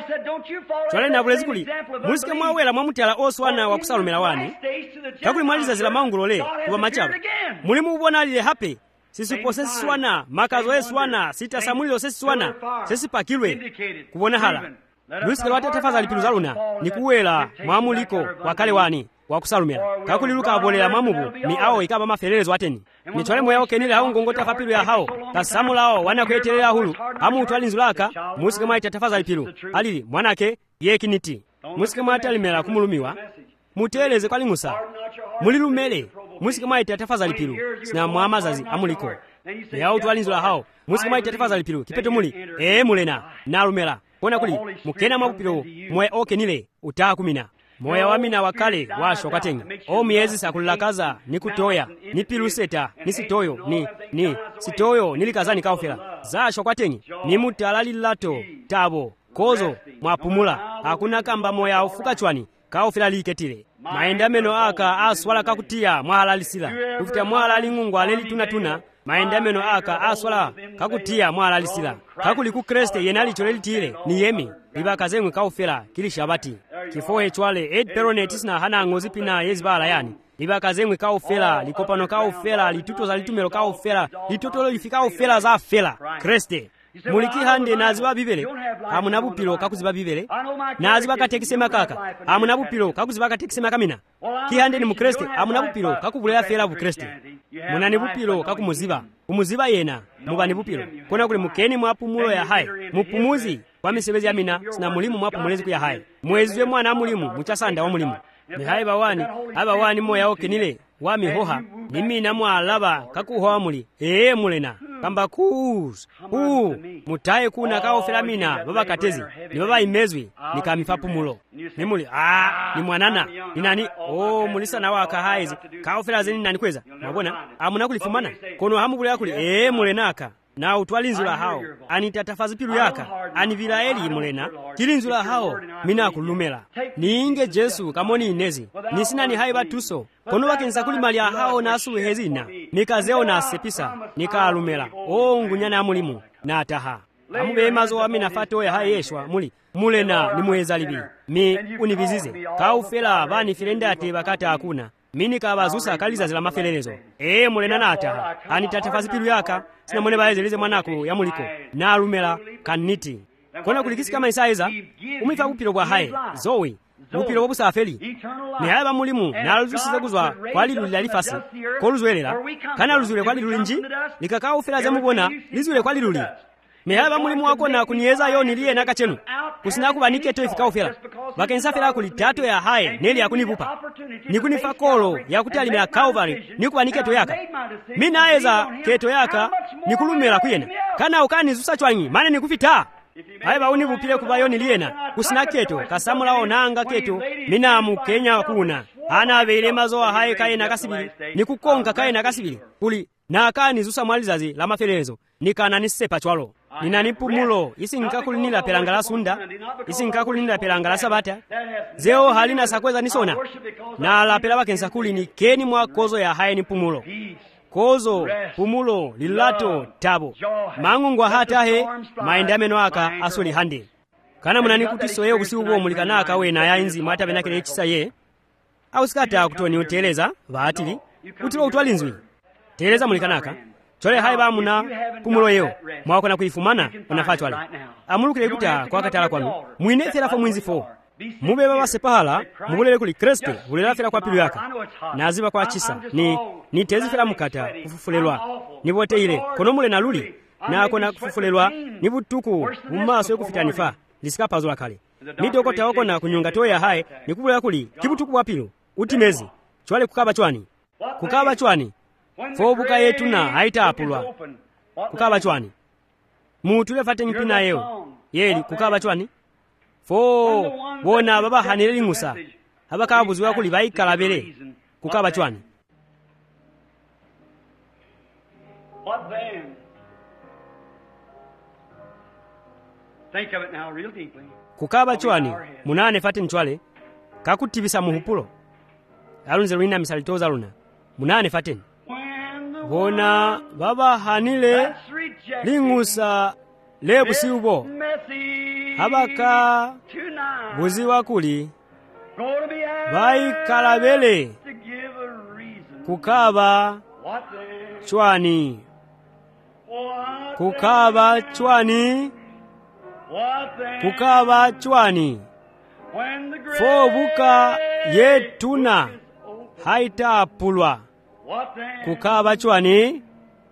chwale nabulezi kuli musike mwawela mwamutala oswana wa kusalumela wani kakuli mwaliza zila maungulole kuba machalo mulimu ubona lile hape sisipo sesi swana makazo eswana sita samulilo sesi swana sesi pakilwe kubona hala lusike lwate tafaza lipilu zaluna nikuwela mwamuliko wakale wani wakusalumela kakuli luka abolera mwamubu ni awo ikaba maferelezo ateni ni chwale moya okenile hao ngongota fapilu ya hao kasamulao wana kuetelea hulu hamu utwalinzulaka musike mwaita tafaza lipilu alili mwanake yekiniti musike mwaita limela kumulumiwa muteleze kwa lingusa mulilumele musike mwaita tafaza lipilu sina mwamazazi amuliko ya utwalinzula hao musike mwaita tafaza lipilu kipeto muli mulena nalumela kona kuli mukena mabupilo moya okenile utakumina moya wamina wakale washo katenga o miezi sakulakaza nikutoya nipiluseta nisitoyo ni sitoyo nilikazani kaufela zasho kwatengi nimutalalilato tabo kozo mwapumula hakuna kamba moya ufuka chwani kaufela liketile maendameno aka aswala kakutia mwahalalisila ufita mwahalali aleli tunatuna maendameno aka aswala kakutia mwahalalisila kakuli ku kreste yenali cholelitile ni yemi ibakazemwe kaufela kilishabati kifohe chwale ed peronetis na hana ngozi pina yezibala yani libakazemwe kaofela, likopano kaofela, litutoza litumelo kaofela, litotolo lifika ofela za fela Kriste. Mulikihande naziba bibele amuna bupilo kakuziba bibele naziba katekise makaka amuna bupilo kakuziba katekise makamina kihande ni mukriste amuna bupilo kakubulera fela bu Kriste munani bupilo kakumuziba umuziba yena mubani bupilo kona kule mukeni mwapumulo ya hai mupumuzi kwa misebezi ya mina sina mulimu mwapumulezi ku ya hai mwezwe mwana mulimu muchasanda wa mulimu mihai bawani moya okenile wa mihoha nimina mwalaba kakuhoa muli mulena kamba kuus mutaye kuna kaofela mina baba katezi ni baba imezwi nikamifapu mulo nimuli ni mwanana ni nani mulisa na waka haizi kaofela zeni nani kweza mabona amuna kulifumana kono hamubule yakuli mulenaka na utwalinzula hao anitatafazi pilu yaka aniviraeli mulena kilinzula hao mina kulumela niinge Jesu kamoni inezi nisina ni haiba tuso kono wakenza kulimalia hao na asuwe hezina nikazeo na sepisa nikalumela ngunyana ya mulimu na ataha amube mazo wa mina fato ya hai yeshwa mulena ni muezalibi mi univizize kaufela bani filenda ate bakata hakuna mini kabazusa kaliza zila mafelelezo mulena na ataha anitatafazi pilu yaka sina mwene baezelize mwanako ya muliko na alumela kaniti kona kulikisi kama isaiza umifa upilo kwa hai zoe upilo wabusa afeli ni haiba mulimu na aluzusize kuzwa kwa liluli lalifasi koluzwelela kana aluzule kwa liluli nji likaka ufela za mubona lizule kwa liluli mehaba mulimu wako na kunieza yo niliye naka chenu kusina kubanike to ifika ufela bakensa fela kulitato ya hai neli yakunipupa nikunifa kolo yakutali mela Calvary nikubanike to yaka mina aeza keto yaka nikulumela kuyena kana ukani zusa chwanyi mane nikufita haiba univupile kubayo niliyena kusina keto kasamula onanga keto mina mu Kenya kuna ana vile mazo hai kaena kasibili nikukonga kaena kasibili kuli na akani zusa mwalizazi la mafelezo nikana nisepa chwalo ninanipumulo isi nkakulinila pelangala sunda isi nkakulinila pelangala sabata zeo halina sakweza nisona na la pela bakensa kuli ni keni mwa kozo ya hai ni pumulo kozo pumulo lilato tabo mangungwa hata he maendameno aka asoli hande kana munani kutiso ye usiku bwo mulikana aka we na yainzi mata benakele ekisa ye au sikata kutoni uteleza baatili utilo utwalinzwi teleza mulikana aka chole haiba muna pumulo yeo mwako na kuifumana unafachwale amulukile kuta kwa katala kwanu mwinethera fo mwinzifo mube baba sepahala mubulele kuli Kriste bulela fela kwa pilu yaka naziba kwa chisa ni tezi fela mukata kufufulelwa nibote ile kono mule na luli na kona kufufulelwa ni butuku bumaso yokufitanifa lisikapazula kale midoko tawako na kunyonga toya hai nikubulela kuli kibutuku wa pilu utimezi chwale kukaba chwani fobuka yetu na haita apulwa kukaba chwani mutule fate mpina yeo yeli kukaba chwani fo bona baba hanele lingusa habaka buziwa kuli baikala bele kukaba chwani What then? Think of it now real deeply. Kukaba chwani munane fate nchwale kakutibisa muhupulo alunze lwina misalitoza luna munane fate bona baba hanile lingusa lebusi ubo habaka buziwa kuli baikala bele kukaba chwani kukaba chwani kukaba chwani fobuka yetuna haita pulwa kukaba chwani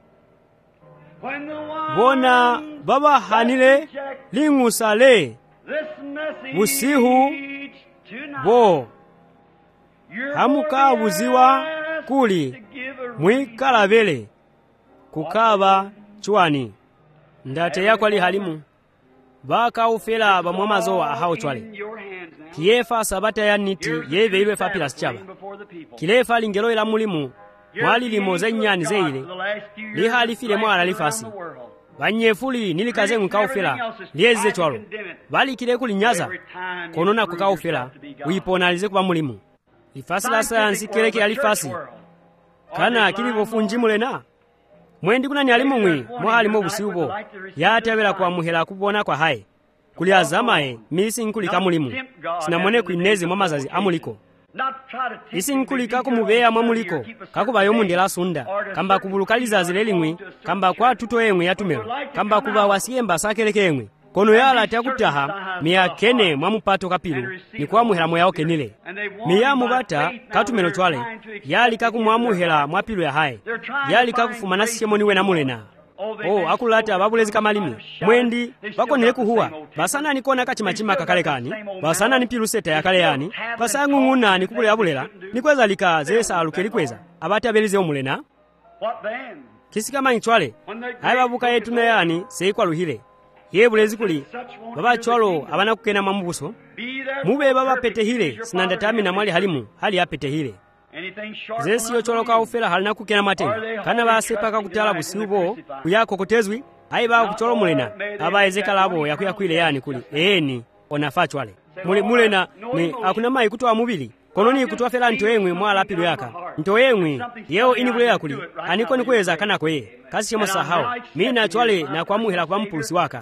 bona baba hanile lingusale busihu bo hamuka buziwa kuli mwikalabele kukaba chwani ndate yako ali halimu baka ufela bamwamazo ahao chwale kiyefa sabata ya niti yeve ilwe fapila sichaba kilefa lingelo ila mulimu mwali limoze nyani zeile liha alifile mwala lifasi banyefuli nilikaze nkaufela lieze chwalo bali kile kulinyaza konona kukaufela uiponalize kuba mulimu lifasi la sayansi keleke alifasi kana kilivofunjimulena mwendi kuna nyalimu mwi mwali mobusiubo yatawela kwa muhela kubona kwa hai kuliazamae misi nkulika mulimu sinamone kuinezi mwamazazi amuliko isinkulika kumubeya mwamuliko kakubayo mundela sunda kamba kubulukaliza zilelimwi kamba kwa tuto yemwe yatumelo kamba kuba wasiyemba sakeleke yemwe kono yala takutaha miyakene mwamupato kapilu ni kuamuhela moya okenile miya mubata katumelo chwale yali kakumwamuhela mwapilu ya hae yali kakufumana siemoniwe na mulena akulata babulezi kamalimi mwendi bakonele kuhuwa basana nikona kachimachima kakalekani basana nipilu seta yakale yani basangunguna nikubule abulela nikweza lika zesa alukelikweza abatabelize omulena kisikama nchwale aibabuka yetu na yani seikwa luhile yebulezi kuli baba chwalo abana kukena mamubuso mube baba petehile sinandatami na mwali halimu hali apetehile zesi yo chwalo kaufela halina kukena mateni kana basepa kakutala busiubo kuyako kutezwi aiba kucholo mulena aba ezekala abo yakuyakwile yani kuli eni onafa chwale mulena ni akuna mai kutoa mubili kononi kutoa fela nto yemwe mwala pilu yaka nto yemwe yeo inibulela kuli aniko nikweza kana kweye kasi chemo sahau mina chwale na kwamuhela kwa mpulusi waka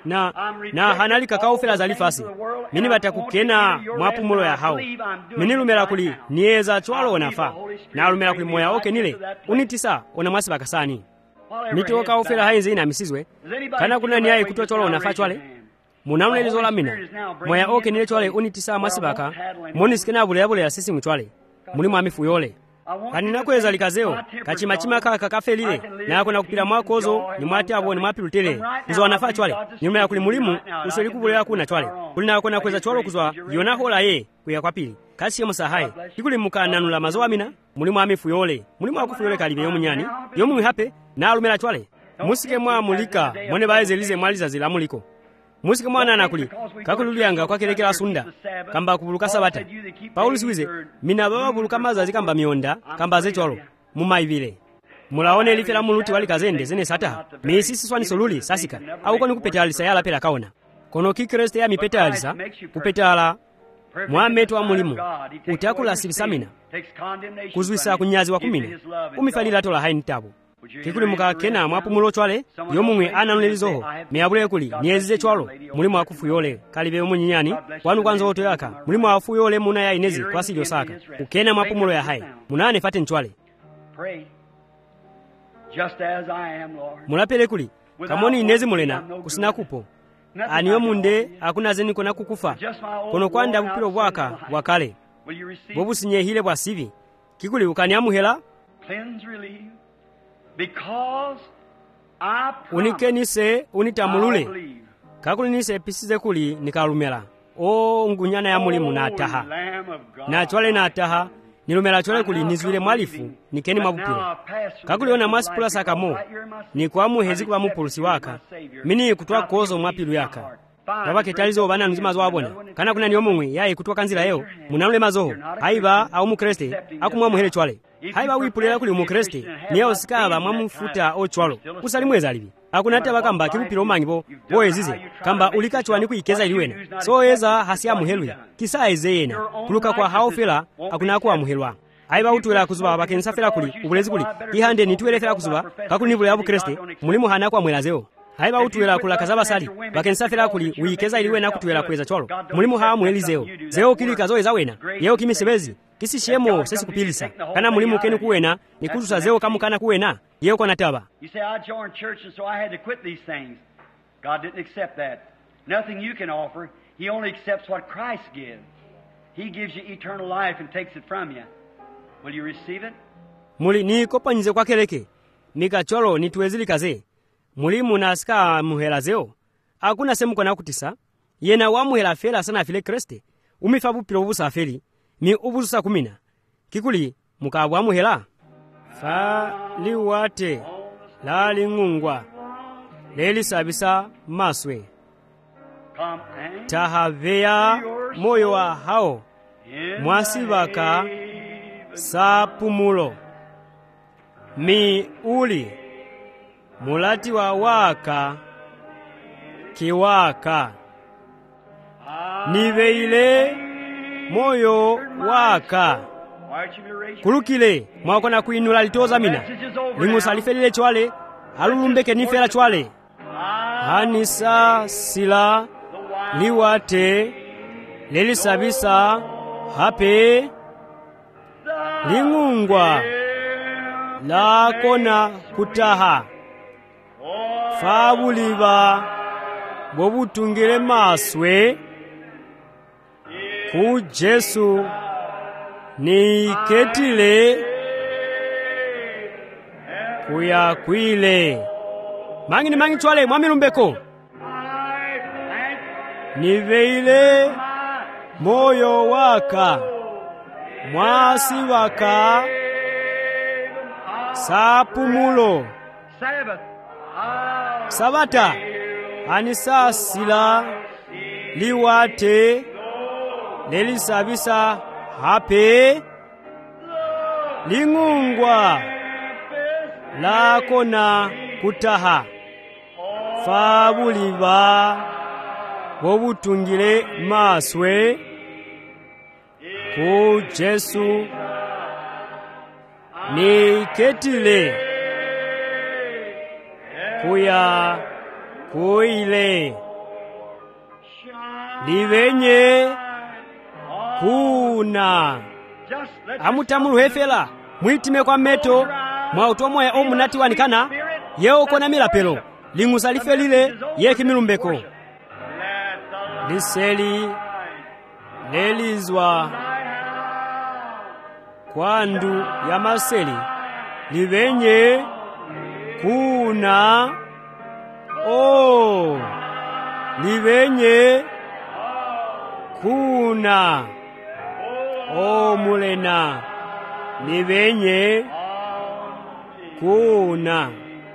na hanalika kaufela zalifasi mini batakukena mwapumulo ya hao mini lumela kuli nieza chwalo onafa na lumela kuli moya nile unitisa ona mwasi bakasani nito kaufela haize ina misizwe kana kuna niyae kutoa chwalo onafa chwale munaune lizola mina moya nile chwale unitisa mwasi baka moni sikena abule ya sisi mchwale muli mwamifu yole kanina kweza likazeo kachimachima kaka kafelile na yako na kupila mwakozo ni mwati abo ni mwapilu tele kuzo wanafa chwale nyuma ya kulimulimu usweli kubulea kuna chwale kulina yako na kweza chwalo kuzwa yona hola ye kuya kwa pili kasi yemo sahai ikuli mukananula mazoa mina mulimu amifu yole mulimu akufu yole kalibe yomunyani yomu hape na alumela chwale musike mwa mulika mwone baeze lize mwaliza zilamuliko musike mwana nakuli kakululiyanga kwa kelekela sunda kamba kubuluka sabata Paulo siwize mina baba buluka mazazi kamba mionda kamba zechwalo mumaivile mulaone lifela muluti wali kazende zene sata mesisi swani soluli sasika au koni kupeta alisa yala pela kaona kono kikreste ya mipeta alisa kupetala mwametu wa mulimu utakula sibisamina kuzwisa kunyazi wa kumina umifalila tola haini tabu kikuli muka kena mwapumulo chwale yomumwe ananulelizoho meyabule kuli niyezize chwalo mulimu akufu yole kalibe omunyinyani wanu kwanza oto yaka mulimu afu yole muna ya inezi kwa sijo saka ukena mwapumulo ya hai munane fate nchwale mulapele kuli kamoni inezi mulena kusina kupo aniwe munde akuna zeni kona kukufa kono kwanda bupilo bwaka wakale bobu sinye hile bwa sivi kikuli ukani amuhela unikenise unitamulule kakulinise pisize kuli nikalumela ngunyana ya mulimu na ataha na chwale na ataha nilumela chwale kuli nizwile mwalifu nikeni mabupilo kakuliona masipula sakamo ni kwa muhezi kwa mupulusi waka mini kutua kozo mwapilu yaka baba ketalizo bana nzima zo abona kana kuna niomumwe yayi kutua kanzila yeo munanule mazoho haiba au mukreste akumwa muhele chwale haiba wipulela kuli mukreste niyo sikaba mwamufuta ochwalo usalimweza alibi akunata bakamba kibupilo mangibo boyezize kamba ulikachwa ni kuikeza iliwena so eza hasia muhelwi kisa ezeyena kuluka kwa haofela akuna kwa muhelwa haiba utwela kuzuba bakensa fela kuli ubulezi kuli ihande nitwele fela kuzuba kakuni bule abu kreste mulimu hana kwa mwelazeo haiba utwela kula kazaba sali bakensa fela kuli uikeza iliwena kutwela kweza chwalo mulimu haa mwelizeo zeo kili kazoeza wena yeo kimisebezi kisi shemo sesi kupilisa kana mulimu kenu kuwena nikuzusa zeo kamu kana kuwena yeo kwa nataba You say, I joined church and so I had to quit these things. God didn't accept that. Nothing you can offer. He only accepts what Christ gives. He gives you eternal life and takes it from you. Will you receive it? Muli ni kopanyize kwa keleke. Mika cholo ni tuwezili kaze. Mulimu na sika muhela zeo. Hakuna semu kwa nakutisa. Yena wa muhela fela sana file kreste. Umifabu pilobusa feli. Mi ubusa kumina. Kikuli mukabu wa muhela. Fa liwate. Lali ngungwa. Leli sabisa maswe. Tahavea moyo wa hao. Mwasibaka sapumulo. Mi uli. Mulati wa waka. Kiwaka. Niveile moyo waka. Kulukile mwakona kuinula litoza mina lingu salifelile chwale alulumbeke nifela chwale hanisa sila liwate leli sabisa hape ling'ungwa lakona kutaha fabuliba bobutungile maswe ku Yesu niketile kuyakwile mangi twale mwamilumbeko niveile moyo waka mwasi waka sapumulo sabata anisasila liwate lelisabisa hape ling'ungwa lakona kutaha fabuliba bobutungile maswe ku Yesu niketile kuya kuile livenye kuna amutamulu hefela mwitime kwa meto mwa utomo ya omunati wanikana yeo kona milapelo ling'usa lifelile yekimilumbeko liseli lelizwa kwandu ya maseli livenye kuna livenye kuna mulena livenye kuna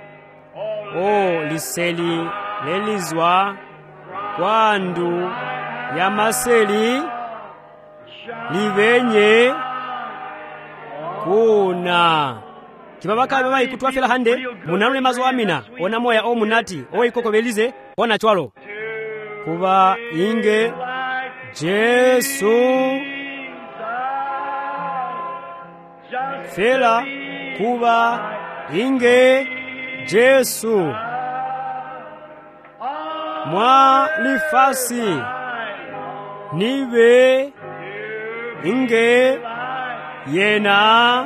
liseli lelizwa kwandu ya maseli livenye kuna kibabaka baba ikutwafela hande munalule mazo amina ona moya omunati ikoko belize ona chwalo kuba inge Yesu fela kuba inge Yesu mwa lifasi nive inge yena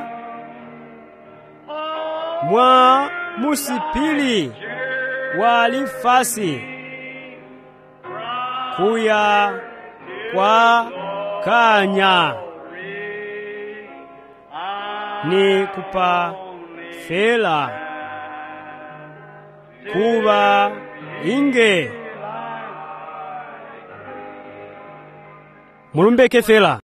mwa musipili wa lifasi kuya kwa kanya ni kupa fela kuba inge mulumbeke fela